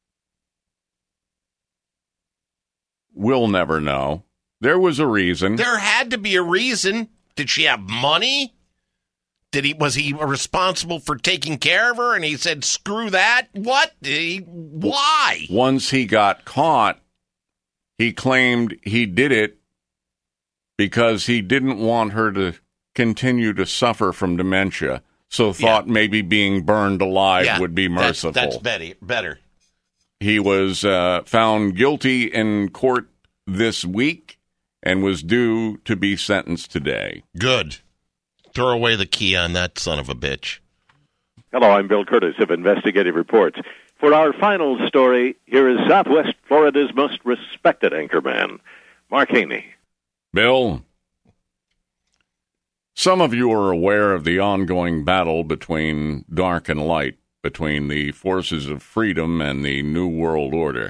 We'll never know. There was a reason. There had to be a reason. Did she have money? Did he was he responsible for taking care of her? And he said, "Screw that." What? Did he, why? Once he got caught, he claimed he did it because he didn't want her to continue to suffer from dementia. So thought yeah. maybe being burned alive yeah, would be merciful. That's, that's better. better. He was uh, found guilty in court this week and was due to be sentenced today. Good. Throw away the key on that son of a bitch. Hello, I'm Bill Curtis of Investigative Reports. For our final story, here is Southwest Florida's most respected anchorman, Mark Haney. Bill, some of you are aware of the ongoing battle between dark and light, between the forces of freedom and the New World Order.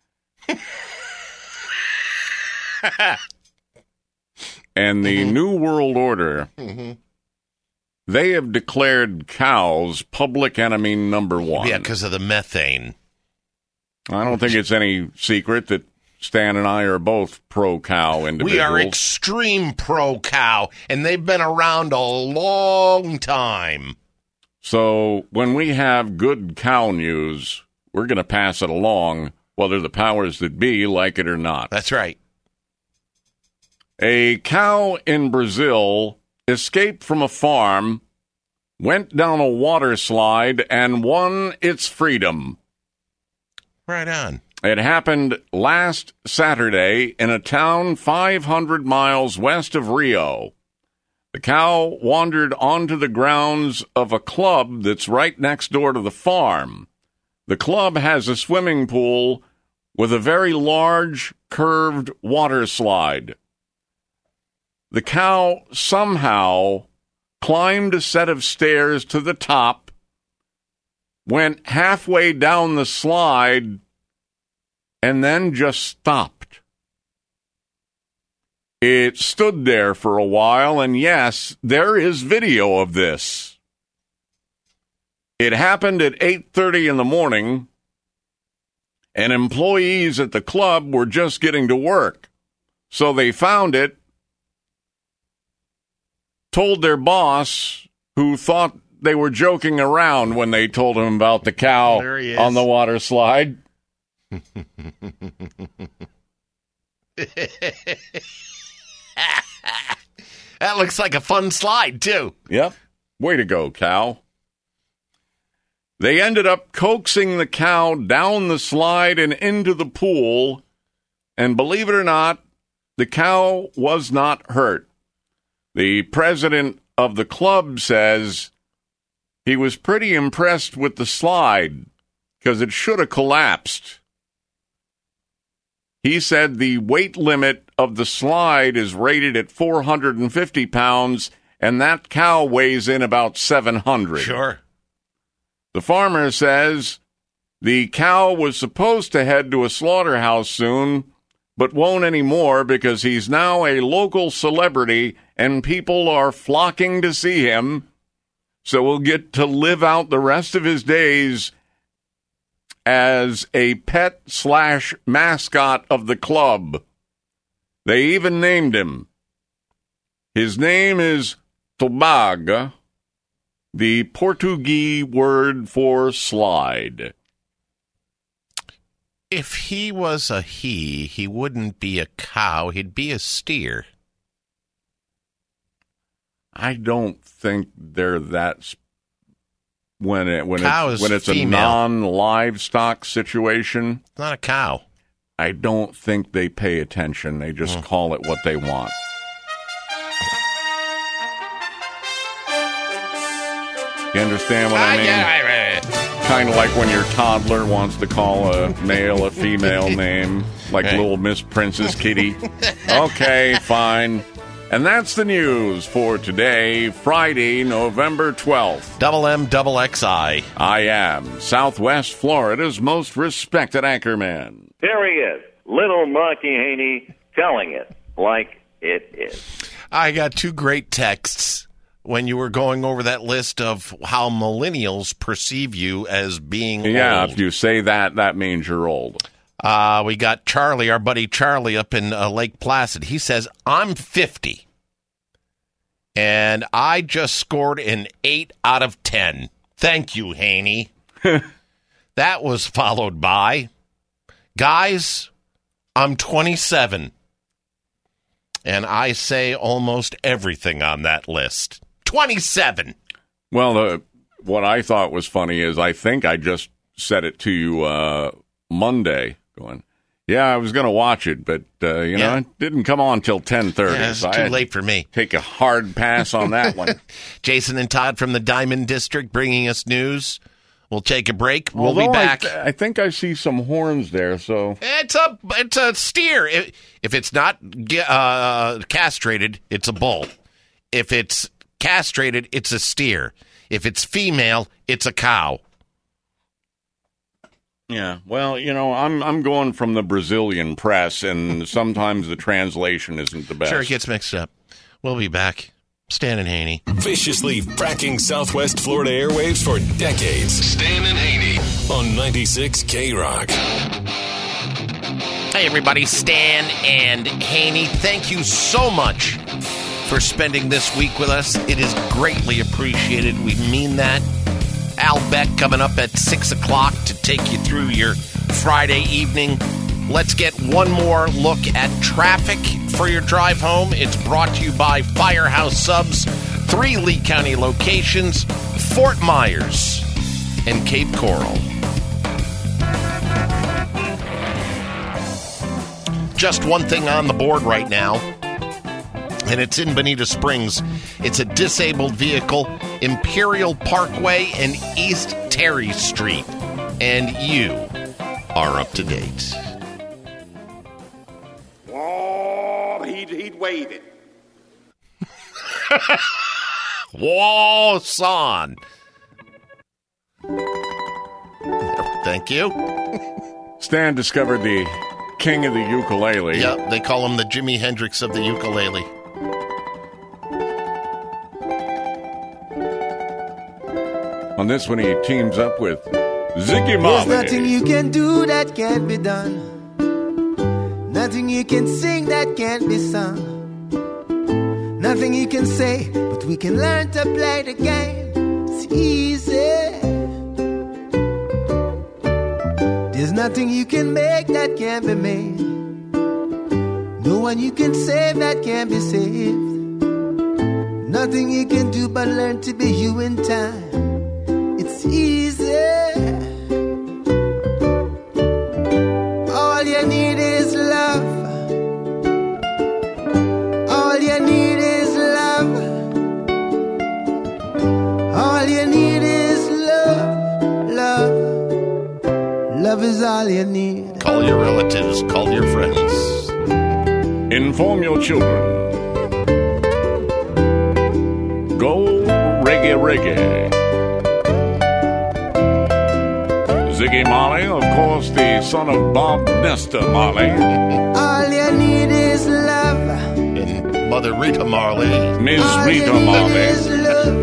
And the mm-hmm. New World Order, mm-hmm. they have declared cows public enemy number one. Yeah, because of the methane. I don't think it's any secret that Stan and I are both pro-cow individuals. We are extreme pro-cow, and they've been around a long time. So when we have good cow news, we're going to pass it along, whether the powers that be like it or not. That's right. A cow in Brazil escaped from a farm, went down a water slide, and won its freedom. Right on. It happened last Saturday in a town five hundred miles west of Rio. The cow wandered onto the grounds of a club that's right next door to the farm. The club has a swimming pool with a very large, curved water slide. The cow somehow climbed a set of stairs to the top, went halfway down the slide, and then just stopped. It stood there for a while, and yes, there is video of this. It happened at eight thirty in the morning, and employees at the club were just getting to work. So they found it, told their boss, who thought they were joking around when they told him about the cow on the water slide. That looks like a fun slide, too. Yep. Way to go, cow. They ended up coaxing the cow down the slide and into the pool, and believe it or not, the cow was not hurt. The president of the club says he was pretty impressed with the slide because it should have collapsed. He said the weight limit of the slide is rated at four hundred fifty pounds, and that cow weighs in about seven hundred. Sure. The farmer says the cow was supposed to head to a slaughterhouse soon, but won't anymore because he's now a local celebrity and people are flocking to see him, so he'll get to live out the rest of his days as a pet slash mascot of the club. They even named him. His name is Tobaga, the Portuguese word for slide. If he was a he, he wouldn't be a cow, he'd be a steer. I don't think they're that sp- when it when cow it's when it's female. a non-livestock situation. It's not a cow. I don't think they pay attention. They just mm. call it what they want. You understand what I mean? Uh, yeah, I read it. Kind of like when your toddler wants to call a male a female name, like Right. little Miss Princess Kitty. Okay, fine. And that's the news for today, Friday, November twelfth. Double M, double X I. I am Southwest Florida's most respected anchorman. Here he is, little Marky Haney, telling it like it is. I got two great texts when you were going over that list of how millennials perceive you as being Yeah, old. if you say that, that means you're old. Uh, we got Charlie, our buddy Charlie up in uh, Lake Placid. He says, I'm fifty, and I just scored an eight out of ten. Thank you, Haney. That was followed by, guys, I'm twenty-seven, and I say almost everything on that list. twenty-seven. Well, uh, what I thought was funny is I think I just said it to you uh, Monday, going, yeah, I was going to watch it, but, uh, you know, Yeah. it didn't come on until ten thirty. Yeah, it's so I too had late for me. Take a hard pass on that one. Jason and Todd from the Diamond District bringing us news. We'll take a break. We'll Although be I back. th- I think I see some horns there, so... It's a it's a steer. If, if it's not uh, castrated, it's a bull. If it's castrated, it's a steer. If it's female, it's a cow. Yeah, well, you know, I'm I'm going from the Brazilian press, and sometimes the translation isn't the best. Sure, it gets mixed up. We'll be back. Stan and Haney. Viciously fracking Southwest Florida airwaves for decades. Stan and Haney on ninety-six K Rock. Hey, everybody. Stan and Haney, thank you so much for spending this week with us. It is greatly appreciated. We mean that. Al Beck coming up at six o'clock to take you through your Friday evening. Let's get one more look at traffic for your drive home. It's brought to you by Firehouse Subs, three Lee County locations, Fort Myers and Cape Coral. Just one thing on the board right now, and it's in Bonita Springs. It's a disabled vehicle, Imperial Parkway and East Terry Street. And you are up to date. Oh, he'd, he'd wave it. Whoa, son. Thank you. Stan discovered the king of the ukulele. Yeah, they call him the Jimi Hendrix of the ukulele. On this one, he teams up with Ziggy Marley. There's nothing you can do that can't be done. Nothing you can sing that can't be sung. Nothing you can say, but we can learn to play the game. It's easy. There's nothing you can make that can't be made. No one you can save that can't be saved. Nothing you can do but learn to be you in time. It's easy. All you need is love. All you need is love. All you need is love. Love. Love is all you need. Call your relatives, call your friends. Inform your children. Go reggae reggae. Ziggy Marley, of course, the son of Bob Nestor Marley. All you need is love. And Mother Rita Marley. Miss All Rita you need Marley. is love.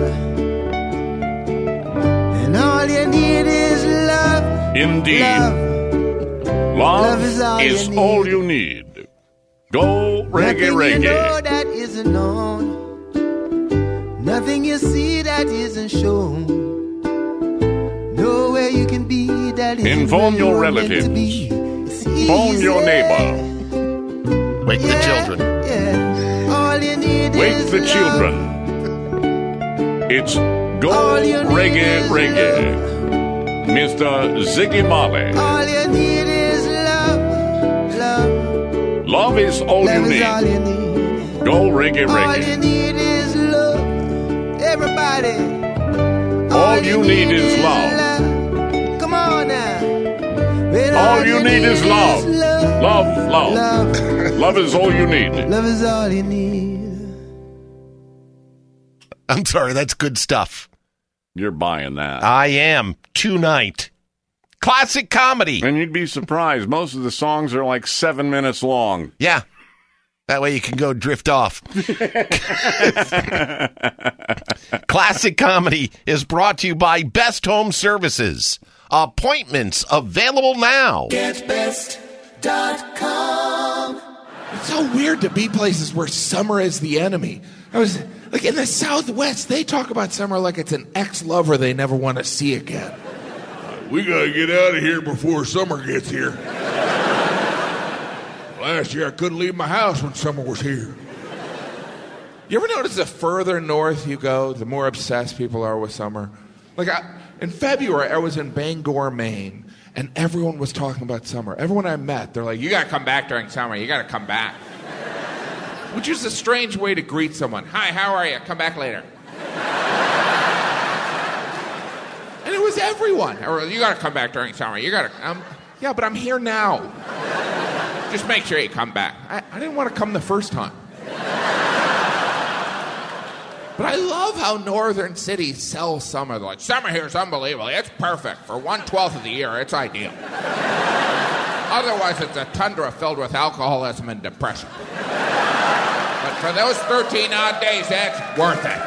And all you need is love. Indeed. Love. Love, Love is all you is need. all you need. Go reggae Nothing reggae. you know that isn't known. Nothing you see that isn't shown. Nowhere you can be that isn't Inform where your you're meant relatives. to be. It's Phone your easy. neighbor. Wake the children. Yeah. All you need Wake is the love. children. It's Go All you need Reggae is Reggae. Mister Ziggy Marley. All you need is love. Love. Love is all Love you is need. all you need. Go Reggae All Reggae. you need is love. Everybody. All you need is love. Come on now. When All you need is love. Love, love. Love. Love is all you need. Love is all you need. I'm sorry, that's good stuff. You're buying that. I am. Tonight. Classic comedy. And you'd be surprised. Most of the songs are like seven minutes long. Yeah. That way you can go drift off. Classic Comedy is brought to you by Best Home Services. Appointments available now. Get best dot com. It's so weird to be places where summer is the enemy. I was like in the Southwest, they talk about summer like it's an ex-lover they never want to see again. We gotta get out of here before summer gets here. Last year I couldn't leave my house when summer was here. You ever notice the further north you go, the more obsessed people are with summer? Like I, in February, I was in Bangor, Maine, and everyone was talking about summer. Everyone I met, they're like, you gotta come back during summer, you gotta come back. Which is a strange way to greet someone. Hi, how are you? Come back later. And it was everyone. Or, you gotta come back during summer, you gotta, um, yeah, but I'm here now. Just make sure you come back. I, I didn't want to come the first time. But I love how northern cities sell summer. They're like, summer here is unbelievable. It's perfect. For one-twelfth of the year, it's ideal. Otherwise, it's a tundra filled with alcoholism and depression. But for those thirteen-odd days, it's worth it.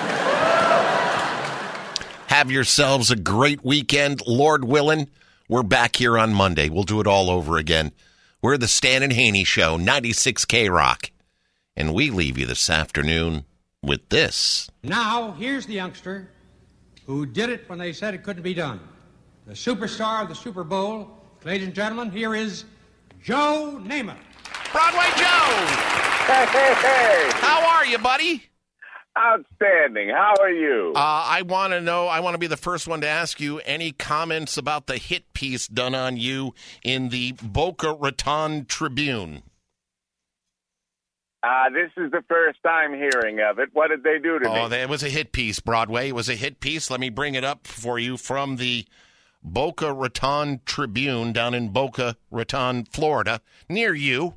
Have yourselves a great weekend, Lord willing. We're back here on Monday. We'll do it all over again. We're the Stan and Haney Show, ninety-six K Rock. And we leave you this afternoon with this. Now, here's the youngster who did it when they said it couldn't be done. The superstar of the Super Bowl. Ladies and gentlemen, here is Joe Namath. Broadway Joe! Hey, hey, hey! How are you, buddy? Outstanding. How are you? Uh, I want to know, I want to be the first one to ask you any comments about the hit piece done on you in the Boca Raton Tribune. Uh, this is the first time hearing of it. What did they do to oh, me? Oh, it was a hit piece, Broadway. It was a hit piece. Let me bring it up for you from the Boca Raton Tribune down in Boca Raton, Florida, near you.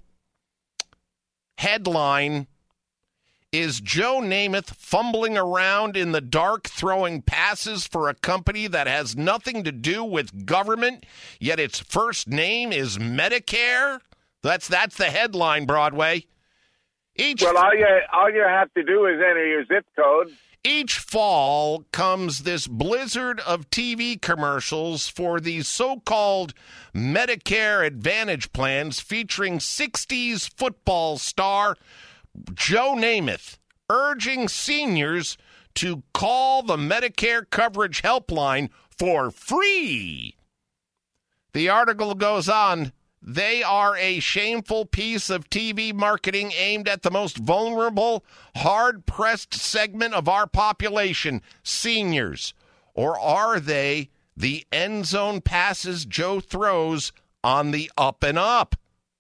Headline: Is Joe Namath fumbling around in the dark throwing passes for a company that has nothing to do with government, yet its first name is Medicare? That's that's the headline, Broadway. Each well, all you, all you have to do is enter your zip code. Each fall comes this blizzard of T V commercials for these so-called Medicare Advantage plans featuring sixties football star Joe Namath, urging seniors to call the Medicare coverage helpline for free. The article goes on, they are a shameful piece of T V marketing aimed at the most vulnerable, hard-pressed segment of our population, seniors. Or are they the end zone passes Joe throws on the up and up?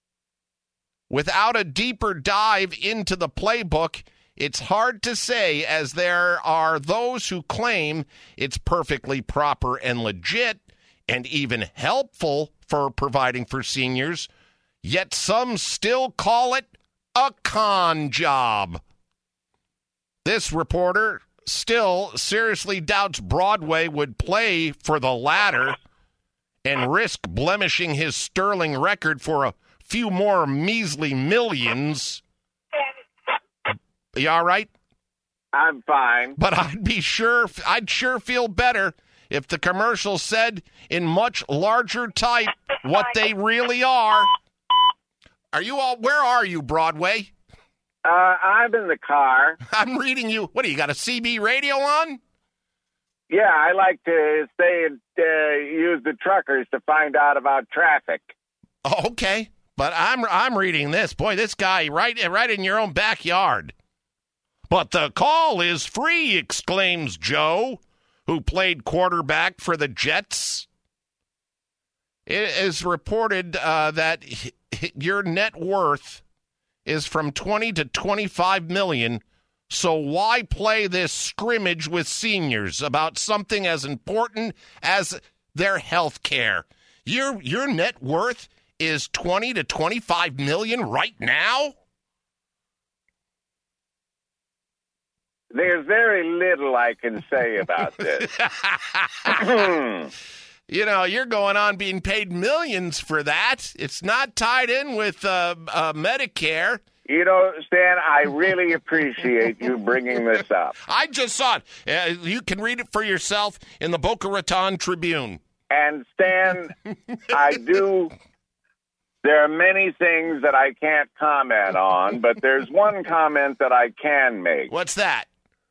Without a deeper dive into the playbook, it's hard to say, as there are those who claim it's perfectly proper and legit and even helpful for providing for seniors, yet some still call it a con job. This reporter still seriously doubts Broadway would play for the latter and risk blemishing his sterling record for a few more measly millions. You all right? I'm fine. But I'd be sure, I'd sure feel better if the commercial said in much larger type what they really are. Are you all, where are you, Broadway? Uh, I'm in the car. I'm reading you. What, do you got a C B radio on? Yeah, I like to stay and uh, use the truckers to find out about traffic. Oh, okay. But I'm I'm reading this. Boy, this guy right right in your own backyard. But the call is free, exclaims Joe, who played quarterback for the Jets. It is reported uh, that your net worth is from twenty to twenty-five million. So why play this scrimmage with seniors about something as important as their health care? Your your net worth is twenty to twenty-five million right now? There's very little I can say about this. You know, you're going on being paid millions for that. It's not tied in with uh, uh, Medicare. You know, Stan, I really appreciate you bringing this up. I just saw it. Uh, you can read it for yourself in the Boca Raton Tribune. And Stan, I do. There are many things that I can't comment on, but there's one comment that I can make. What's that?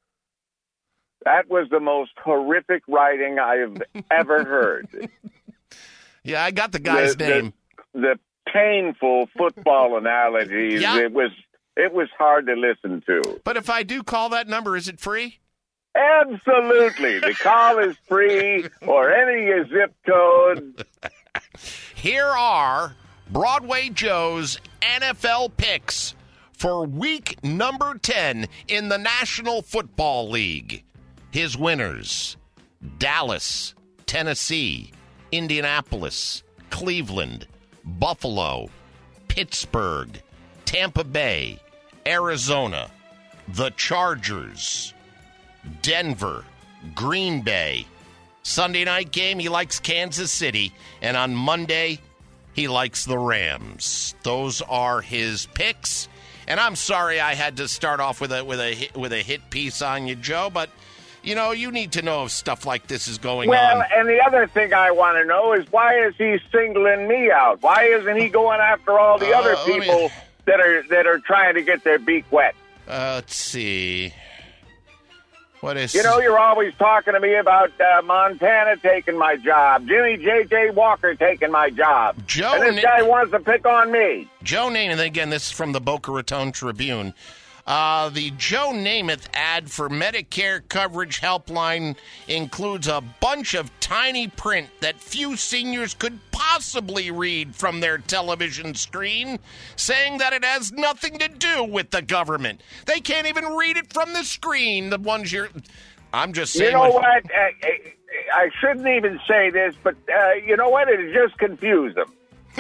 That was the most horrific writing I have ever heard. Yeah, I got the guy's the, name. The, the painful football analogies. Yeah. It was it was hard to listen to. But if I do call that number, is it free? Absolutely. The call is free, or any zip code. Here are Broadway Joe's N F L picks for week number ten in the National Football League. His winners: Dallas, Tennessee, Indianapolis, Cleveland, Buffalo, Pittsburgh, Tampa Bay, Arizona, the Chargers, Denver, Green Bay. Sunday night game, he likes Kansas City. And on Monday, he likes the Rams. Those are his picks. And I'm sorry I had to start off with a with a hit, with a hit piece on you, Joe, but you know, you need to know if stuff like this is going well, on. Well, and the other thing I want to know is why is he singling me out? Why isn't he going after all the uh, other people me... that are that are trying to get their beak wet? Uh, let's see. What is? You know, you're always talking to me about uh, Montana taking my job, Jimmy J J Walker taking my job, Joe. And this guy wants to pick on me. Joe Namath, again, this is from the Boca Raton Tribune. Uh, the Joe Namath ad for Medicare coverage helpline includes a bunch of tiny print that few seniors could possibly read from their television screen, saying that it has nothing to do with the government. They can't even read it from the screen, the ones you're... I'm just saying... You know what? what? Uh, I shouldn't even say this, but uh, you know what? It just confused them.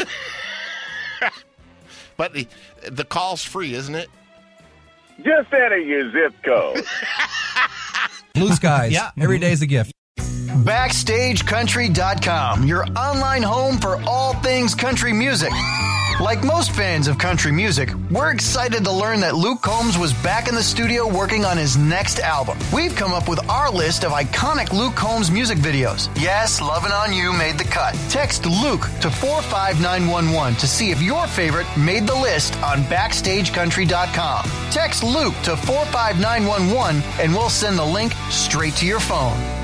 But the, the call's free, isn't it? Just enter your zip code. Blue skies. Yeah. Every day's a gift. Backstage Country dot com, your online home for all things country music. Like most fans of country music, we're excited to learn that Luke Combs was back in the studio working on his next album. We've come up with our list of iconic Luke Combs music videos. Yes, Lovin' On You made the cut. Text Luke to four five nine one one to see if your favorite made the list on Backstage Country dot com. Text Luke to four five nine one one and we'll send the link straight to your phone.